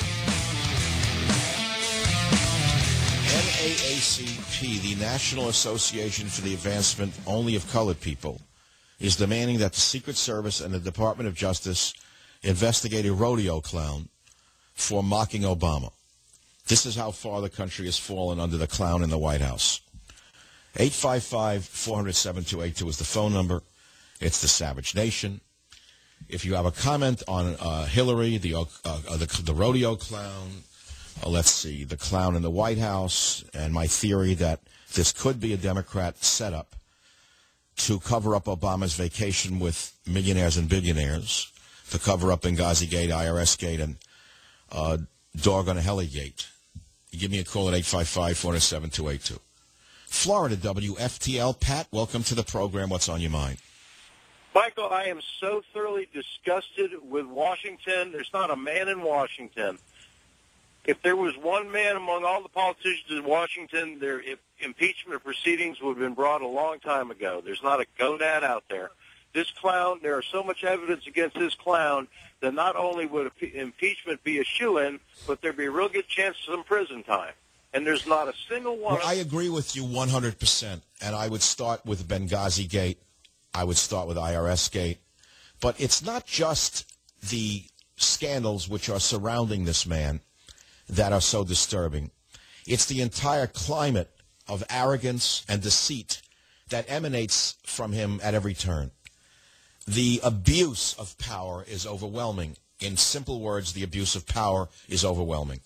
[SPEAKER 3] N double A C P, the National Association for the Advancement Only of Colored People, is demanding that the Secret Service and the Department of Justice investigate a rodeo clown for mocking Obama. This is how far the country has fallen under the clown in the White House. eight five five, four hundred, seven two eight two is the phone number. It's the Savage Nation. If you have a comment on uh, Hillary, the, uh, uh, the the rodeo clown, uh, let's see, the clown in the White House, and my theory that this could be a Democrat setup to cover up Obama's vacation with millionaires and billionaires, to cover up Benghazi Gate, I R S Gate, and uh, Doggone Heli Gate. You give me a call at eight five five, four zero seven, two eight two. Florida W F T L. Pat, welcome to the program. What's on your mind?
[SPEAKER 2] Michael, I am so thoroughly disgusted with Washington. There's not a man in Washington. If there was one man among all the politicians in Washington, their impeachment proceedings would have been brought a long time ago. There's not a gonad out there. This clown, there is so much evidence against this clown that not only would impeachment be a shoo-in, but there'd be a real good chance of some prison time. And there's not a single one.
[SPEAKER 3] Well, I agree with you one hundred percent, and I would start with Benghazi Gate. I would start with I R S Gate. But it's not just the scandals which are surrounding this man that are so disturbing. It's the entire climate of arrogance and deceit that emanates from him at every turn. The abuse of power is overwhelming. In simple words, the abuse of power is overwhelming.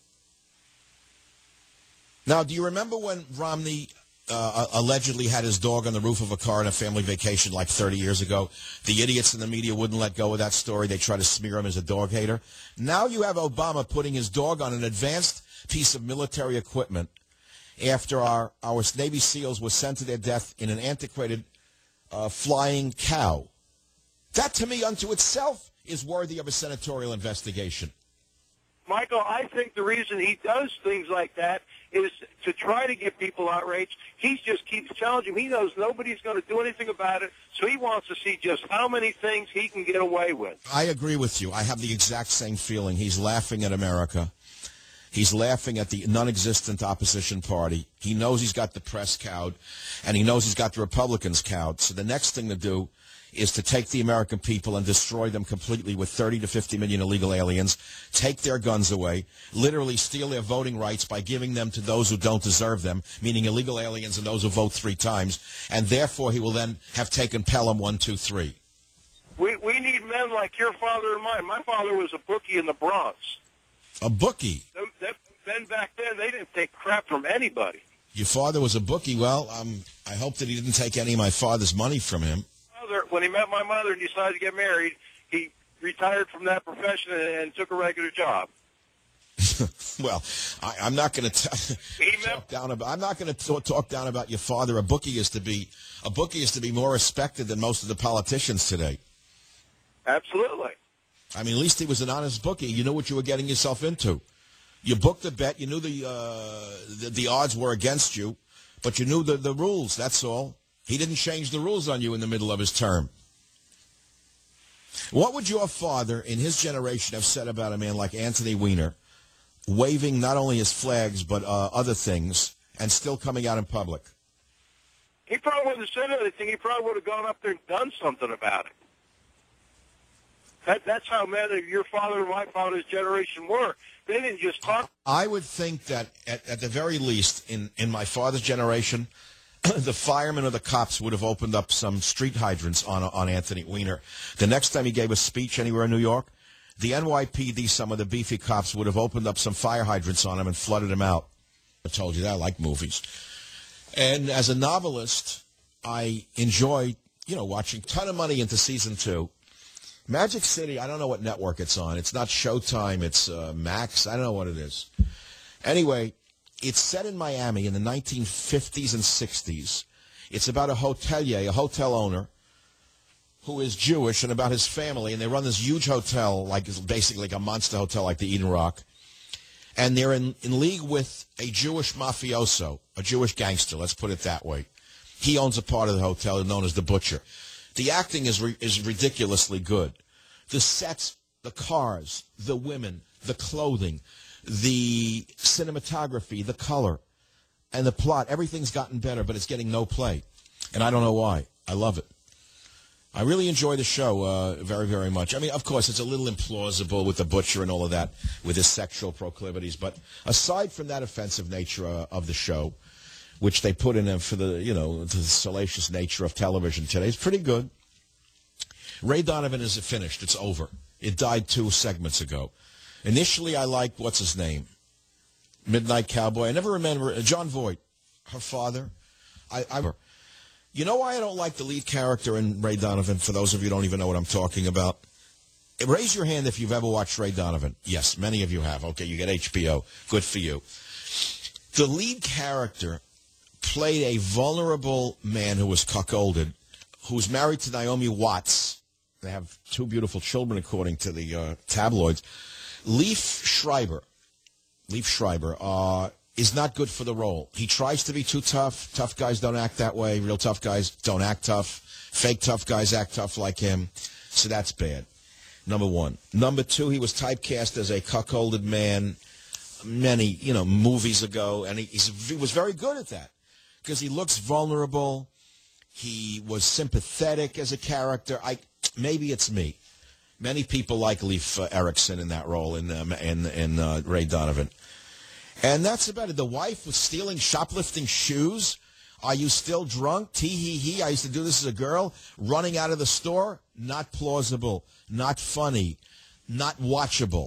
[SPEAKER 3] Now, do you remember when Romney uh, allegedly had his dog on the roof of a car on a family vacation like thirty years ago? The idiots in the media wouldn't let go of that story. They try to smear him as a dog hater. Now you have Obama putting his dog on an advanced piece of military equipment after our, our Navy SEALs were sent to their death in an antiquated uh, flying cow. That, to me, unto itself, is worthy of a senatorial investigation.
[SPEAKER 2] Michael, I think the reason he does things like that is to try to get people outraged. He just keeps challenging. He knows nobody's going to do anything about it, so he wants to see just how many things he can get away with.
[SPEAKER 3] I agree with you. I have the exact same feeling. He's laughing at America. He's laughing at the non-existent opposition party. He knows he's got the press cowed, and he knows he's got the Republicans cowed. So the next thing to do is to take the American people and destroy them completely with thirty to fifty million illegal aliens, take their guns away, literally steal their voting rights by giving them to those who don't deserve them, meaning illegal aliens and those who vote three times, and therefore he will then have taken Pelham one, two, three.
[SPEAKER 2] We, we need men like your father and mine. My father was a bookie in the Bronx.
[SPEAKER 3] A bookie?
[SPEAKER 2] Them, them, then back then, they didn't take crap from anybody.
[SPEAKER 3] Your father was a bookie. Well, um, I hope that he didn't take any of my father's money from him.
[SPEAKER 2] When he met my mother and decided to get married, he retired from that profession and, and took a regular job.
[SPEAKER 3] Well, I, I'm not going to talk down about. I'm not going to talk down about your father. A bookie is to be a bookie is to be more respected than most of the politicians today.
[SPEAKER 2] Absolutely.
[SPEAKER 3] I mean, at least he was an honest bookie. You knew what you were getting yourself into. You booked a bet. You knew the uh, the, the odds were against you, but you knew the, the rules. That's all. He didn't change the rules on you in the middle of his term. What would your father in his generation have said about a man like Anthony Weiner, waving not only his flags but uh, other things, and still coming out in public?
[SPEAKER 2] He probably wouldn't have said anything. He probably would have gone up there and done something about it. That, that's how men of your father and my father's generation were. They didn't just talk.
[SPEAKER 3] I would think that at, at the very least, in, in my father's generation, the firemen or the cops would have opened up some street hydrants on on Anthony Weiner. The next time he gave a speech anywhere in New York, the N Y P D, some of the beefy cops, would have opened up some fire hydrants on him and flooded him out. I told you that. I like movies. And as a novelist, I enjoy, you know, watching a ton of money into season two. Magic City, I don't know what network it's on. It's not Showtime. It's uh, Max. I don't know what it is. Anyway, it's set in Miami in the nineteen fifties and sixties. It's about a hotelier, a hotel owner, who is Jewish, and about his family. And they run this huge hotel, like basically like a monster hotel like the Eden Rock. And they're in, in league with a Jewish mafioso, a Jewish gangster, let's put it that way. He owns a part of the hotel known as the Butcher. The acting is re- is ridiculously good. The sets, the cars, the women, the clothing, the cinematography, the color, and the plot, everything's gotten better, but it's getting no play. And I don't know why. I love it. I really enjoy the show uh, very, very much. I mean, of course, it's a little implausible with the Butcher and all of that, with his sexual proclivities. But aside from that offensive nature uh, of the show, which they put in for the, you know, the salacious nature of television today, it's pretty good. Ray Donovan is finished. It's over. It died two segments ago. Initially, I liked, what's his name? Midnight Cowboy. I never remember, uh, John Voight, her father. I, I You know why I don't like the lead character in Ray Donovan, for those of you who don't even know what I'm talking about? Raise your hand if you've ever watched Ray Donovan. Yes, many of you have. Okay, you get H B O. Good for you. The lead character played a vulnerable man who was cuckolded, who was married to Naomi Watts. They have two beautiful children, according to the uh, tabloids. Leif Schreiber, Leif Schreiber, uh, is not good for the role. He tries to be too tough. Tough guys don't act that way. Real tough guys don't act tough. Fake tough guys act tough like him. So that's bad. Number one. Number two, he was typecast as a cuckolded man many, you know, movies ago, and he, he's, he was very good at that because he looks vulnerable. He was sympathetic as a character. I maybe it's me. Many people like Leif uh, Erikson in that role in um, in, in uh, Ray Donovan. And that's about it. The wife was stealing, shoplifting shoes. Are you still drunk? Tee-hee-hee. I used to do this as a girl. Running out of the store? Not plausible. Not funny. Not watchable.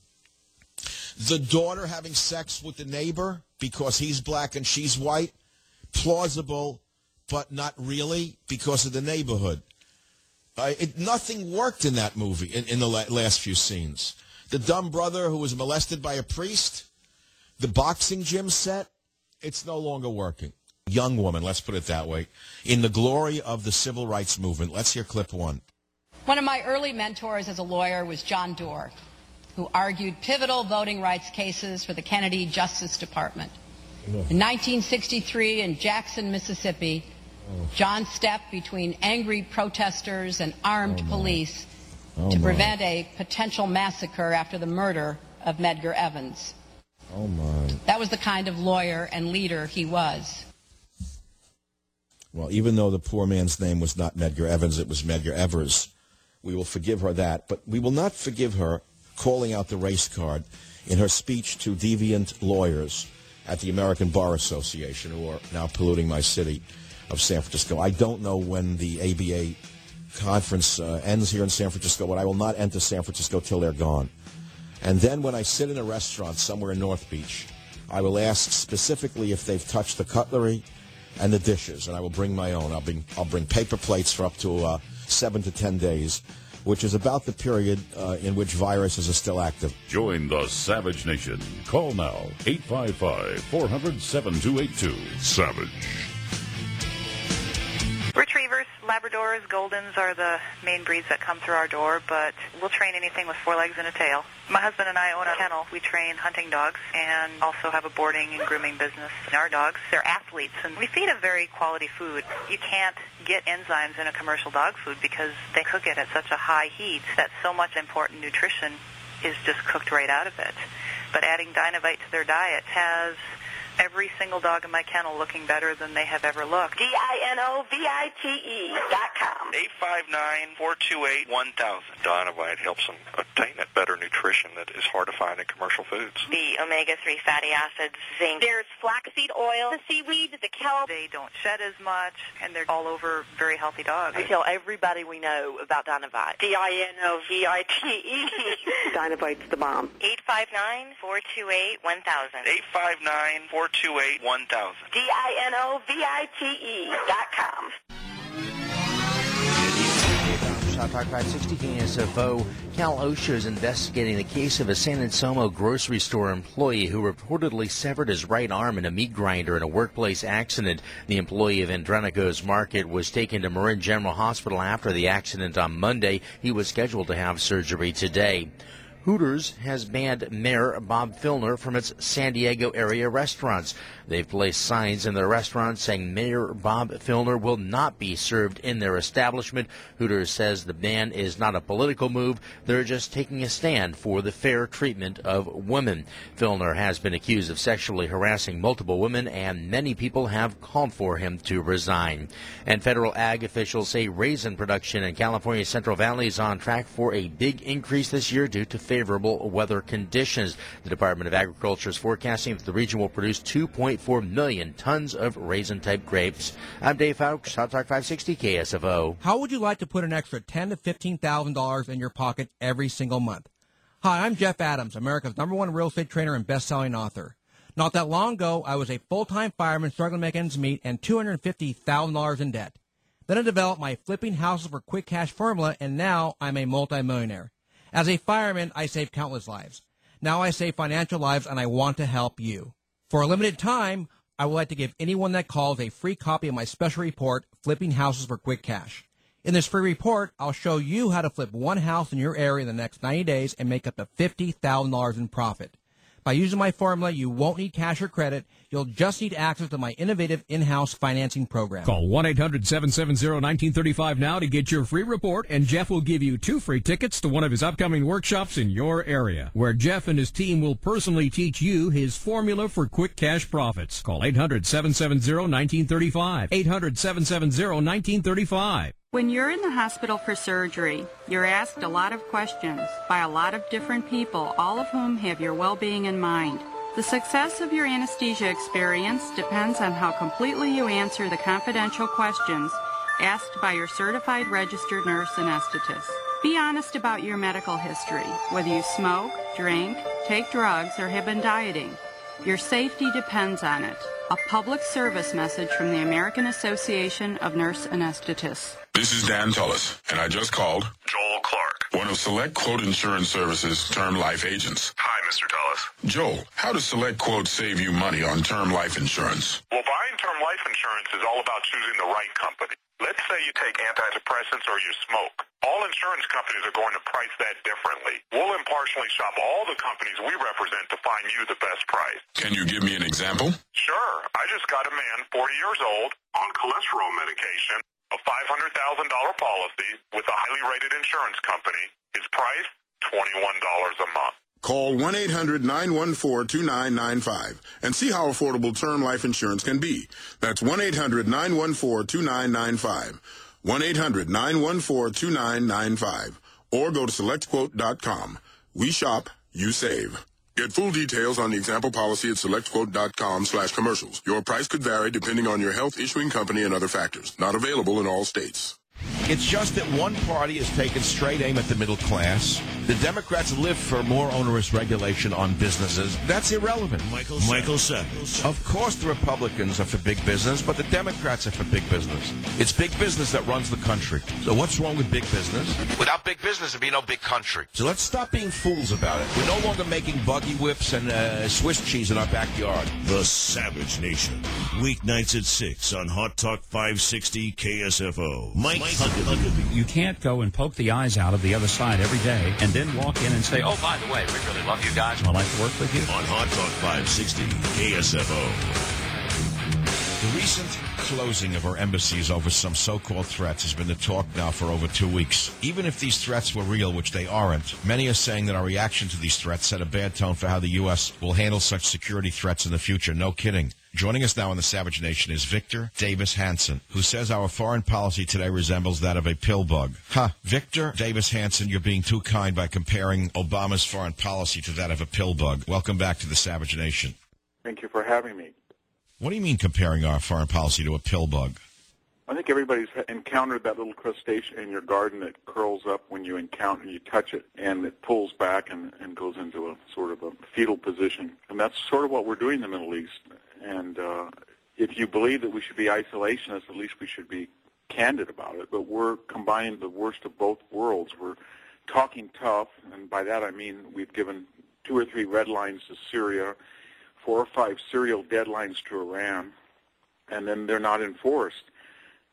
[SPEAKER 3] The daughter having sex with the neighbor because he's black and she's white? Plausible, but not really because of the neighborhood. Uh, it, nothing worked in that movie in, in the la- last few scenes. The dumb brother who was molested by a priest? The boxing gym set, it's no longer working. Young woman, let's put it that way, in the glory of the civil rights movement. Let's hear clip one.
[SPEAKER 6] One of my early mentors as a lawyer was John Doerr, who argued pivotal voting rights cases for the Kennedy Justice Department. In nineteen sixty-three in Jackson, Mississippi, John stepped between angry protesters and armed
[SPEAKER 3] oh
[SPEAKER 6] police
[SPEAKER 3] oh
[SPEAKER 6] to
[SPEAKER 3] my.
[SPEAKER 6] prevent a potential massacre after the murder of Medgar Evans.
[SPEAKER 3] Oh, my.
[SPEAKER 6] That was the kind of lawyer and leader he was.
[SPEAKER 3] Well, even though the poor man's name was not Medgar Evans, it was Medgar Evers, we will forgive her that. But we will not forgive her calling out the race card in her speech to deviant lawyers at the American Bar Association, who are now polluting my city of San Francisco. I don't know when the A B A conference uh, ends here in San Francisco, but I will not enter San Francisco till they're gone. And then when I sit in a restaurant somewhere in North Beach, I will ask specifically if they've touched the cutlery and the dishes, and I will bring my own. I'll bring, I'll bring paper plates for up to uh, seven to ten days, which is about the period uh, in which viruses are still active.
[SPEAKER 1] Join the Savage Nation. Call now, eight five five, four hundred, seven two eight two. Savage.
[SPEAKER 7] Retrievers, Labradors, Goldens are the main breeds that come through our door, but we'll train anything with four legs and a tail. My husband and I own a kennel. We train hunting dogs and also have a boarding and grooming business. Our dogs, they're athletes, and we feed a very quality food. You can't get enzymes in a commercial dog food because they cook it at such a high heat that so much important nutrition is just cooked right out of it. But adding Dinovite to their diet has every single dog in my kennel looking better than they have ever looked.
[SPEAKER 8] D I N O V I T E dot com.
[SPEAKER 19] eight five nine, four two eight, one thousand. Dinovite helps them obtain that better nutrition that is hard to find in commercial foods.
[SPEAKER 8] The omega three fatty acids, zinc. There's flaxseed oil, the seaweed, the kelp.
[SPEAKER 7] They don't shed as much, and they're all over very healthy dogs.
[SPEAKER 8] I tell everybody we know about Dinovite. D I N O V I T E. Dinovite's the bomb. eight five nine, four two eight, one thousand.
[SPEAKER 19] eight five nine, four two eight, one thousand.
[SPEAKER 8] D I N O V I T E dot com.
[SPEAKER 20] Shot Talk five sixty K S F O. Cal OSHA is investigating the case of a San Anselmo grocery store employee who reportedly severed his right arm in a meat grinder in a workplace accident. The employee of Andronico's Market was taken to Marin General Hospital after the accident on Monday. He was scheduled to have surgery today. Hooters has banned Mayor Bob Filner from its San Diego area restaurants. They've placed signs in their restaurants saying Mayor Bob Filner will not be served in their establishment. Hooters says the ban is not a political move. They're just taking a stand for the fair treatment of women. Filner has been accused of sexually harassing multiple women, and many people have called for him to resign. And federal ag officials say raisin production in California's Central Valley is on track for a big increase this year due to favorable weather conditions. The Department of Agriculture is forecasting that the region will produce two point four million tons of raisin-type grapes. I'm Dave Fowkes, Hot Talk five sixty K S F O.
[SPEAKER 4] How would you like to put an extra ten thousand to fifteen thousand dollars in your pocket every single month? Hi, I'm Jeff Adams, America's number one real estate trainer and best-selling author. Not that long ago, I was a full-time fireman struggling to make ends meet and two hundred fifty thousand dollars in debt. Then I developed my flipping houses for quick cash formula, and now I'm a multimillionaire. As a fireman, I saved countless lives. Now I save financial lives, and I want to help you. For a limited time, I would like to give anyone that calls a free copy of my special report, Flipping Houses for Quick Cash. In this free report, I'll show you how to flip one house in your area in the next ninety days and make up to fifty thousand dollars in profit. By using my formula, you won't need cash or credit. You'll just need access to my innovative in-house financing program.
[SPEAKER 13] Call one eight hundred seven seven zero one nine three five now to get your free report, and Jeff will give you two free tickets to one of his upcoming workshops in your area, where Jeff and his team will personally teach you his formula for quick cash profits. Call eight hundred seven seven zero one nine three five, eight hundred seven seven zero one nine three five.
[SPEAKER 10] When you're in the hospital for surgery, you're asked a lot of questions by a lot of different people, all of whom have your well-being in mind. The success of your anesthesia experience depends on how completely you answer the confidential questions asked by your certified registered nurse anesthetist. Be honest about your medical history, whether you smoke, drink, take drugs, or have been dieting. Your safety depends on it. A public service message from the American Association of Nurse Anesthetists.
[SPEAKER 16] This is Dan Tullis, and I just called Joel Clark, one of Select Quote Insurance Services' term life agents. Hi, Mister Tullis. Joel, how does Select Quote save you money on term life insurance?
[SPEAKER 19] Well, buying term life insurance is all about choosing the right company. Let's say you take antidepressants or you smoke. All insurance companies are going to price that differently. We'll impartially shop all the companies we represent to find you the best price.
[SPEAKER 16] Can you give me an example?
[SPEAKER 19] Sure. I just got a man, forty years old, on cholesterol medication, a five hundred thousand dollars policy with a highly rated insurance company. His price, twenty-one dollars a month.
[SPEAKER 16] Call one eight hundred nine one four two nine nine five and see how affordable term life insurance can be. That's one eight hundred nine one four two nine nine five. one eight hundred nine one four two nine nine five. Or go to select quote dot com. We shop, you save. Get full details on the example policy at select quote dot com slash commercials. Your price could vary depending on your health, issuing company, and other factors. Not available in all states.
[SPEAKER 23] It's just that one party has taken straight aim at the middle class. The Democrats live for more onerous regulation on businesses. That's irrelevant.
[SPEAKER 15] Michael Michael Sattles.
[SPEAKER 23] Of course the Republicans are for big business, but the Democrats are for big business. It's big business that runs the country. So what's wrong with big business? Without big business, there'd be no big country. So let's stop being fools about it. We're no longer making buggy whips and uh, Swiss cheese in our backyard.
[SPEAKER 15] The Savage Nation. Weeknights at six on Hot Talk five sixty K S F O. Mike, Mike Huckabee.
[SPEAKER 21] You can't go and poke the eyes out of the other side every day and then walk in and say, oh, by the way, we really love you guys and I'd like to work with you.
[SPEAKER 15] On Hot Talk five sixty K S F O.
[SPEAKER 23] The recent closing of our embassies over some so-called threats has been the talk now for over two weeks. Even if these threats were real, which they aren't, many are saying that our reaction to these threats set a bad tone for how the U S will handle such security threats in the future. No kidding. Joining us now on the Savage Nation is Victor Davis Hanson, who says our foreign policy today resembles that of a pill bug. Huh. Victor Davis Hanson, you're being too kind by comparing Obama's foreign policy to that of a pill bug. Welcome back to the Savage Nation.
[SPEAKER 24] Thank you for having me.
[SPEAKER 23] What do you mean comparing our foreign policy to a pill bug?
[SPEAKER 24] I think everybody's encountered that little crustacean in your garden that curls up when you encounter you touch it, and it pulls back and, and goes into a sort of a fetal position. And that's sort of what we're doing in the Middle East. And uh, if you believe that we should be isolationists, at least we should be candid about it. But we're combining the worst of both worlds. We're talking tough, and by that I mean we've given two or three red lines to Syria, four or five serial deadlines to Iran, and then they're not enforced.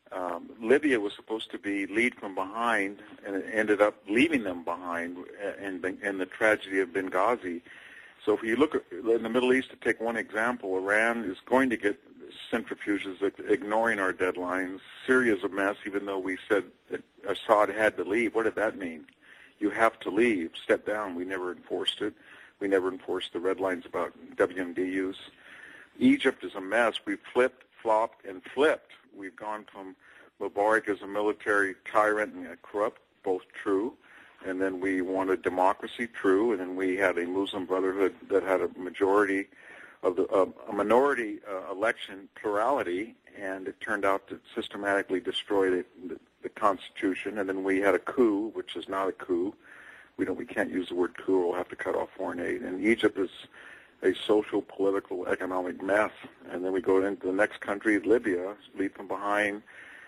[SPEAKER 24] Um, Libya was supposed to be lead from behind, and it ended up leaving them behind in, in the tragedy of Benghazi. So if you look at, in the Middle East, to take one example, Iran is going to get centrifuges ignoring our deadlines. Syria's a mess, even though we said that Assad had to leave. What did that mean? You have to leave. Step down. We never enforced it. We never enforced the red lines about W M D Us. Egypt is a mess. We've flipped, flopped, and flipped. We've gone from Mubarak as a military tyrant and a corrupt, both true, and then we wanted democracy, true, and then we had a Muslim Brotherhood that had a majority of the uh, a minority uh, election plurality, and it turned out to systematically destroy the, the, the Constitution. And then we had a coup, which is not a coup. We don't. We can't use the word coup. We'll have to cut off foreign aid. And Egypt is a social, political, economic mess. And then we go into the next country, Libya, lead from behind.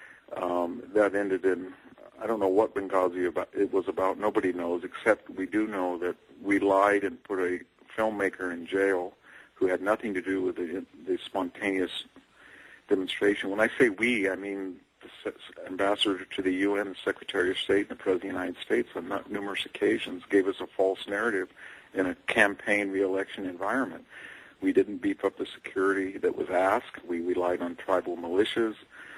[SPEAKER 24] Um, that ended in, I don't know what Benghazi about, it was about. Nobody knows, except we do know that we lied and put a filmmaker in jail who had nothing to do with the, the spontaneous demonstration. When I say we, I mean the ambassador to the U N, the Secretary of State, and the President of the United States on numerous occasions gave us a false narrative in a campaign re-election environment. We didn't beef up the security that was asked. We relied on tribal militias.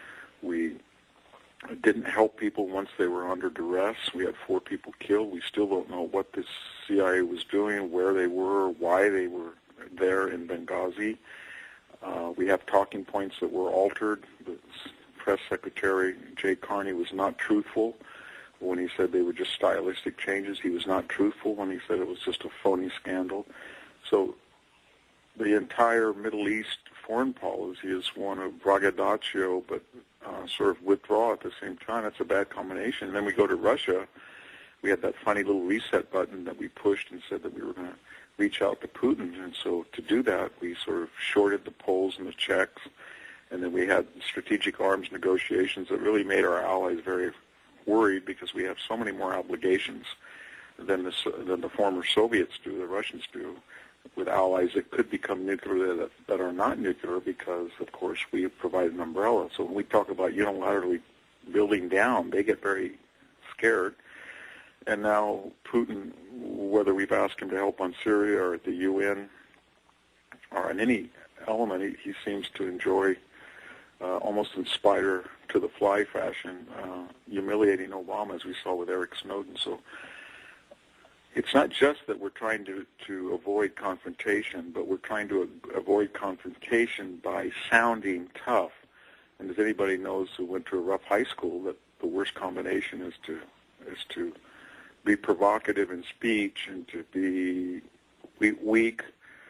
[SPEAKER 24] We didn't help people once they were under duress. We had four people killed. We still don't know what the C I A was doing, where they were, why they were there in Benghazi. Uh, we have talking points that were altered. The press secretary, Jay Carney, was not truthful when he said they were just stylistic changes. He was not truthful when he said it was just a phony scandal. So the entire Middle East foreign policy is one of braggadocio, but uh, sort of withdraw at the same time. That's a bad combination. And then we go to Russia. We had that funny little reset button that we pushed and said that we were going to reach out to Putin. And so to do that, we sort of shorted the polls and the checks. And then we had strategic arms negotiations that really made our allies very worried because we have so many more obligations than the, than the former Soviets do, the Russians do, with allies that could become nuclear that, that are not nuclear because, of course, we provide an umbrella. So when we talk about unilaterally building down, they get very scared. And now Putin, whether we've asked him to help on Syria or at the U N or in any element, he, he seems to enjoy, uh, almost in spider-to-the-fly fashion, uh, humiliating Obama, as we saw with Eric Snowden. So it's not just that we're trying to, to avoid confrontation, but we're trying to a- avoid confrontation by sounding tough. And as anybody knows who went to a rough high school, that the worst combination is to is to be provocative in speech and to be weak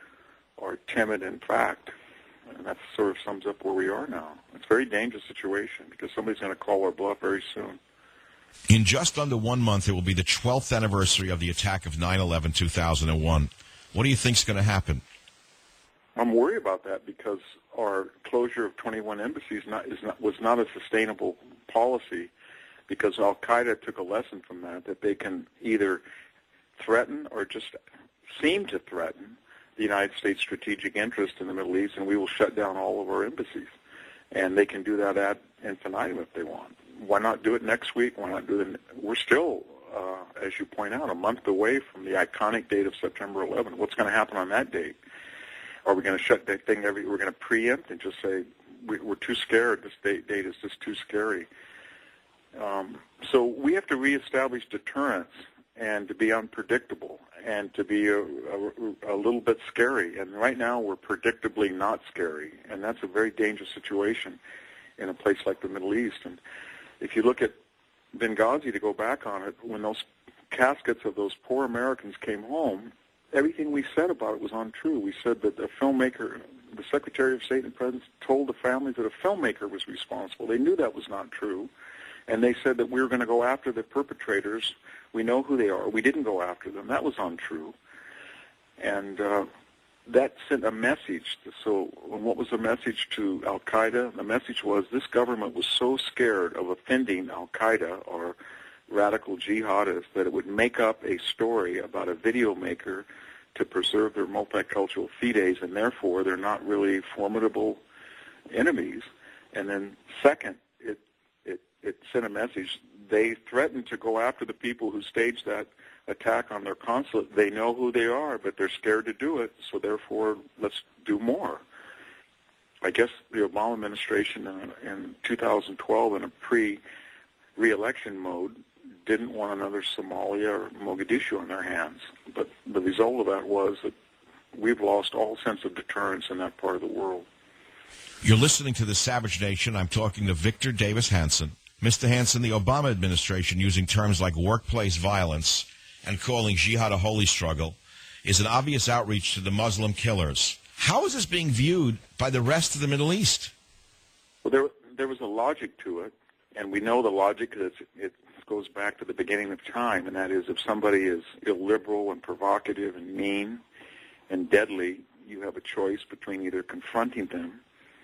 [SPEAKER 24] or timid in fact. And that sort of sums up where we are now. It's a very dangerous situation because somebody's going to call our bluff very soon.
[SPEAKER 23] In just under one month, it will be the twelfth anniversary of the attack of nine eleven two thousand one. What do you think is going to happen?
[SPEAKER 24] I'm worried about that because our closure of twenty-one embassies not, is not, was not a sustainable policy because Al-Qaeda took a lesson from that, that they can either threaten or just seem to threaten the United States' strategic interest in the Middle East, and we will shut down all of our embassies. And they can do that ad infinitum if they want. Why not do it next week? Why not do it? We're still, uh, as you point out, a month away from the iconic date of September eleventh. What's going to happen on that date? Are we going to shut that thing every? We're going to preempt and just say we, we're too scared. This date, date is just too scary. Um, so we have to reestablish deterrence and to be unpredictable and to be a, a, a little bit scary. And right now we're predictably not scary, and that's a very dangerous situation in a place like the Middle East. And if you look at Benghazi, to go back on it, when those caskets of those poor Americans came home, everything we said about it was untrue. We said that the filmmaker, the Secretary of State and President told the families that a filmmaker was responsible. They knew that was not true. And they said that we were going to go after the perpetrators. We know who they are. We didn't go after them. That was untrue. And uh, that sent a message. So what was the message to Al-Qaeda? The message was this government was so scared of offending Al-Qaeda or radical jihadists that it would make up a story about a video maker to preserve their multicultural fides, and therefore they're not really formidable enemies. And then second, it it, it sent a message. They threatened to go after the people who staged that attack on their consulate. They know who they are, but they're scared to do it, so therefore let's do more. I guess the Obama administration in, in two thousand twelve, in a pre-re-election mode, didn't want another Somalia or Mogadishu on their hands. But the result of that was that we've lost all sense of deterrence in that part of the world.
[SPEAKER 23] You're listening to The Savage Nation. I'm talking to Victor Davis Hanson. Mister Hanson, the Obama administration using terms like workplace violence and calling jihad a holy struggle is an obvious outreach to the Muslim killers. How is this being viewed by the rest of the Middle East?
[SPEAKER 24] Well, there there was a logic to it, and we know the logic because it goes back to the beginning of time, and that is if somebody is illiberal and provocative and mean and deadly, you have a choice between either confronting them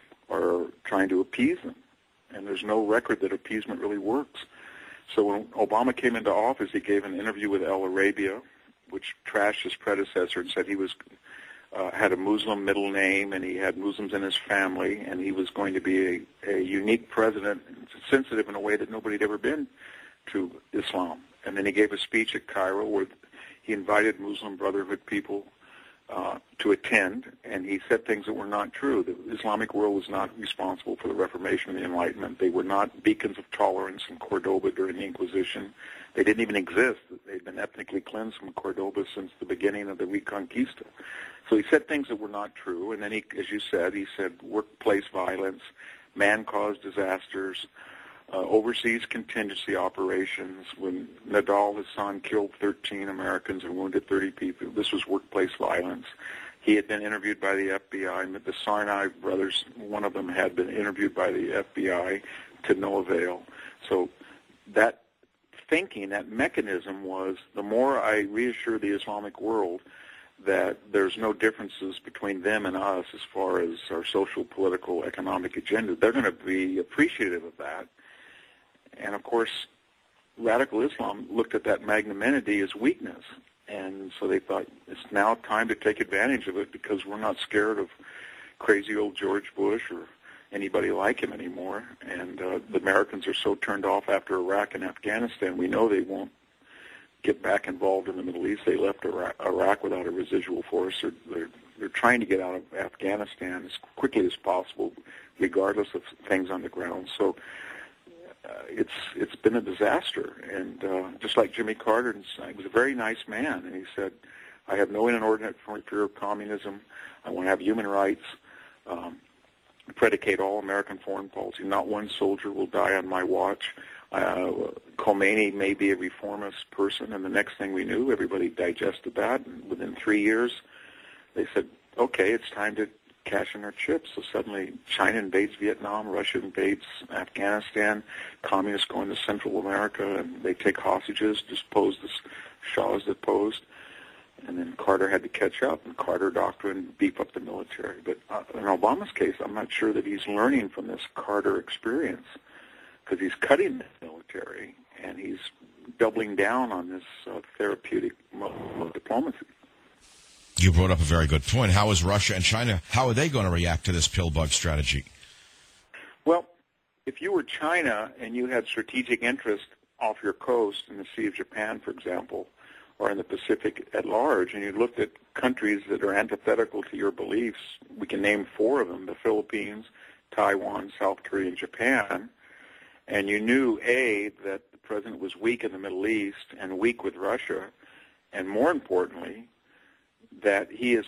[SPEAKER 24] or trying to appease them. And there's no record that appeasement really works. So when Obama came into office, he gave an interview with Al Arabia, which trashed his predecessor and said he was uh, had a Muslim middle name and he had Muslims in his family and he was going to be a, a unique president, sensitive in a way that nobody had ever been to Islam. And then he gave a speech at Cairo where he invited Muslim Brotherhood people uh, to attend, and he said things that were not true. The Islamic world was not responsible for the Reformation and the Enlightenment. They were not beacons of tolerance in Cordoba during the Inquisition. They didn't even exist. They'd been ethnically cleansed from Cordoba since the beginning of the Reconquista. So he said things that were not true, and then he, as you said, he said workplace violence, man-caused disasters, Uh, overseas contingency operations. When Nadal Hassan killed thirteen Americans and wounded thirty people, this was workplace violence. He had been interviewed by the F B I. The Sarnai brothers, one of them had been interviewed by the F B I to no avail. So that thinking, that mechanism was, the more I reassure the Islamic world that there's no differences between them and us as far as our social, political, economic agenda, they're going to be appreciative of that. And, of course, radical Islam looked at that magnanimity as weakness. And so they thought, it's now time to take advantage of it because we're not scared of crazy old George Bush or anybody like him anymore. And uh, the Americans are so turned off after Iraq and Afghanistan, we know they won't get back involved in the Middle East. They left Iraq, Iraq without a residual force. They're, they're, they're trying to get out of Afghanistan as quickly as possible, regardless of things on the ground. So Uh, it's it's been a disaster, and uh, just like Jimmy Carter, he was a very nice man, and he said, "I have no inordinate fear of communism. I want to have human rights, um, predicate all American foreign policy. Not one soldier will die on my watch." Uh, Khomeini may be a reformist person, and the next thing we knew, everybody digested that, and within three years, they said, "Okay, it's time to cash in our chips." So suddenly China invades Vietnam, Russia invades Afghanistan, communists go into Central America, and they take hostages, depose the Shahs deposed, and then Carter had to catch up, and Carter doctrine beef up the military. But uh, in Obama's case, I'm not sure that he's learning from this Carter experience, because he's cutting the military, and he's doubling down on this uh, therapeutic mode of diplomacy.
[SPEAKER 23] You brought up a very good point. How is Russia and China, how are they going to react to this pill bug strategy?
[SPEAKER 24] Well, if you were China and you had strategic interest off your coast in the Sea of Japan, for example, or in the Pacific at large, and you looked at countries that are antithetical to your beliefs, we can name four of them, the Philippines, Taiwan, South Korea, and Japan, and you knew, A, that the president was weak in the Middle East and weak with Russia, and more importantly, that he is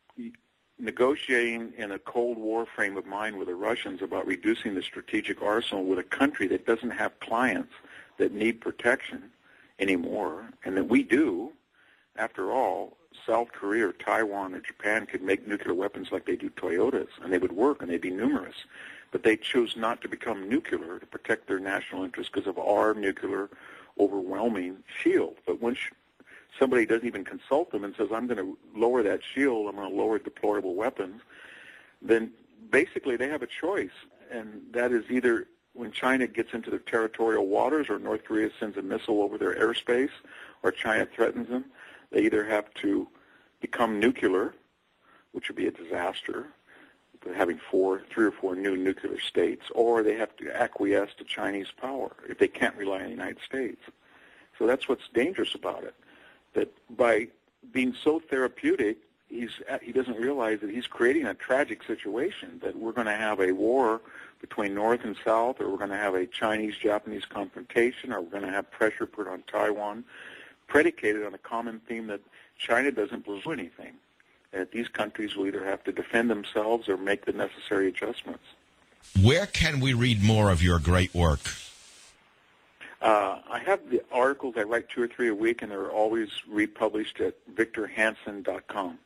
[SPEAKER 24] negotiating in a Cold War frame of mind with the Russians about reducing the strategic arsenal with a country that doesn't have clients that need protection anymore, and that we do. After all, South Korea or Taiwan or Japan could make nuclear weapons like they do Toyotas, and they would work, and they'd be numerous. But they chose not to become nuclear to protect their national interests because of our nuclear overwhelming shield. But once somebody doesn't even consult them and says, I'm going to lower that shield, I'm going to lower deployable weapons, then basically they have a choice. And that is either when China gets into their territorial waters or North Korea sends a missile over their airspace or China threatens them, they either have to become nuclear, which would be a disaster, having four, three or four new nuclear states, or they have to acquiesce to Chinese power if they can't rely on the United States. So that's what's dangerous about it, that by being so therapeutic, he's he doesn't realize that he's creating a tragic situation, that we're going to have a war between North and South, or we're going to have a Chinese-Japanese confrontation, or we're going to have pressure put on Taiwan, predicated on a common theme that China doesn't believe anything, that these countries will either have to defend themselves or make the necessary adjustments.
[SPEAKER 23] Where can we read more of your great work?
[SPEAKER 24] Uh, I have the articles. I write two or three a week, and they're always republished at victor hansen dot com.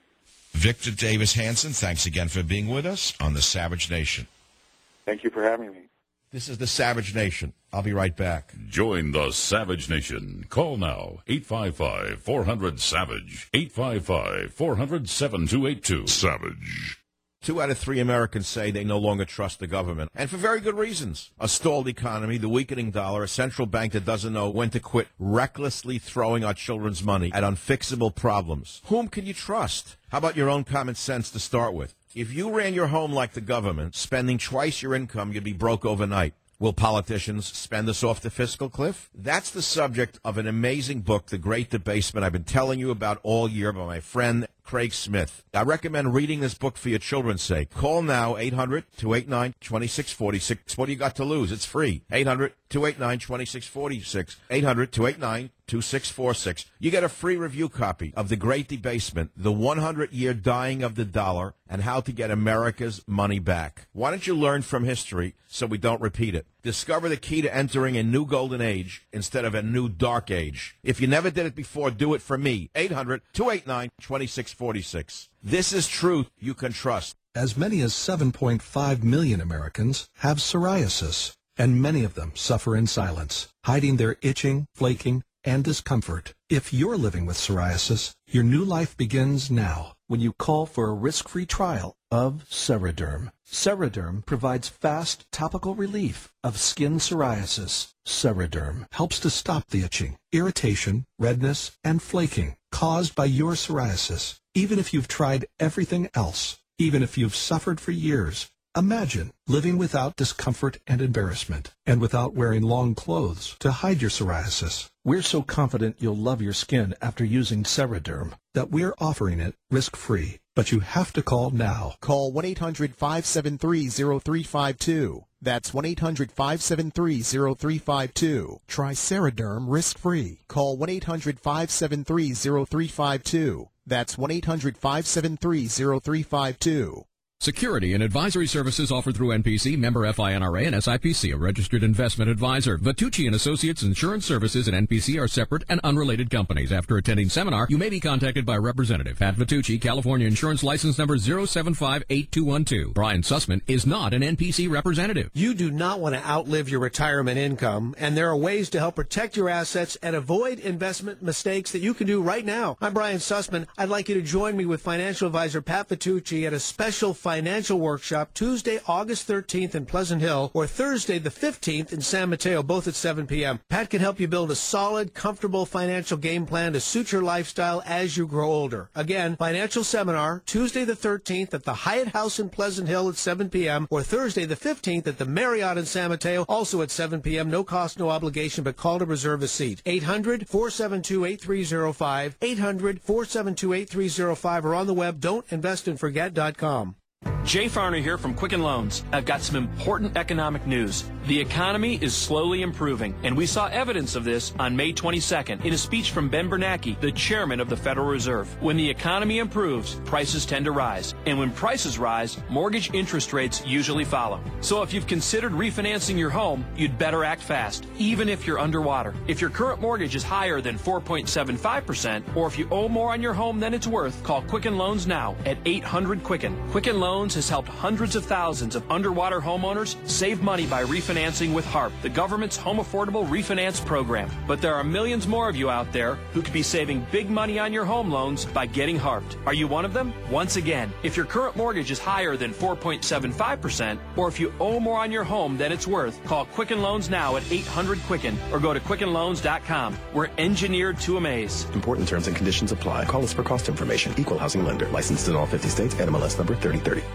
[SPEAKER 23] Victor Davis Hansen, thanks again for being with us on The Savage Nation.
[SPEAKER 24] Thank you for having me.
[SPEAKER 23] This is The Savage Nation. I'll be right back.
[SPEAKER 1] Join The Savage Nation. Call now, eight five five, four hundred, SAVAGE, eight five five, four hundred, seven two eight two. Savage.
[SPEAKER 23] Two out of three Americans say they no longer trust the government, and for very good reasons. A stalled economy, the weakening dollar, a central bank that doesn't know when to quit recklessly throwing our children's money at unfixable problems. Whom can you trust? How about your own common sense to start with? If you ran your home like the government, spending twice your income, you'd be broke overnight. Will politicians spend us off the fiscal cliff? That's the subject of an amazing book, The Great Debasement, I've been telling you about all year by my friend Craig Smith. I recommend reading this book for your children's sake. Call now, eight hundred, two eight nine, two six four six. What do you got to lose? It's free. eight hundred, two eight nine, two six four six. eight hundred, two eight nine, two six four six. You get a free review copy of The Great Debasement, The one hundred year Dying of the Dollar, and How to Get America's Money Back. Why don't you learn from history so we don't repeat it? Discover the key to entering a new golden age instead of a new dark age. If you never did it before, do it for me. eight hundred, two eight nine, two six four six. This is truth you can trust.
[SPEAKER 5] As many as seven point five million Americans have psoriasis, and many of them suffer in silence, hiding their itching, flaking, and discomfort. If you're living with psoriasis, your new life begins now when you call for a risk-free trial of Ceraderm. Ceraderm provides fast topical relief of skin psoriasis. Ceraderm helps to stop the itching, irritation, redness, and flaking caused by your psoriasis, even if you've tried everything else, even if you've suffered for years. Imagine living without discomfort and embarrassment, and without wearing long clothes to hide your psoriasis. We're so confident you'll love your skin after using Ceraderm that we're offering it risk-free. But you have to call now.
[SPEAKER 9] Call one eight hundred, five seven three, zero three five two. That's one eight hundred, five seven three, zero three five two. Try Ceraderm risk-free. Call one eight hundred, five seven three, zero three five two. That's one eight hundred, five seven three, zero three five two.
[SPEAKER 13] Security and advisory services offered through N P C, member F I N R A, and S I P C, a registered investment advisor. Vitucci and Associates Insurance Services and N P C are separate and unrelated companies. After attending seminar, you may be contacted by a representative. Pat Vitucci, California Insurance License Number zero seven five eight two one two. Brian Sussman is not an N P C representative.
[SPEAKER 11] You do not want to outlive your retirement income, and there are ways to help protect your assets and avoid investment mistakes that you can do right now. I'm Brian Sussman. I'd like you to join me with financial advisor Pat Vitucci at a special financial Financial Workshop Tuesday, August thirteenth in Pleasant Hill, or Thursday the fifteenth in San Mateo, both at seven p.m. Pat can help you build a solid, comfortable financial game plan to suit your lifestyle as you grow older. Again, financial seminar, Tuesday the thirteenth at the Hyatt House in Pleasant Hill at seven p.m., or Thursday the fifteenth at the Marriott in San Mateo, also at seven p.m. No cost, no obligation, but call to reserve a seat. eight hundred, four seven two, eight three zero five, eight hundred, four seven two, eight three zero five, or on the web, don't invest and forget dot com.
[SPEAKER 12] Jay Farner here from Quicken Loans. I've got some important economic news. The economy is slowly improving, and we saw evidence of this on May twenty-second in a speech from Ben Bernanke, the chairman of the Federal Reserve. When the economy improves, prices tend to rise. And when prices rise, mortgage interest rates usually follow. So if you've considered refinancing your home, you'd better act fast, even if you're underwater. If your current mortgage is higher than four point seven five percent, or if you owe more on your home than it's worth, call Quicken Loans now at eight hundred Quicken. Quicken Loans has helped hundreds of thousands of underwater homeowners save money by refinancing with HARP, the government's home affordable refinance program. But there are millions more of you out there who could be saving big money on your home loans by getting HARPed. Are you one of them? Once again, if your current mortgage is higher than four point seven five percent, or if you owe more on your home than it's worth, call Quicken Loans now at eight hundred Quicken or go to quicken loans dot com. We're engineered to amaze.
[SPEAKER 25] Important terms and conditions apply. Call us for cost information. Equal housing lender. Licensed in all fifty states. N M L S number thirty thirty.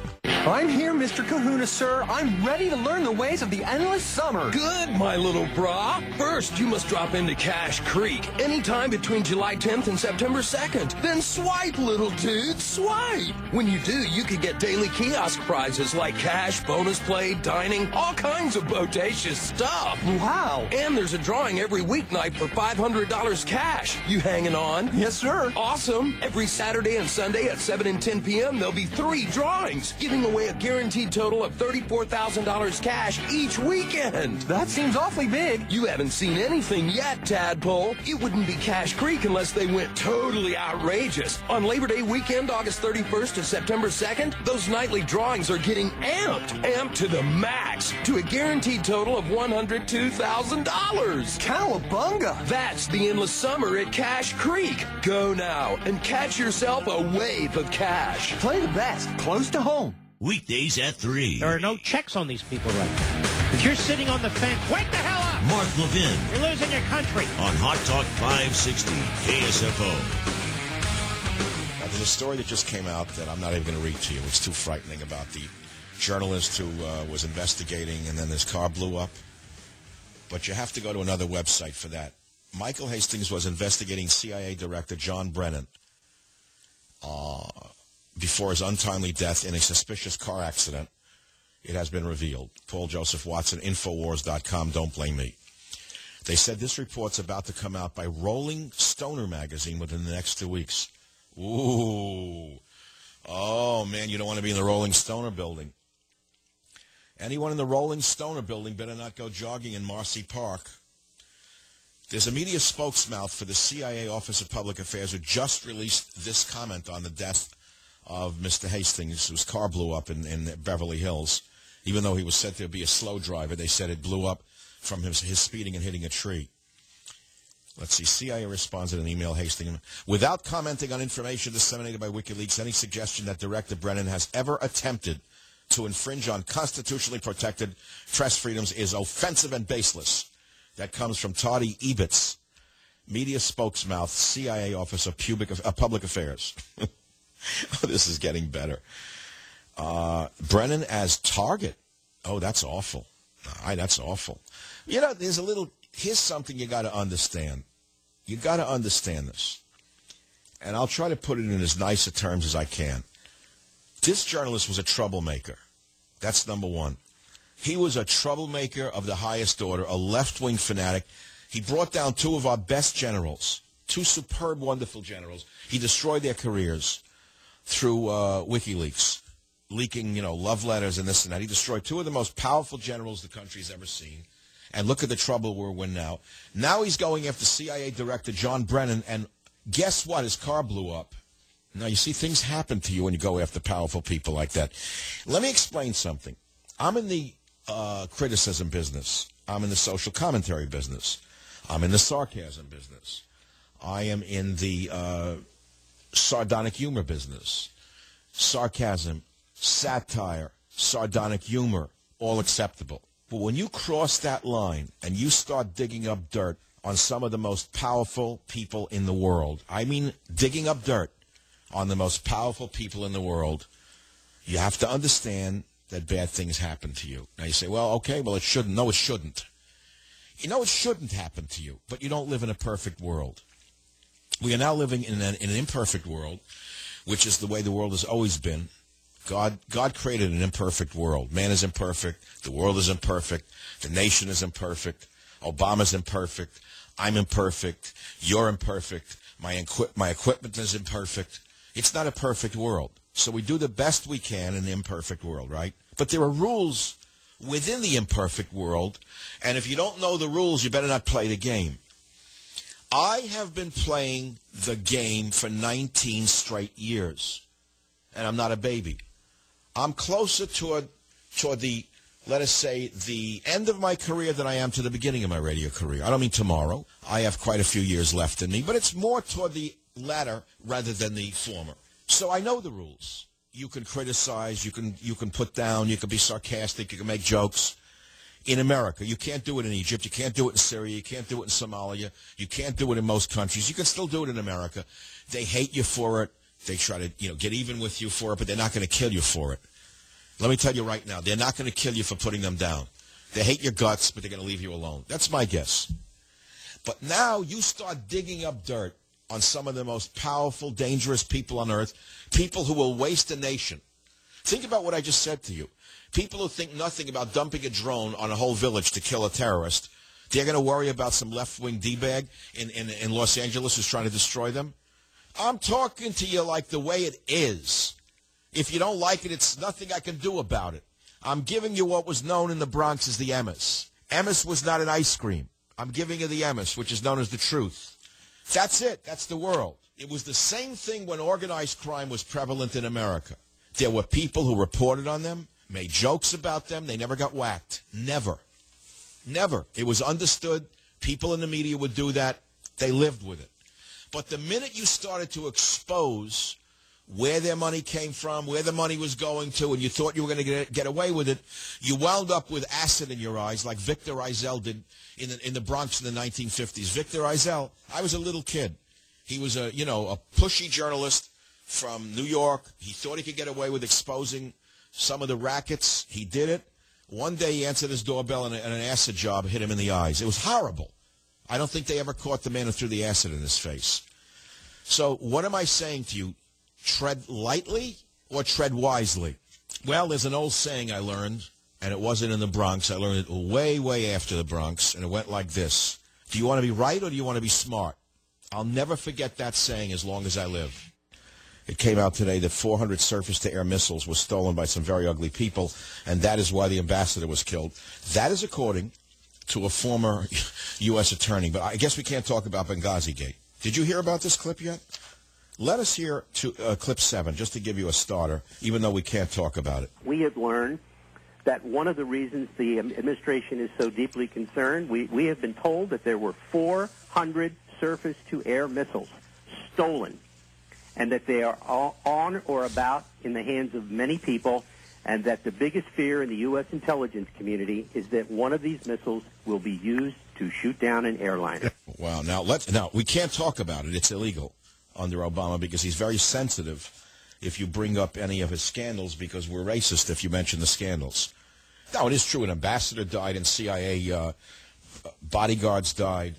[SPEAKER 14] I'm here, Mister Kahuna, sir. I'm ready to learn the ways of the endless summer.
[SPEAKER 17] Good, my little brah. First, you must drop into Cache Creek anytime between July tenth and September second. Then swipe, little dude, swipe. When you do, you could get daily kiosk prizes like cash, bonus play, dining, all kinds of bodacious stuff.
[SPEAKER 14] Wow.
[SPEAKER 17] And there's a drawing every weeknight for five hundred dollars cash. You hanging on?
[SPEAKER 14] Yes, sir.
[SPEAKER 17] Awesome. Every Saturday and Sunday at seven and ten p.m., there'll be three drawings, giving away a guaranteed total of thirty-four thousand dollars cash each weekend.
[SPEAKER 14] That seems awfully big.
[SPEAKER 17] You haven't seen anything yet, Tadpole. It wouldn't be Cache Creek unless they went totally outrageous. On Labor Day weekend, August thirty-first to September second, those nightly drawings are getting amped, amped to the max, to a guaranteed total of one hundred two thousand dollars.
[SPEAKER 14] Cowabunga!
[SPEAKER 17] That's the endless summer at Cache Creek. Go now and catch yourself a wave of cash.
[SPEAKER 14] Play the best, close to home.
[SPEAKER 15] Weekdays at three.
[SPEAKER 18] There are no checks on these people right now. If you're sitting on the fence, wake the hell up!
[SPEAKER 15] Mark Levin.
[SPEAKER 18] You're losing your country.
[SPEAKER 15] On Hot Talk five sixty K S F O.
[SPEAKER 3] Now, there's a story that just came out that I'm not even going to read to you. It's too frightening about the journalist who uh, was investigating and then his car blew up. But you have to go to another website for that. Michael Hastings was investigating C I A Director John Brennan uh, before his untimely death in a suspicious car accident. It has been revealed. Paul Joseph Watson, Infowars dot com, don't blame me. They said this report's about to come out by Rolling Stoner magazine within the next two weeks. Ooh. Oh, man, you don't want to be in the Rolling Stoner building. Anyone in the Rolling Stoner building better not go jogging in Marcy Park. There's a media spokesmouth for the C I A Office of Public Affairs who just released this comment on the death of Mister Hastings, whose car blew up in, in Beverly Hills. Even though he was said to be a slow driver, they said it blew up from his, his speeding and hitting a tree. Let's see. C I A responds in an email, Hastings, without commenting on information disseminated by WikiLeaks, any suggestion that Director Brennan has ever attempted to infringe on constitutionally protected press freedoms is offensive and baseless. That comes from Toddy Ebitz, media spokesmouth, C I A Office of Pubic, uh, Public Affairs. Oh, this is getting better. Uh, Brennan as target. Oh, that's awful. Aye, that's awful. You know, there's a little, here's something you got to understand. You got to understand this. And I'll try to put it in as nice a terms as I can. This journalist was a troublemaker. That's number one. He was a troublemaker of the highest order, a left-wing fanatic. He brought down two of our best generals, two superb, wonderful generals. He destroyed their careers through uh, WikiLeaks, leaking, you know, love letters and this and that. He destroyed two of the most powerful generals the country's ever seen. And look at the trouble we're in now. Now he's going after C I A Director John Brennan, and guess what? His car blew up. Now, you see, things happen to you when you go after powerful people like that. Let me explain something. I'm in the uh, criticism business. I'm in the social commentary business. I'm in the sarcasm business. I am in the uh, sardonic humor business. Sarcasm, satire, sardonic humor, all acceptable. But when you cross that line and you start digging up dirt on some of the most powerful people in the world, I mean digging up dirt on the most powerful people in the world, you have to understand that bad things happen to you. Now you say, well, okay, well, it shouldn't. No, it shouldn't. You know, it shouldn't happen to you, but you don't live in a perfect world. We are now living in an, in an imperfect world, which is the way the world has always been. God, God created an imperfect world. Man is imperfect. The world is imperfect. The nation is imperfect. Obama's imperfect. I'm imperfect. You're imperfect. My, equi- my equipment is imperfect. It's not a perfect world. So we do the best we can in the imperfect world, right? But there are rules within the imperfect world, and if you don't know the rules, you better not play the game. I have been playing the game for nineteen straight years, and I'm not a baby. I'm closer toward, toward the, let us say, the end of my career than I am to the beginning of my radio career. I don't mean tomorrow. I have quite a few years left in me, but it's more toward the latter rather than the former. So I know the rules. You can criticize, you can you can put down, you can be sarcastic, you can make jokes. In America, you can't do it in Egypt, you can't do it in Syria, you can't do it in Somalia, you can't do it in most countries. You can still do it in America. They hate you for it. They try to, you know, get even with you for it, but they're not going to kill you for it. Let me tell you right now, they're not going to kill you for putting them down. They hate your guts, but they're going to leave you alone. That's my guess. But now you start digging up dirt on some of the most powerful, dangerous people on earth, people who will waste a nation. Think about what I just said to you. People who think nothing about dumping a drone on a whole village to kill a terrorist, they're going to worry about some left-wing D-bag in, in, in Los Angeles who's trying to destroy them? I'm talking to you like the way it is. If you don't like it, it's nothing I can do about it. I'm giving you what was known in the Bronx as the Emmis. Emmis was not an ice cream. I'm giving you the Emmis, which is known as the truth. That's it. That's the world. It was the same thing when organized crime was prevalent in America. There were people who reported on them, made jokes about them. They never got whacked. Never. Never. It was understood. People in the media would do that. They lived with it. But the minute you started to expose where their money came from, where the money was going to, and you thought you were going to get, get away with it, you wound up with acid in your eyes like Victor Eisel did in the, in the Bronx in the nineteen fifties. Victor Eisel, I was a little kid. He was a, you know, a pushy journalist from New York. He thought he could get away with exposing some of the rackets. He did it. One day he answered his doorbell and, a, and an acid job hit him in the eyes. It was horrible. I don't think they ever caught the man who threw the acid in his face. So what am I saying to you? Tread lightly or tread wisely? Well, there's an old saying I learned, and it wasn't in the Bronx. I learned it way, way after the Bronx, and it went like this. Do you want to be right or do you want to be smart? I'll never forget that saying as long as I live. It came out today that four hundred surface-to-air missiles were stolen by some very ugly people, and that is why the ambassador was killed. That is according to a former U S attorney, but I guess we can't talk about Benghazi Gate. Did you hear about this clip yet? Let us hear to, uh, clip seven, just to give you a starter, even though we can't talk about it.
[SPEAKER 2] We have learned that one of the reasons the administration is so deeply concerned, we, we have been told that there were four hundred surface-to-air missiles stolen, and that they are all on or about in the hands of many people, and that the biggest fear in the U S intelligence community is that one of these missiles will be used to shoot down an airliner.
[SPEAKER 3] Wow. Now, let's, now, we can't talk about it. It's illegal under Obama because he's very sensitive if you bring up any of his scandals because we're racist if you mention the scandals. Now, it is true an ambassador died and C I A uh, bodyguards died,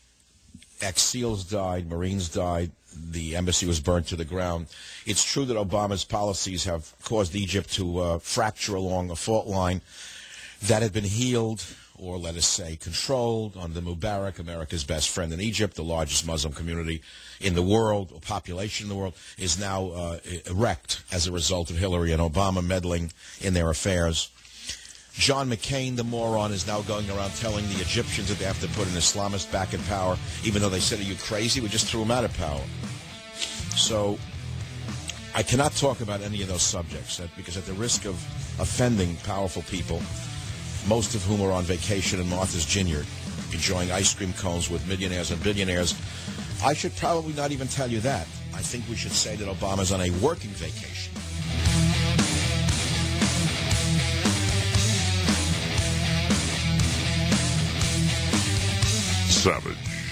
[SPEAKER 3] ex-SEALs died, Marines died, the embassy was burnt to the ground. It's true that Obama's policies have caused Egypt to uh, fracture along a fault line that had been healed or, let us say, controlled under Mubarak, America's best friend in Egypt, the largest Muslim community in the world, or population in the world, is now uh, wrecked as a result of Hillary and Obama meddling in their affairs. John McCain, the moron, is now going around telling the Egyptians that they have to put an Islamist back in power, even though they said, are you crazy? We just threw him out of power. So I cannot talk about any of those subjects because at the risk of offending powerful people, most of whom are on vacation in Martha's Vineyard, enjoying ice cream cones with millionaires and billionaires, I should probably not even tell you that. I think we should say that Obama's on a working vacation.
[SPEAKER 1] Savage.